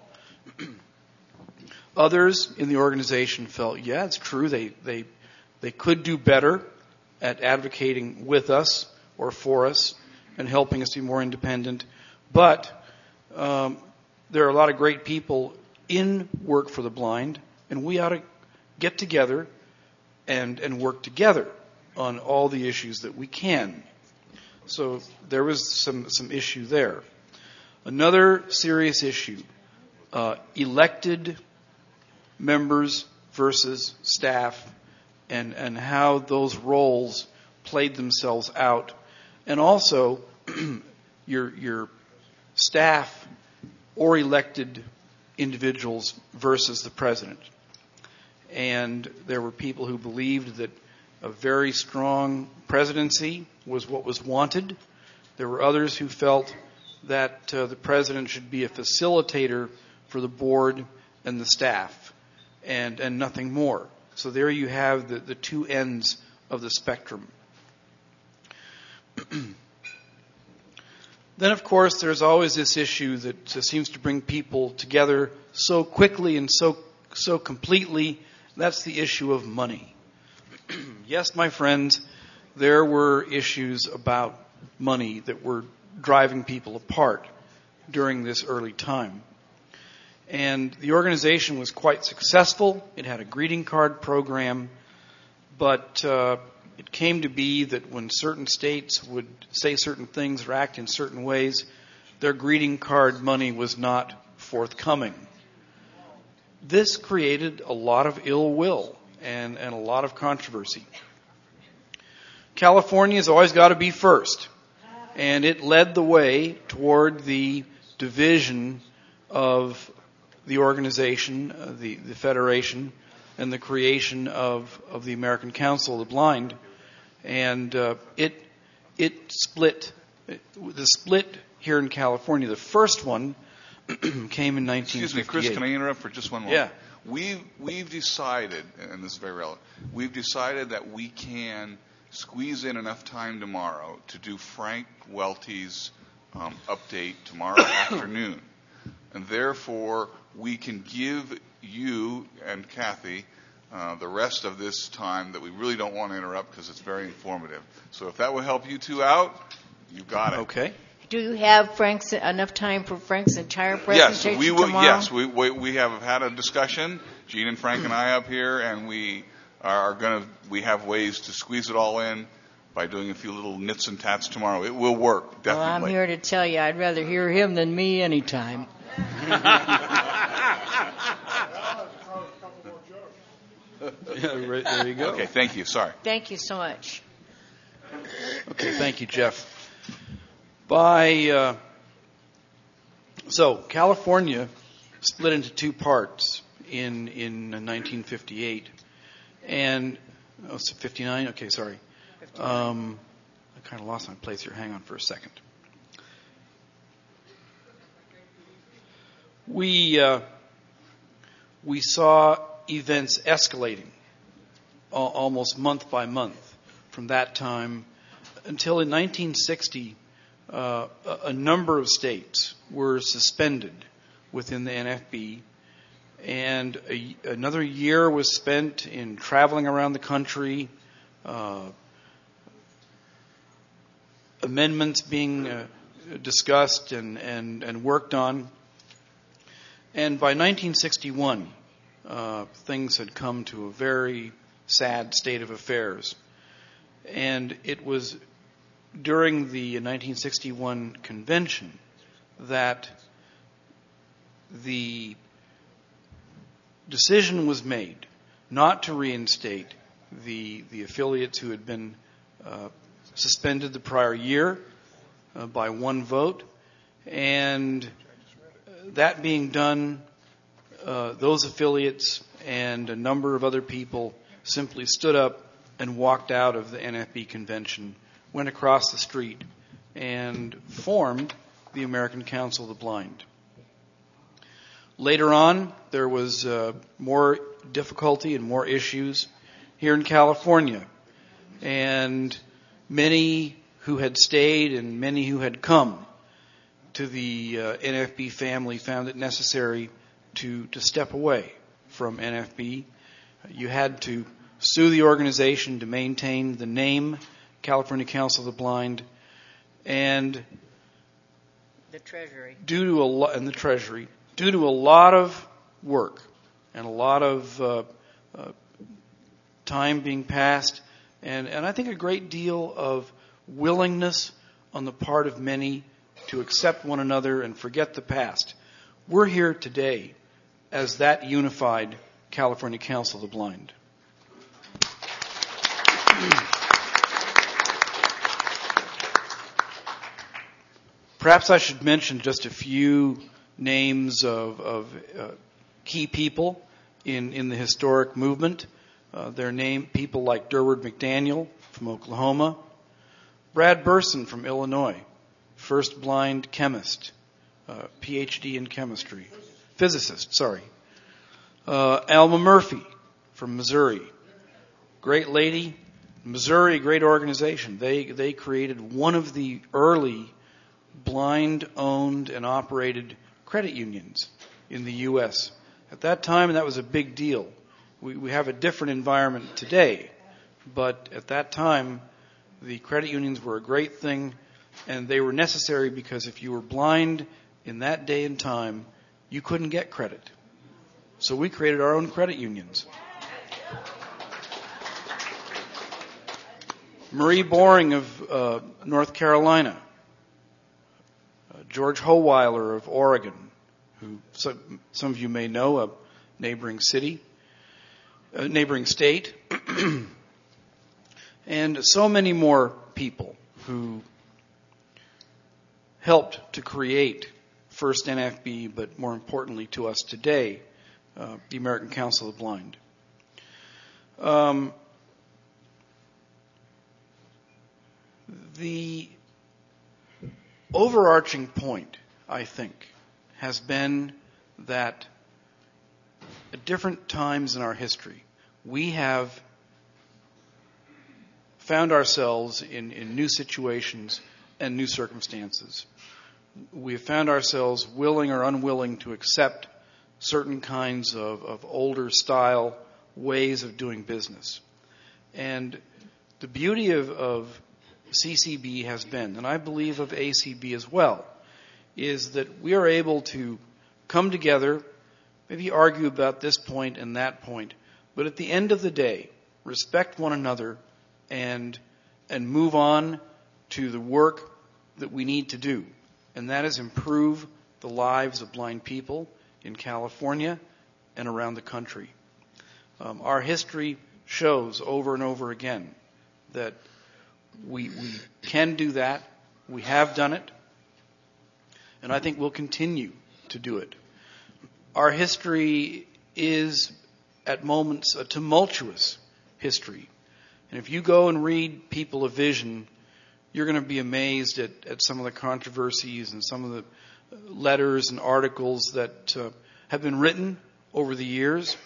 Others in the organization felt, yeah, it's true, they could do better at advocating with us or for us and helping us be more independent, but there are a lot of great people in Work for the Blind, and we ought to get together and work together on all the issues that we can. So there was some issue there. Another serious issue, elected members versus staff, and how those roles played themselves out, and also your staff or elected individuals versus the president. And there were people who believed that a very strong presidency was what was wanted. There were others who felt that the president should be a facilitator for the board and the staff, and nothing more. So there you have the two ends of the spectrum. Then, of course, there's always this issue that seems to bring people together so quickly and so completely. That's the issue of money. Yes, my friends, there were issues about money that were driving people apart during this early time. And the organization was quite successful. It had a greeting card program, but it came to be that when certain states would say certain things or act in certain ways, their greeting card money was not forthcoming. This created a lot of ill will and a lot of controversy. California's always got to be first, and it led the way toward the division of the organization, the federation, and the creation of the American Council of the Blind. And it split. The split here in California, the first one came in 1958. Excuse me, Chris, can I interrupt for just one moment? Yeah. We've decided, and this is very relevant, we've decided that we can squeeze in enough time tomorrow to do Frank Welty's update tomorrow afternoon. And therefore, we can give you and Kathy the rest of this time that we really don't want to interrupt because it's very informative. So if that will help you two out, you got it. Okay. Do you have enough time for Frank's entire presentation Yes, we will. tomorrow? Yes, we have had a discussion, Gene and Frank and I up here, and we have ways to squeeze it all in by doing a few little nits and tats tomorrow. It will work, definitely. Well, I'm here to tell you, I'd rather hear him than me anytime. There you go. Okay, thank you. Sorry. Thank you so much. Okay, thank you, Jeff. So California split into two parts in 1958, and 59. Okay, sorry. I kind of lost my place here. Hang on for a second. We saw events escalating almost month by month from that time until in 1960. A number of states were suspended within the NFB, and another year was spent in traveling around the country, amendments being discussed and worked on. And by 1961, things had come to a very sad state of affairs. And it was during the 1961 convention that the decision was made not to reinstate the affiliates who had been suspended the prior year by one vote. And that being done, those affiliates and a number of other people simply stood up and walked out of the NFB convention, went across the street, and formed the American Council of the Blind. Later on, there was more difficulty and more issues here in California. And many who had stayed and many who had come to the NFB family found it necessary to step away from NFB. You had to sue the organization to maintain the name California Council of the Blind, and the Treasury. Due to a lot of work and a lot of time being passed, and I think a great deal of willingness on the part of many to accept one another and forget the past, we're here today as that unified California Council of the Blind. Perhaps I should mention just a few names of key people in the historic movement. Their name, people like Durward McDaniel from Oklahoma, Brad Burson from Illinois, first blind chemist, PhD in chemistry, physicist, Alma Murphy from Missouri, great lady, Missouri, great organization. They created one of the early blind-owned and operated credit unions in the U.S. At that time, that was a big deal. We have a different environment today, but at that time, the credit unions were a great thing, and they were necessary because if you were blind in that day and time, you couldn't get credit. So we created our own credit unions. Marie Boring of North Carolina, George Howeiler of Oregon, who some of you may know, a neighboring state, and so many more people who helped to create first NFB, but more importantly to us today, the American Council of the Blind. The overarching point, I think, has been that at different times in our history, we have found ourselves in new situations and new circumstances. We have found ourselves willing or unwilling to accept certain kinds of older style ways of doing business. And the beauty of CCB has been, and I believe of ACB as well, is that we are able to come together, maybe argue about this point and that point, but at the end of the day, respect one another and move on to the work that we need to do. And that is improve the lives of blind people in California and around the country. Our history shows over and over again that we can do that. We have done it. And I think we'll continue to do it. Our history is, at moments, a tumultuous history. And if you go and read People of Vision, you're going to be amazed at some of the controversies and some of the letters and articles that have been written over the years.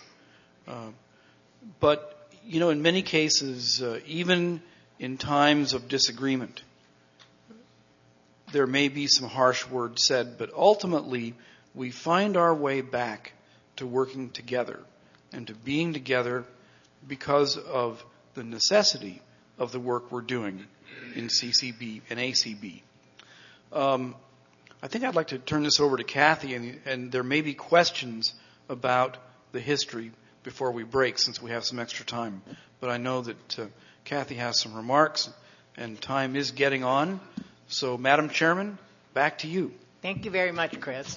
But, in many cases, even in times of disagreement, there may be some harsh words said, but ultimately we find our way back to working together and to being together because of the necessity of the work we're doing in CCB and ACB. I think I'd like to turn this over to Kathy, and there may be questions about the history before we break, since we have some extra time. But I know that Kathy has some remarks, and time is getting on. So, Madam Chairman, back to you. Thank you very much, Chris.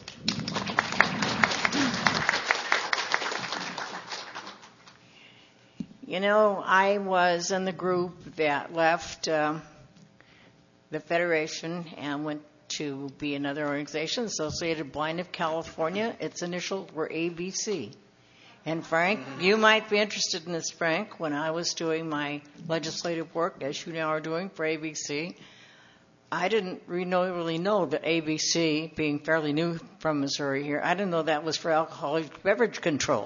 I was in the group that left the Federation and went to be another organization, Associated Blind of California. Its initials were ABC. And Frank, you might be interested in this, Frank. When I was doing my legislative work, as you now are doing for ABC, I didn't really know that ABC, being fairly new from Missouri here, I didn't know that was for alcoholic beverage control.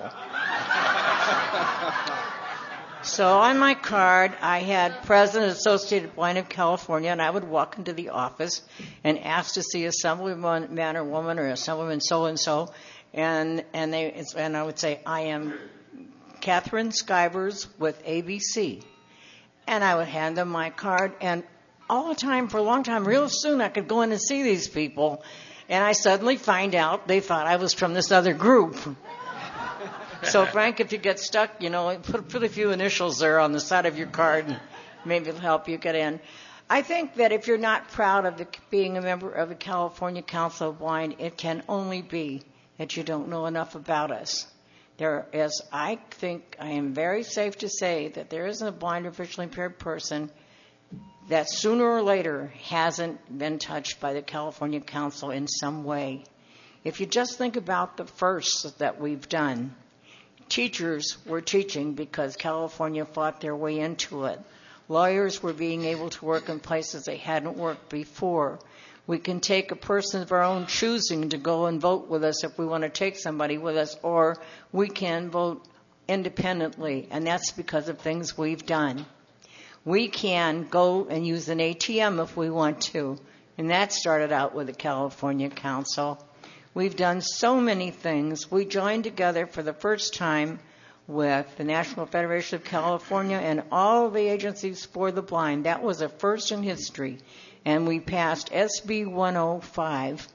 So on my card, I had President Associated Blind of California, and I would walk into the office and ask to see Assemblyman or woman or Assemblyman so-and-so, and I would say, I am Catherine Skivers with ABC. And I would hand them my card, and all the time, for a long time, real soon I could go in and see these people, and I suddenly find out they thought I was from this other group. So, Frank, if you get stuck, put a few initials there on the side of your card, and maybe it'll help you get in. I think that if you're not proud of being a member of the California Council of Blind, it can only be that you don't know enough about us. I think I am very safe to say that there isn't a blind or visually impaired person that sooner or later hasn't been touched by the California Council in some way. If you just think about the firsts that we've done, teachers were teaching because California fought their way into it. Lawyers were being able to work in places they hadn't worked before. We can take a person of our own choosing to go and vote with us if we want to take somebody with us, or we can vote independently, and that's because of things we've done. We can go and use an ATM if we want to, and that started out with the California Council. We've done so many things. We joined together for the first time with the National Federation of California and all the agencies for the blind. That was a first in history. And we passed SB 105.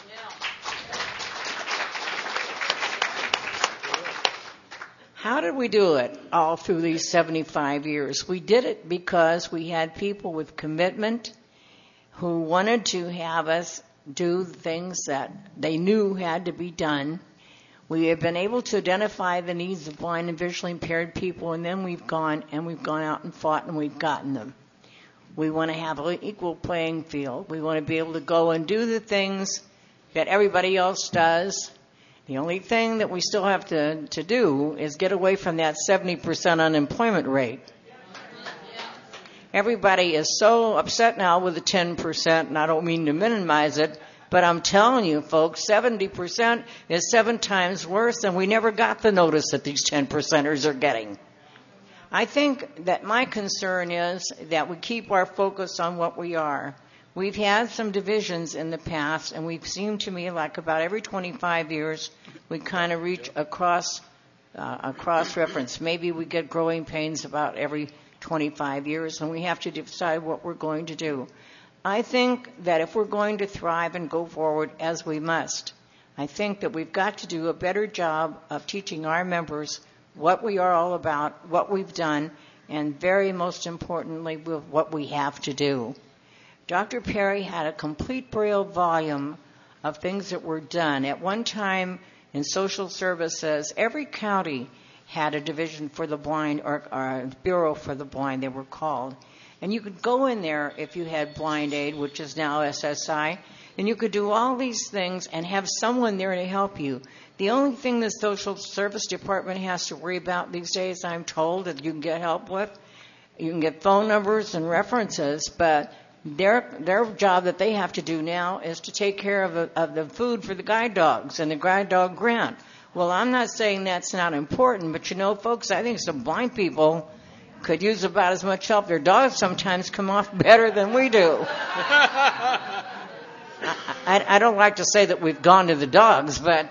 How did we do it all through these 75 years? We did it because we had people with commitment who wanted to have us do things that they knew had to be done. We have been able to identify the needs of blind and visually impaired people, and then we've gone out and fought, and we've gotten them. We want to have an equal playing field. We want to be able to go and do the things that everybody else does. The only thing that we still have to do is get away from that 70% unemployment rate. Everybody is so upset now with the 10%, and I don't mean to minimize it, but I'm telling you, folks, 70% is 7 times worse, and we never got the notice that these 10%ers are getting. I think that my concern is that we keep our focus on what we are. We've had some divisions in the past, and we've seemed to me like about every 25 years we kind of reach a cross-reference. Maybe we get growing pains about every 25 years, and we have to decide what we're going to do. I think that if we're going to thrive and go forward, as we must, I think that we've got to do a better job of teaching our members what we are all about, what we've done, and very most importantly, what we have to do. Dr. Perry had a complete Braille volume of things that were done. At one time in social services, every county had a division for the blind, or a bureau for the blind, they were called. And you could go in there if you had Blind Aid, which is now SSI, and you could do all these things and have someone there to help you. The only thing the social service department has to worry about these days, I'm told, that you can get help with, you can get phone numbers and references, but their job that they have to do now is to take care of the food for the guide dogs and the guide dog grant. Well, I'm not saying that's not important, but folks, I think some blind people could use about as much help. Their dogs sometimes come off better than we do. I don't like to say that we've gone to the dogs, but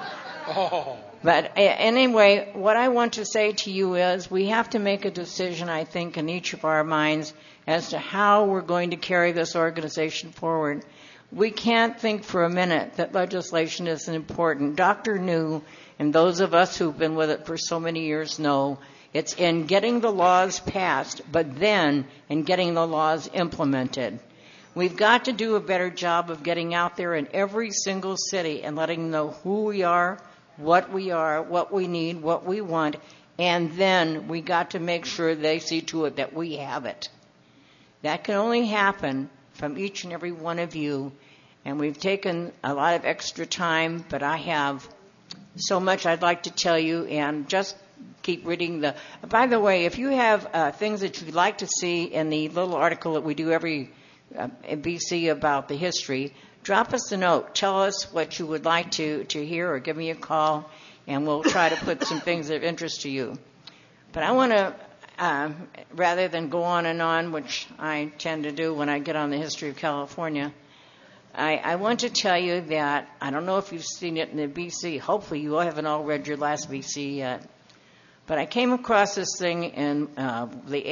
anyway, what I want to say to you is we have to make a decision, I think, in each of our minds as to how we're going to carry this organization forward. We can't think for a minute that legislation isn't important. Dr. New, and those of us who've been with it for so many years know, it's in getting the laws passed, but then in getting the laws implemented. We've got to do a better job of getting out there in every single city and letting them know who we are, what we need, what we want, and then we got to make sure they see to it that we have it. That can only happen from each and every one of you, and we've taken a lot of extra time, but I have so much I'd like to tell you, and just keep reading by the way, if you have things that you'd like to see in the little article that we do every BC about the history, drop us a note. Tell us what you would like to hear, or give me a call, and we'll try to put some things of interest to you. But I want to, rather than go on, which I tend to do when I get on the history of California, I want to tell you that, I don't know if you've seen it in the BC, hopefully you haven't all read your last BC yet, but I came across this thing in the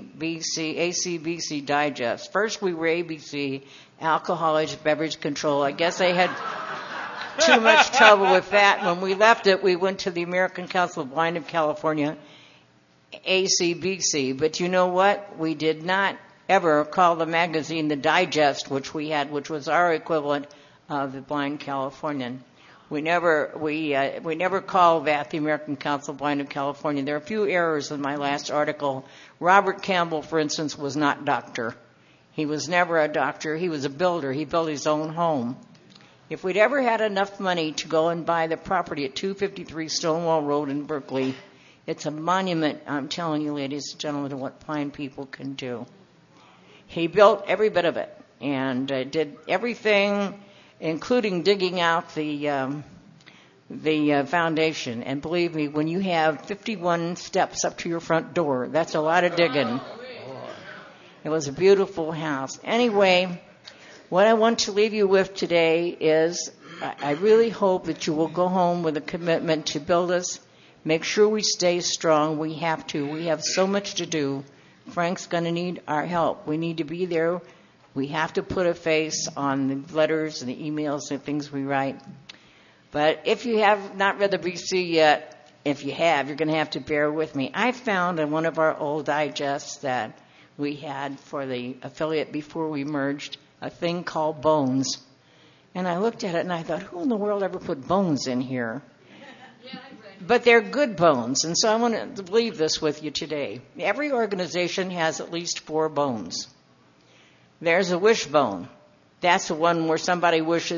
ACBC Digest. First we were ABC, Alcoholic Beverage Control. I guess they had too much trouble with that. When we left it, we went to the American Council of the Blind of California, ACBC. But you know what? We did not ever call the magazine the Digest, which we had, which was our equivalent of the Blind Californian. We never called that the American Council of the Blind of California. There are a few errors in my last article. Robert Campbell, for instance, was not doctor. He was never a doctor. He was a builder. He built his own home. If we'd ever had enough money to go and buy the property at 253 Stonewall Road in Berkeley, it's a monument, I'm telling you, ladies and gentlemen, to what blind people can do. He built every bit of it and did everything, including digging out the foundation. And believe me, when you have 51 steps up to your front door, that's a lot of digging. It was a beautiful house. Anyway, what I want to leave you with today is I really hope that you will go home with a commitment to build us. Make sure we stay strong. We have to. We have so much to do. Frank's going to need our help. We need to be there. We have to put a face on the letters and the emails and things we write. But if you have not read the BC yet, if you have, you're going to have to bear with me. I found in one of our old digests that we had for the affiliate before we merged a thing called Bones. And I looked at it and I thought, who in the world ever put bones in here? But they're good bones, and so I want to leave this with you today. Every organization has at least 4 bones. There's a wishbone. That's the one where somebody wishes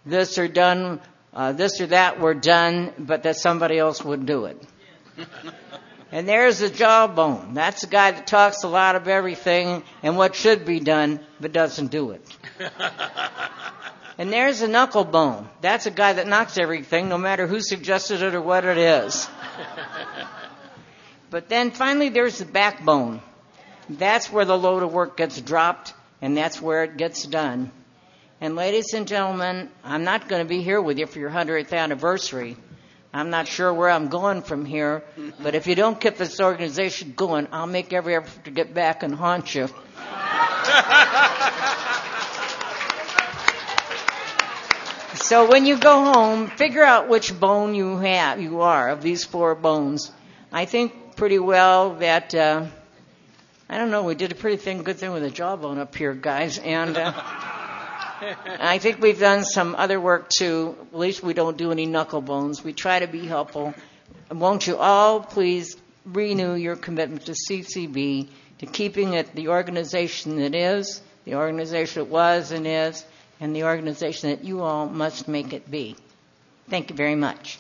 this or done, this or that were done, but that somebody else would do it. And there's the jawbone. That's the guy that talks a lot of everything and what should be done, but doesn't do it. And there's the knuckle bone. That's a guy that knocks everything, no matter who suggested it or what it is. But then finally there's the backbone. That's where the load of work gets dropped, and that's where it gets done. And ladies and gentlemen, I'm not going to be here with you for your 100th anniversary. I'm not sure where I'm going from here, but if you don't keep this organization going, I'll make every effort to get back and haunt you. So when you go home, figure out which bone you are of these 4 bones. I think pretty well that, I don't know, we did a pretty good thing with the jawbone up here, guys, and I think we've done some other work too. At least we don't do any knuckle bones. We try to be helpful. Won't you all please renew your commitment to CCB, to keeping it the organization that is, the organization it was and is, and the organization that you all must make it be. Thank you very much.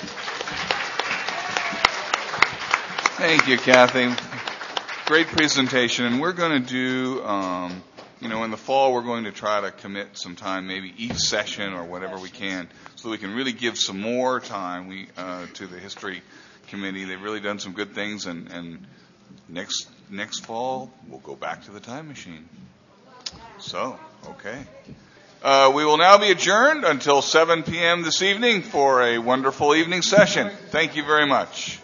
Thank you, Kathy. Great presentation. And we're going to do, in the fall, we're going to try to commit some time, maybe each session or whatever we can, so we can really give some more time to the History Committee. They've really done some good things, and next fall, we'll go back to the time machine. So, okay. We will now be adjourned until 7 p.m. this evening for a wonderful evening session. Thank you very much.